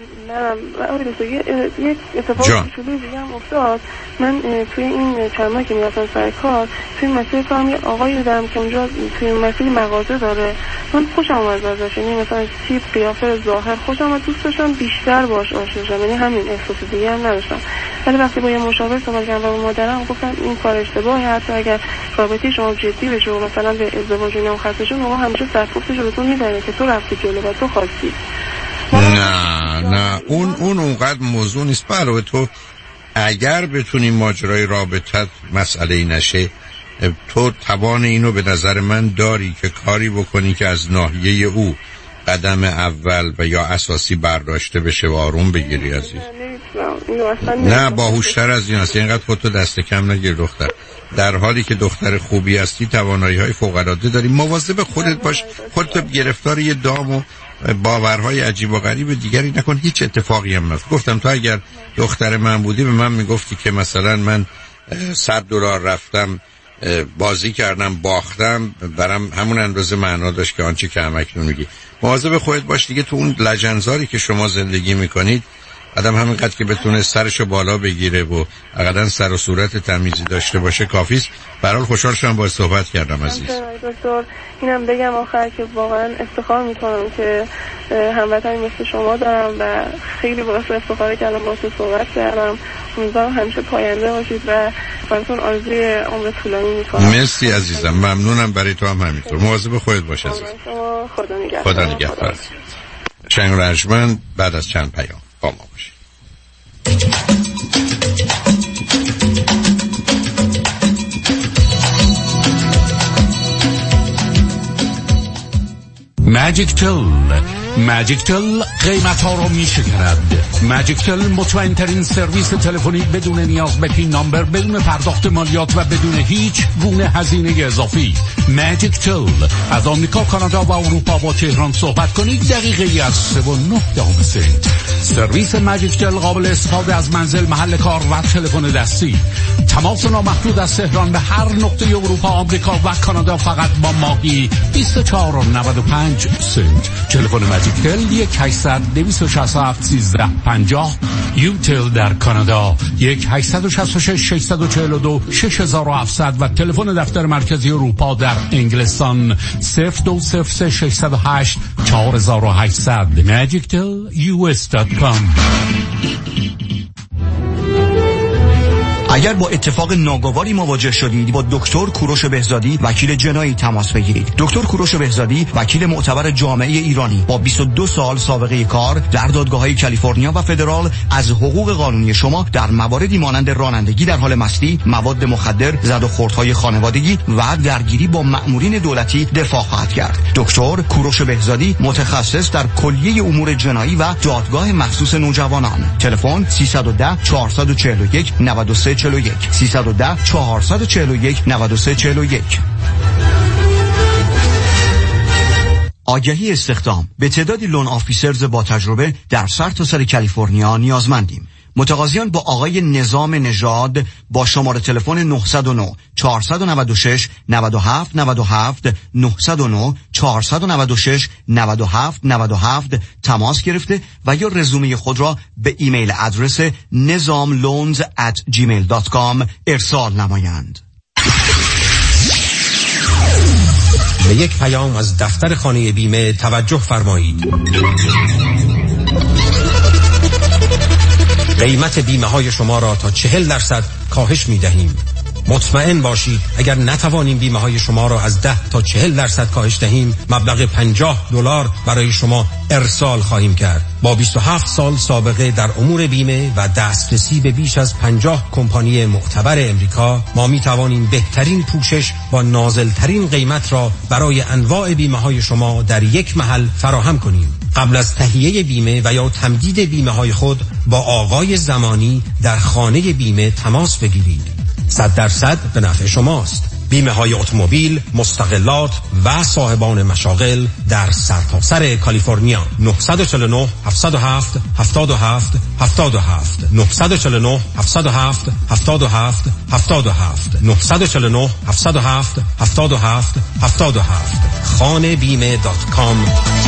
نه آره دوسته یک اتفاق شده دیگه هم افتاد. من توی این چند ماه که میرفتم سر کار توی مسیر کارم یه آقایی دیدم که اونجا توی مسیر مغازه داره. من خوشم اومد ازش، یعنی مثلا تیپ قیافه ظاهر خوشم اومد، دوست داشتم بیشتر باهاش آشنا شم، یعنی همین احساس دیگه هم نداشتم. ولی وقتی با یه مشاور صحبت کردم و مادرم گفتم این کار اشتباهه، حتی اگر رابطه شما جدی بشه و مثلا به ازدواج اینا خاطر شد موقع همیشه سرپوستش رو بهتون میدونه که تو رفتی جلو و تو خواستی. نه نه اون اون اونقدر موضوع نیست. برای تو اگر بتونی ماجرای رابطت مسئله نشه، تو توان اینو به نظر من داری که کاری بکنی که از ناحیه او قدم اول و یا اساسی برداشته بشه و آروم بگیری عزیز. نه باهوشتر از این هستی، اینقدر خودتو دست کم نگیر دختر. در حالی که دختر خوبی هستی توانایی های فوق العاده داری. مواظب خودت باش، خودتو گرفتار یه دام و باورهای عجیب و غریب دیگری نکن. هیچ اتفاقی هم نفت. گفتم تو اگر دختر من بودی به من میگفتی که مثلا من صد دلار رفتم بازی کردم باختم، برام همون اندازه معنا داشت که آنچه که همکنون میگی. مواظب خودت باش دیگه. تو اون لجنزاری که شما زندگی میکنید آدم همینقدر که بتونه سرشو بالا بگیره و اقدن سر و صورت تمیزی داشته باشه کافیست. برحال خوشحال شدم با صحبت کردم عزیز. دکتر اینم بگم آخر که واقعا افتخار میکنم که هموطنی مثل شما دارم و خیلی باعث افتخاره که الان باهاتون صحبت کردم. امیدوارم همیشه پاینده باشید و براتون آرزوی عمر طولانی میکنم. مرسی عزیزم، ممنونم. برای تو هم همینطور. مواظب خودت باش عزیز. خدا نگهدار. خدا نگهدار. شنگ رجمن بعد از چند پیام با ما باشید. ماجیک تل ماجیک تل قیمت ها رو می شکرد. ماجیک تل مطمئن ترین سرویس تلفنی بدون نیاز به پین نامبر، بدون پرداخت مالیات و بدون هیچ گونه هزینه اضافی. ماجیک تل از آمریکا، کانادا و اروپا با تهران صحبت کنید دقیقه از سه و نه دهم سنت. سرویس ماجیک تل قابل استفاده از منزل، محل کار و تلفن دستی. تماس نامحدود از تهران به هر نقطه اروپا، آمریکا و کانادا فقط با ماهی بیست و چهار و نود و پنج سنت. تلفن ماجیک تل یک هشتصد دویست و شصت و هفت سیزده پنجاه. یوتل در کانادا یک هشتصد و شصت و شش ششصد و چهل و دو شش هزار و هفتصد و تلفن دفتر مرکزی اروپا در انگلستان صفر دو صفر سه ششصد و هشت چهار هزار و هشتصد. ماجیک تل یو اس دات کام. اگر با اتفاق ناگواری مواجه شدید با دکتر کوروش بهزادی وکیل جنایی تماس بگیرید. دکتر کوروش بهزادی وکیل معتبر جامعه ایرانی با بیست و دو سال سابقه کار در دادگاه‌های کالیفرنیا و فدرال از حقوق قانونی شما در مواردی مانند رانندگی در حال مستی، مواد مخدر، زد و خوردهای خانوادگی و درگیری با مأمورین دولتی دفاع خواهد کرد. دکتر کوروش بهزادی متخصص در کلیه امور جنایی و دادگاه مخصوص نوجوانان. تلفن سیصد و ده چهارصد و چهل و یک نود و سه چهل و یک سیصد و ده چهارصد و چهل و یک نود و سه چهل و یک. آگهی استخدام. به تعدادی لون آفیسرز با تجربه در سرتاسر کالیفرنیا نیازمندیم. متقاضیان با آقای نظام نژاد با شماره تلفن نه صفر نه چهار نه شش نه هفت نه هفت نه صفر نه چهار نه شش نه هفت نه هفت تماس گرفته و یا رزومه خود را به ایمیل آدرس nizamloans at gmail dot com ارسال نمایند. به یک پیام از دفتر خانه بیمه توجه فرمایید. قیمت بیمه های شما را تا چهل درصد کاهش می دهیم. مطمئن باشید اگر نتوانیم بیمه های شما را از ده تا چهل درصد کاهش دهیم، مبلغ پنجاه دلار برای شما ارسال خواهیم کرد. با بیست و هفت سال سابقه در امور بیمه و دسترسی به بیش از پنجاه کمپانی معتبر امریکا، ما می توانیم بهترین پوشش با نازلترین قیمت را برای انواع بیمه های شما در یک محل فراهم کنیم. قبل از تهیه بیمه و یا تمدید بیمه های خود با آقای زمانی در خانه بیمه تماس بگیرید. صد درصد به نفع شماست. بیمه های اتومبیل، مستقلات و صاحبان مشاغل در سرتاسر کالیفرنیا. نه چهار نه هفت صفر هفت هفت هفت هفت هفت نه چهار نه هفت صفر هفت هفت هفت هفت هفت نه چهار نه هفت صفر هفت هفت هفت هفت هفت خانه بیمه دات کام.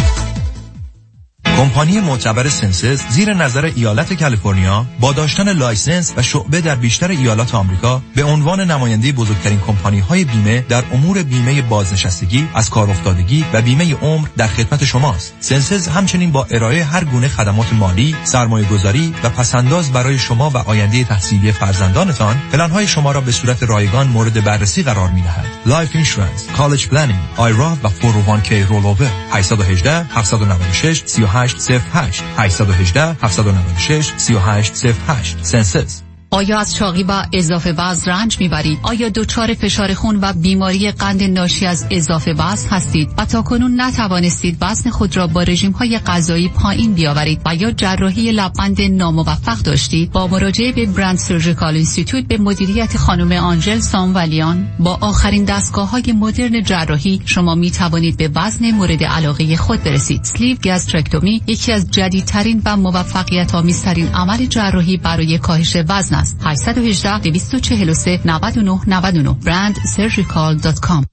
کمپانی معتبر سنسز زیر نظر ایالت کالیفرنیا با داشتن لایسنس و شعبه در بیشتر ایالات آمریکا به عنوان نماینده بزرگترین کمپانی‌های بیمه در امور بیمه بازنشستگی، از کار افتادگی و بیمه عمر در خدمت شماست. سنسز همچنین با ارائه هر گونه خدمات مالی، سرمایه‌گذاری و پسنداز برای شما و آینده تحصیلی فرزندانتان، پلن‌های شما را به صورت رایگان مورد بررسی قرار می‌دهد. لایف اینشورنس، کالج پلنینگ، آیرا و فور او وان کی رولوور. هشت یک هشت هفت نه شش سه هشت صفر هشت هشت یک هشت هفت نه شش سه هشت صفر هشت. سنسس. آیا از چاقی و اضافه وزن رنج میبرید؟ آیا دچار فشار خون و بیماری قند ناشی از اضافه وزن هستید و تاکنون نتوانستید وزن خود را با رژیم‌های غذایی پایین بیاورید و یا جراحی لبخند ناموفق داشتید؟ با مراجعه به برند سرجیکال اینستیتوت به مدیریت خانم آنژل سامولیان با آخرین دستگاه‌های مدرن جراحی شما میتوانید به وزن مورد علاقه خود برسید. اسلیو گاسترکتومی یکی از جدیدترین و موفقیت‌آمیزترین عمل جراحی برای کاهش وزن است. هشت یک هشت دو چهار سه نه نه نه نه برند سرجیکال دات کام.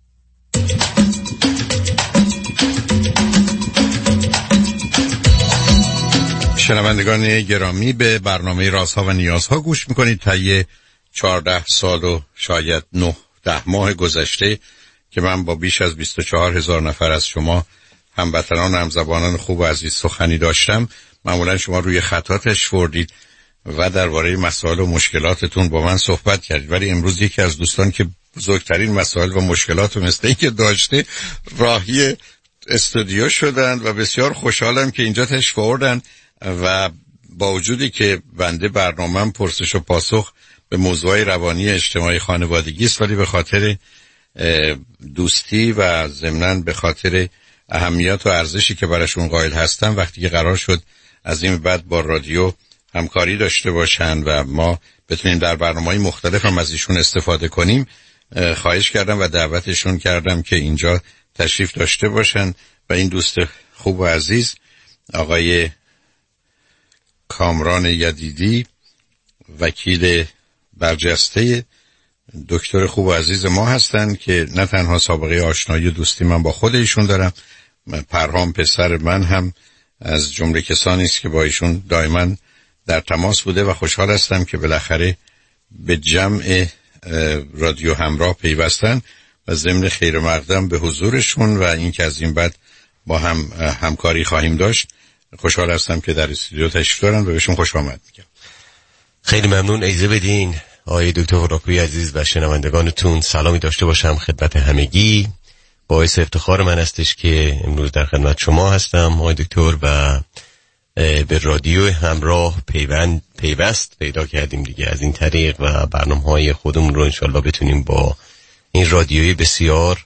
شنوندگان گرامی، به برنامه رازها و نیازها گوش میکنید. طی چهارده سال و شاید نه ده ماه گذشته که من با بیش از بیست و چهار هزار نفر از شما هموطنان همزبانان خوب و عزیز سخنی داشتم، معمولا شما روی خطاتش فوردید و درباره مسائل و مشکلاتتون با من صحبت کردید. ولی امروز یکی از دوستان که بزرگترین مسائل و مشکلات و مثل این که داشته راهی استودیو شدن و بسیار خوشحالم که اینجا تشریف آوردن و با وجودی که بنده برنامه‌ام پرسش و پاسخ به موضوع روانی اجتماعی خانوادگی است، ولی به خاطر دوستی و ضمناً به خاطر اهمیت و ارزشی که براشون قائل هستم، وقتی که قرار شد از این بعد با رادیو همکاری داشته باشن و ما بتونیم در برنامه‌های مختلف هم از ایشون استفاده کنیم، خواهش کردم و دعوتشون کردم که اینجا تشریف داشته باشن. و این دوست خوب و عزیز آقای کامران یدیدی، وکیل برجسته، دکتر خوب و عزیز ما هستن که نه تنها سابقه آشنایی و دوستی من با خود ایشون دارم، پرهام پسر من هم از جمله کسانی است که با ایشون دائما در تماس بوده و خوشحال هستم که بالاخره به جمع رادیو همراه پیوستن و ضمن خیر مقدم به حضورشون و اینکه از این بعد با هم همکاری خواهیم داشت. خوشحال هستم که در استودیو تشریف دارن و بهشون خوش آمد میگم. خیلی ممنون. اجازه بدین آقای دکتر هوراکویی عزیز و شنوندگانتون سلامی داشته باشم خدمت همگی. باعث افتخار من استش که امروز در خدمت شما هستم آقای دکتر و به رادیو همراه پیوند پیوست پیدا کردیم دیگه. از این طریق و برنامه‌های خودمون رو انشالله بتونیم با این رادیوی بسیار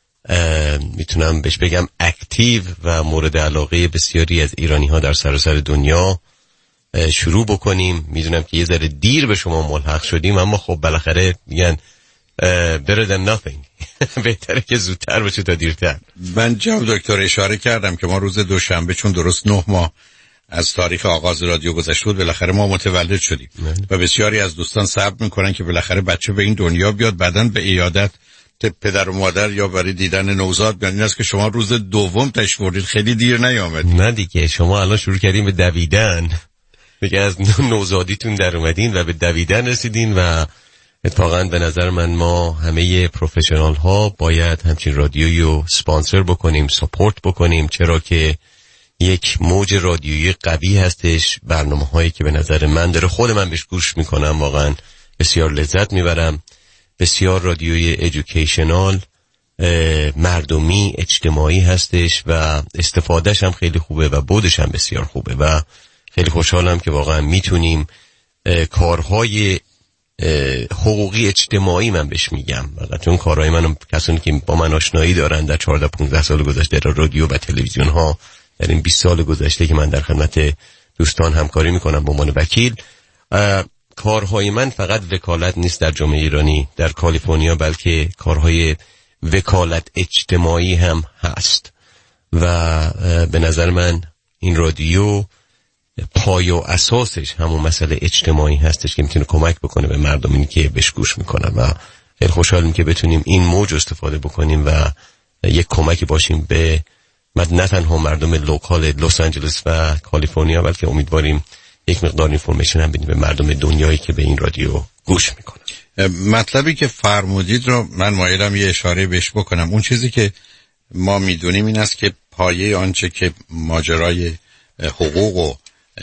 میتونم بهش بگم اکتیو و مورد علاقه بسیاری از ایرانی ها در سراسر دنیا شروع بکنیم. میدونم که یه ذره دیر به شما ملحق شدیم، اما خب بالاخره میگن better than nothing بهتره که زودتر بشه تا دیرتر. من جناب دکتر اشاره کردم که ما روز دوشنبه چون درست نه ماه از تاریخ آغاز رادیو گذشته بود بالاخره ما متولد شدیم و بسیاری از دوستان صبر میکنن که بالاخره بچه به این دنیا بیاد، بعدن به عیادت پدر و مادر یا برای دیدن نوزاد بیان. این است که شما روز دوم تشریف آوردید، خیلی دیر نیامدید. نه دیگه، شما الان شروع کردین به دویدن دیگه، از نوزادیتون در اومدین و به دویدن رسیدین و اتفاقا به نظر من ما همه پروفشنال ها باید همچین رادیویی رو سپانسر بکنیم، ساپورت بکنیم، چرا که یک موج رادیویی قوی هستش. برنامه هایی که به نظر من داره خود من بهش گوش میکنم واقعا بسیار لذت میبرم. بسیار رادیوی ایژوکیشنال، مردمی، اجتماعی هستش و استفادهش هم خیلی خوبه و بودش هم بسیار خوبه و خیلی خوشحالم که واقعا میتونیم کارهای حقوقی اجتماعی من بهش میگم، چون کارهای من کسانی که با من آشنایی دارن در چهارده پانزده سال گذشته در رادیو و تلویزیون ها، در این بیست سال گذشته که من در خدمت دوستان همکاری میکنم به عنوان وکیل، کارهای من فقط وکالت نیست در جامعه ایرانی در کالیفرنیا، بلکه کارهای وکالت اجتماعی هم هست و به نظر من این رادیو پای و اساسش همون مسئله اجتماعی هستش که میتونه کمک بکنه به مردمی که بهش گوش میکنن و خیلی خوشحالم که بتونیم این موج استفاده بکنیم و یک کمکی باشیم به نه تنها مردم لوکال لس آنجلس و کالیفرنیا، بلکه امیدواریم یک مقدار اینفورمیشن هم بدیم به مردم دنیایی که به این رادیو گوش میکنن. مطلبی که فرمودید رو من مایلم یه اشاره بهش بکنم. اون چیزی که ما میدونیم این است که پایه آنچه که ماجرای حقوق و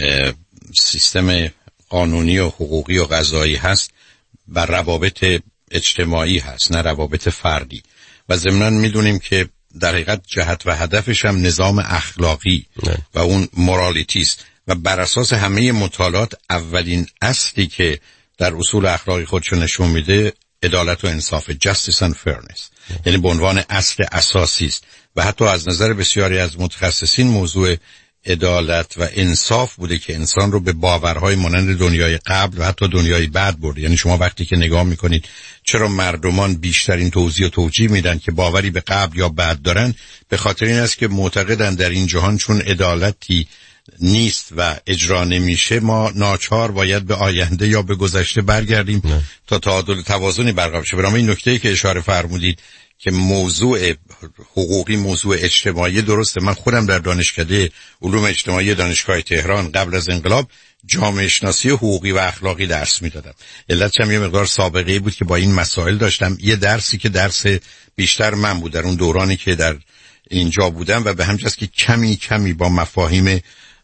سیستم قانونی و حقوقی و قضایی هست و روابط اجتماعی هست، نه روابط فردی. و ضمناً میدونیم که در حقیقت جهت و هدفش هم نظام اخلاقی نه. و اون مورالیتی است و بر اساس همه مطالعات اولین اصلی که در اصول اخلاقی خودشو نشون میده عدالت و انصاف، justice and fairness، یعنی به عنوان اصل اساسی است و حتی از نظر بسیاری از متخصصین موضوع عدالت و انصاف بوده که انسان رو به باورهای مانند دنیای قبل و حتی دنیای بعد برده. یعنی شما وقتی که نگاه میکنید چرا مردمان بیشترین توضیح و توجیه میدن که باوری به قبل یا بعد دارن، به خاطر این است که معتقدن در این جهان چون عدالتی نیست و اجرا نمیشه ما ناچار باید به آینده یا به گذشته برگردیم نه. تا تعادل توازنی برقرار شه. برای این نکته‌ای که اشاره فرمودید که موضوع حقوقی موضوع اجتماعی درسته. من خودم در دانشکده علوم اجتماعی دانشگاه تهران قبل از انقلاب جامعه شناسی حقوقی و اخلاقی درس میدادم. علتش هم یه مقدار سابقه بود که با این مسائل داشتم. یه درسی که درس بیشتر من بود در اون دورانی که در اینجا بودم و به همجاست که کمی کمی با مفاهیم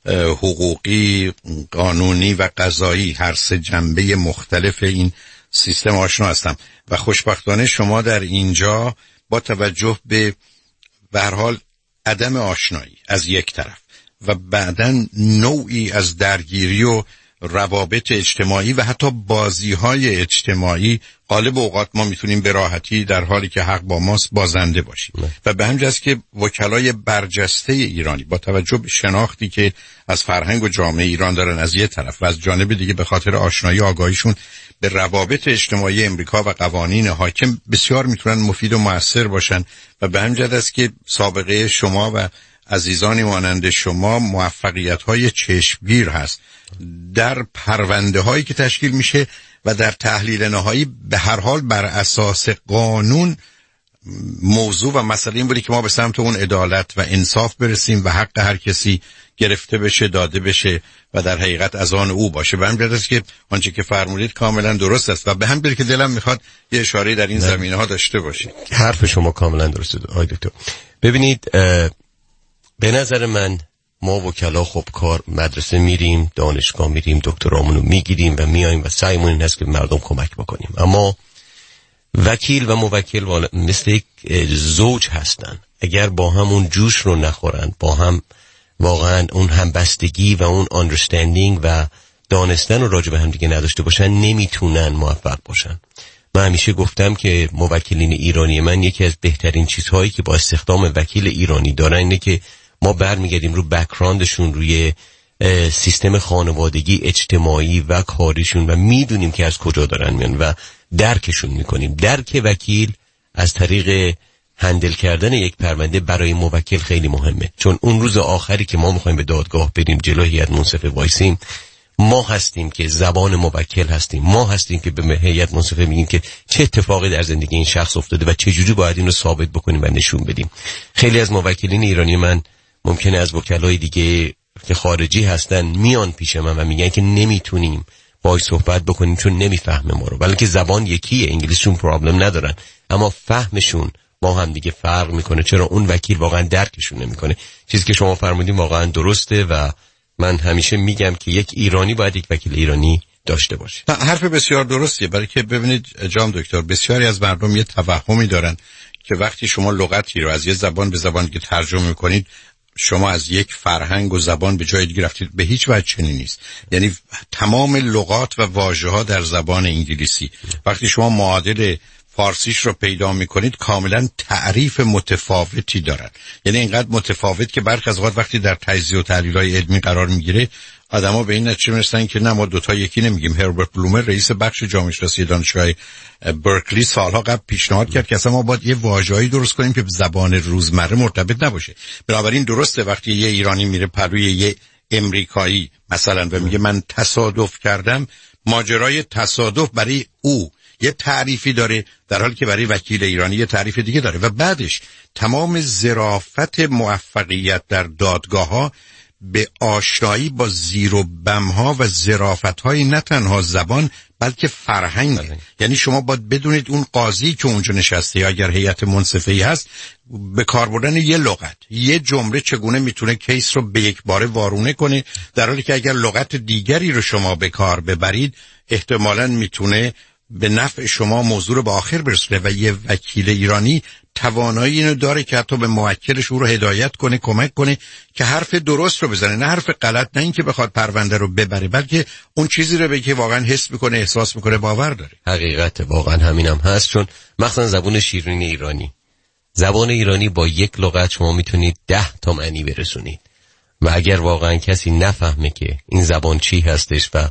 حقوقی، قانونی و قضایی هر سه جنبه مختلف این سیستم آشنا هستم و خوشبختانه شما در اینجا با توجه به به هر حال عدم آشنایی از یک طرف و بعدن نوعی از درگیری و روابط اجتماعی و حتی بازی‌های اجتماعی غالب اوقات ما میتونیم به راحتی در حالی که حق با ماست بازنده باشیم نه. و به همین جاست که وکلای برجسته ایرانی با توجه به شناختی که از فرهنگ و جامعه ایران دارن از یک طرف و از جانب دیگه به خاطر آشنایی آگاهیشون به روابط اجتماعی امریکا و قوانین حاکم بسیار میتونن مفید و مؤثر باشن و به همین جهت است که سابقه شما و عزیزانی مانند شما موفقیت‌های چشمگیر هست در پرونده هایی که تشکیل میشه و در تحلیل نهایی به هر حال بر اساس قانون. موضوع و مسئله این بودی که ما به سمت اون عدالت و انصاف برسیم و حق هر کسی گرفته بشه، داده بشه و در حقیقت از آن او باشه. به همین است که آنچه که فرمودید کاملا درست است و به همین که دلم میخواد یه اشاره در این زمینه ها داشته باشید. حرف شما کاملا درسته آقای دکتر. ببینید به نظر من ما وکلا خب کار مدرسه میریم، دانشگاه میریم، دکترامونو میگیریم و میایم و سعیمون این هست که مردم کمک بکنیم. اما وکیل و موکل مثل یک زوج هستن، اگر با هم اون جوش رو نخورن، با هم واقعا اون همبستگی و اون understanding و دانستن رو راجع به هم دیگه نداشته باشن، نمیتونن موفق باشن. من همیشه گفتم که موکلین ایرانی من یکی از بهترین چیزهایی که با استخدام وکیل ایرانی دارن اینه که ما برمیگردیم رو بک‌گراندشون، روی سیستم خانوادگی، اجتماعی و کاریشون و میدونیم که از کجا دارن میان و درکشون میکنیم. درک وکیل از طریق هندل کردن یک پرونده برای موکل خیلی مهمه، چون اون روز آخری که ما میخوایم به دادگاه بریم جلوی هیئت منصفه وایسیم، ما هستیم که زبان موکل هستیم، ما هستیم که به هیئت منصفه میگیم که چه اتفاقی در زندگی این شخص افتاده و چه جوری باید این رو ثابت بکنیم و نشون بدیم. خیلی از موکلین ایرانی من ممکنه از وکلای دیگه که خارجی هستن میان پیش من و میگن که نمیتونیم باهاش صحبت بکنیم چون نمیفهمه ما رو، ولی که زبان یکیه، انگلیسیشون پرابلم ندارن، اما فهمشون با هم دیگه فرق میکنه. چرا؟ اون وکیل واقعا درکشون نمیکنه. چیزی که شما فرمودین واقعا درسته و من همیشه میگم که یک ایرانی باید یک وکیل ایرانی داشته باشه. حرف بسیار درستیه، برای که ببینید جام دکتر، بسیاری از مردم یه توهمی دارن که وقتی شما لغتی رو از یه زبان به زبان دیگه ترجمه میکنید، شما از یک فرهنگ و زبان به جای دیگه رفتید. به هیچ وجه چنین نیست. یعنی تمام لغات و واژه‌ها در زبان انگلیسی وقتی شما معادل فارسیش رو پیدا میکنید کاملا تعریف متفاوتی دارن. یعنی اینقدر متفاوت که برخی از اوقات وقتی در تجزیه و تحلیل‌های علمی قرار میگیره آدما به این نتیجه میرسن که نه ما دوتا یکی نمیگیم. هربرت بلومر رئیس بخش جامعه شناسی دانشگاه برکلی سالها قبل پیشنهاد کرد که اصلا ما باید یه واژه‌ای درست کنیم که به زبان روزمره مرتبط نباشه. بنابراین درسته وقتی یه ایرانی میره پروی یه امریکایی مثلا و میگه من تصادف کردم، ماجرای تصادف برای او یه تعریفی داره، در حالی که برای وکیل ایرانی یه تعریف دیگه داره. و بعدش تمام ظرافت موفقیت در دادگاه ها به آشنایی با زیر و بمها و ظرافت‌های نه تنها زبان بلکه فرهنگ. یعنی شما باید بدونید اون قاضی که اونجا نشسته یا اگر هیئت منصفه‌ای هست به کار بردن یه لغت، یه جمله چگونه میتونه کیس رو به یک باره وارونه کنه، در حالی که اگر لغت دیگری رو شما به کار ببرید احتمالاً میتونه به نفع شما موضوع رو به آخر برسونه. و یه وکیل ایرانی توانایی اینو داره که حتی به موکلش او رو هدایت کنه، کمک کنه که حرف درست رو بزنه، نه حرف غلط، نه اینکه بخواد پرونده رو ببره، بلکه اون چیزی رو به که واقعا حس میکنه، احساس میکنه، باور داره. حقیقت واقعا همینم هست، چون مثلا زبان شیرین ایرانی، زبان ایرانی با یک لغت شما میتونید ده تا معنی برسونید و اگر واقعا کسی نفهمه که این زبان چی هستش و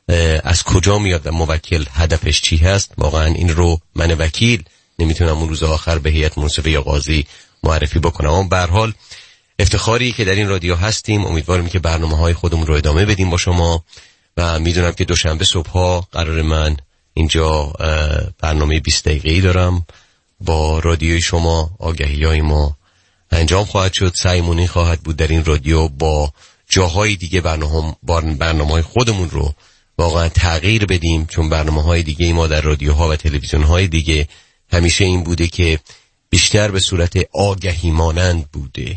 از کجا میاد و موکل هدفش چی هست، واقعا این رو من وکیل نمیتونم اون روز آخر به هیئت منصفه یا قاضی معرفی بکنم. اما به هر حال افتخاری که در این رادیو هستیم، امیدوارم که برنامه‌های خودمون رو ادامه بدیم با شما و میدونم که دوشنبه صبح‌ها قرار من اینجا برنامه بیست دقیقه‌ای دارم با رادیوی شما. آگهی‌های ما انجام خواهد شد، سعیمون این خواهد بود در این رادیو با جاهای دیگه برنامه برنامه‌های خودمون رو واقعا تغییر بدیم، چون برنامه‌های دیگه ما در رادیوها و تلویزیون‌های دیگه همیشه این بوده که بیشتر به صورت آگهی مانند بوده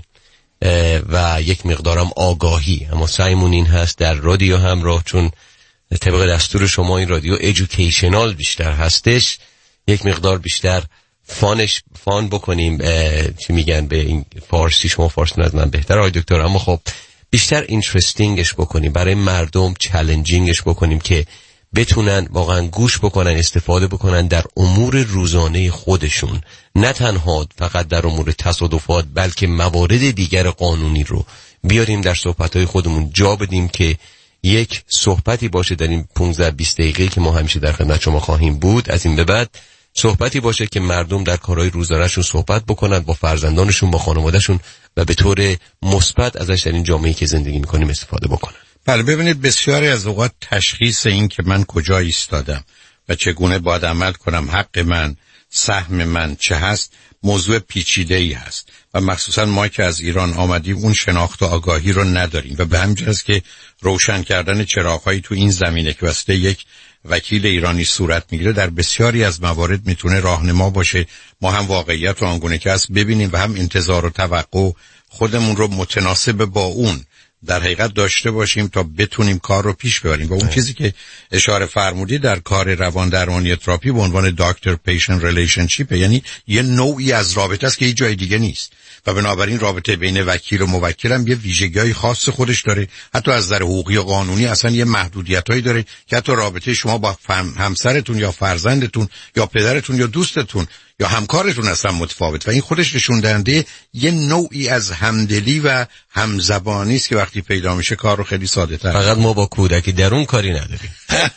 و یک مقدارم آگاهی. اما سعیمون این هست در رادیو همراه، چون طبق دستور شما این رادیو ایژوکیشنال بیشتر هستش، یک مقدار بیشتر فانش فان بکنیم. چی میگن به این فارسی؟ شما فارسی از من بهتر آقای دکتر، اما خب بیشتر اینترستینگش بکنیم، برای مردم چالنجینگش بکنیم که بتونن واقعا گوش بکنن، استفاده بکنن در امور روزانه خودشون، نه تنها فقط در امور تصادفات بلکه موارد دیگر قانونی رو بیاریم در صحبت‌های خودمون جا بدیم که یک صحبتی باشه در این پانزده بیست دقیقه که ما همیشه در خدمت شما خواهیم بود. از این به بعد صحبتی باشه که مردم در کارهای روزانه‌شون صحبت بکنن با فرزندانشون، با خانواده‌شون و به طور مثبت ازش در این جامعه‌ای که زندگی می‌کنیم استفاده بکنن. بله ببینید، بسیاری از اوقات تشخیص این که من کجا ایستادم و چگونه باید عمل کنم، حق من، سهم من چه هست، موضوع پیچیده‌ای هست و مخصوصا ما که از ایران آمدیم اون شناخت و آگاهی رو نداریم و به همین جهت که روشن کردن چراغ‌هایی تو این زمینه که واسه یک وکیل ایرانی صورت میگیره در بسیاری از موارد میتونه راهنما باشه. ما هم واقعیت رو آنگونه که هست ببینیم و هم انتظار و توقع خودمون رو متناسب با اون در حقیقت داشته باشیم تا بتونیم کار رو پیش ببریم. و اون چیزی که اشاره فرمودی در کار روان درمانی تراپی به عنوان داکتر پیشنت ریلیشنشیپ، یعنی یه نوعی از رابطه است که هیچ جای دیگه نیست و بنابراین رابطه بین وکیل و موکل هم یه ویژگی‌های خاص خودش داره. حتی از نظر حقوقی و قانونی اصلا یه محدودیتایی داره که حتی رابطه شما با همسرتون یا فرزندتون یا پدرتون یا دوستتون یا همکارتون اصلا متفاوت و این خودش نشون دهنده یه نوعی از همدلی و همزبانی است که وقتی پیدا میشه کار رو خیلی ساده تر. فقط ما با کودکی درون کاری نداریم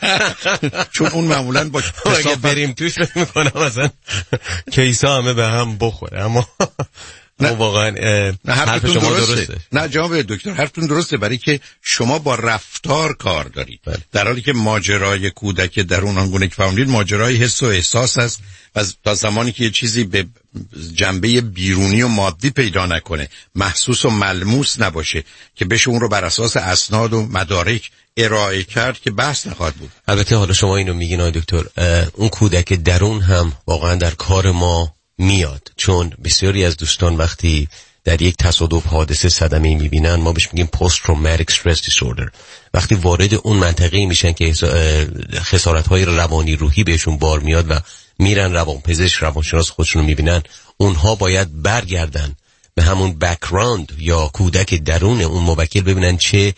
چون اون معمولاً با اگه بریم توش فکر میکنم مثلا کیسا همه به هم بخوره. اما نه واقعا نه حرفتون شما درسته. درسته نه جناب دکتر حرفتون درسته، برای که شما با رفتار کار دارید بله. در حالی که ماجرای کودک درون آنگونه که فهمیدید ماجرای حس و احساس است و تا زمانی که یه چیزی به جنبه بیرونی و مادی پیدا نکنه، محسوس و ملموس نباشه که بشه اون رو بر اساس اسناد و مدارک ارائه کرد که بحث نخواهد بود. البته حالا شما اینو میگین آقای دکتر، اون کودک درون هم واقعا در کار ما میاد، چون بسیاری از دوستان وقتی در یک تصادف حادثه صدمه‌ای میبینن ما بهش میگیم post traumatic stress disorder. وقتی وارد اون منطقه‌ای میشن که خسارت‌های روانی روحی بهشون بار میاد و میرن روانپزشک روانشناس خودشون رو میبینن، اونها باید برگردن به همون بک‌گراند یا کودک درون اون موکل ببینن چه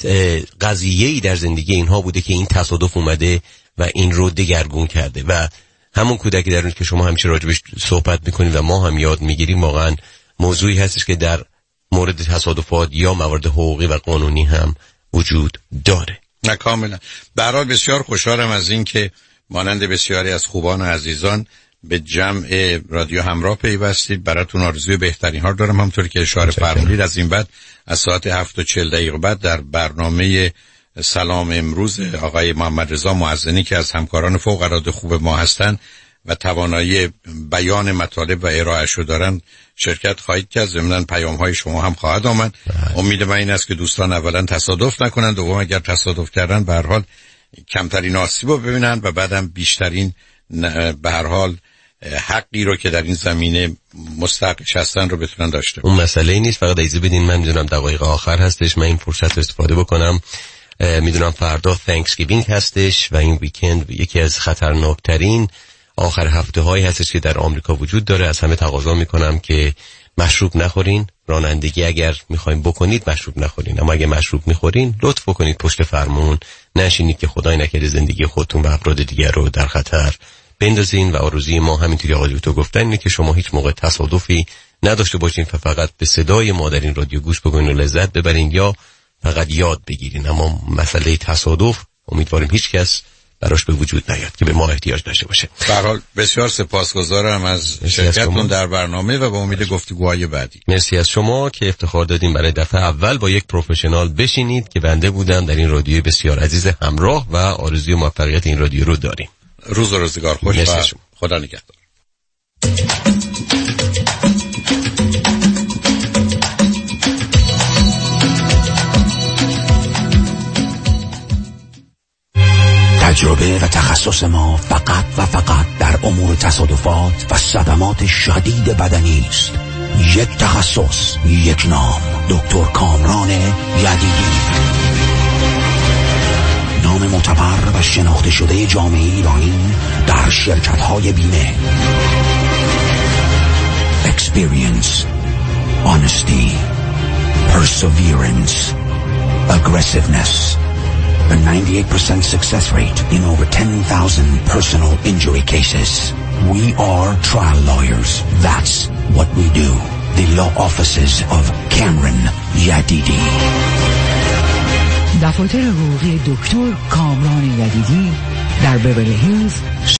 قضیه‌ای در زندگی اینها بوده که این تصادف اومده و این رو دگرگون کرده. و همون کودکی درون که شما همیشه راجبش صحبت میکنید و ما هم یاد میگیریم واقعا موضوعی هستش که در مورد تصادفات یا موارد حقوقی و قانونی هم وجود داره. نه کاملا. به هر حال بسیار خوشحالم از این که مانند بسیاری از خوبان و عزیزان به جمع رادیو همراه پیوستید. براتون آرزوی بهترین ها دارم. همونطور که اشاره فرمودید از این بعد از ساعت هفت و چهل دقیقه بعد در برنامه سلام امروز آقای محمد رضا معزنی که از همکاران فوق العاده خوب ما هستند و توانایی بیان مطالب و ارائهش رو دارن شرکت خواهید کرد. ضمناً پیام‌های شما هم خواهد آمد. امید من این است که دوستان اولا تصادف نکنند، دوم اگر تصادف کردن به هر حال کمترین آسیب رو ببینن و بعدم بیشترین به هر حال حقی رو که در این زمینه مستحقش هستن رو بتونن داشته باشن. اون مسئله نیست، فقط اجازه بدین من میدونم دقایق آخر هستش، من این فرصت رو استفاده بکنم. میدونم فردا Thanksgiving هستش و این ویکند یکی از خطرناکترین آخر هفته هایی هستش که در آمریکا وجود داره. از همه تقاضا میکنم که مشروب نخورین. رانندگی اگر میخواین بکنید مشروب نخورین، اما اگه مشروب میخورین لطف بکنید پشت فرمون نشینید که خدای نکرده زندگی خودتون و افراد دیگر رو در خطر بندازین. و آرزوی ما همینطوری آقای تو گفتن اینه که شما هیچ موقع تصادفی نداشته باشین و فقط به صدای ما در این رادیو گوش بکنین و لذت ببرین یا فقط یاد بگیرین. اما مسئله تصادف امیدواریم هیچ کس براش به وجود نیاد که به ما احتیاج داشته باشه. به هر حال بسیار سپاسگزارم از شرکتتون در برنامه و به امید گفتگوهای بعدی. مرسی از شما که افتخار دادین برای دفعه اول با یک پروفشنال بشینید که بنده بودم در این رادیو بسیار عزیز همراه و آرزوی موفقیت این رادیو رو داریم. روز و روزگار خوش و خدا نگهدار. تجربه و تخصص ما فقط و فقط در امور تصادفات و صدمات شدید بدنی است. یک تخصص، یک نام، دکتر کامران یدیدی. نام معتبر و شناخته شده جامعه ایرانی در شرکت‌های بیمه. Experience, honesty, perseverance, aggressiveness. A ninety-eight percent success rate in over ten thousand personal injury cases. We are trial lawyers. That's what we do. The law offices of Cameron Yadidi. دفاتر حقوقی دکتر کامران یدیدی در بیورلی هیلز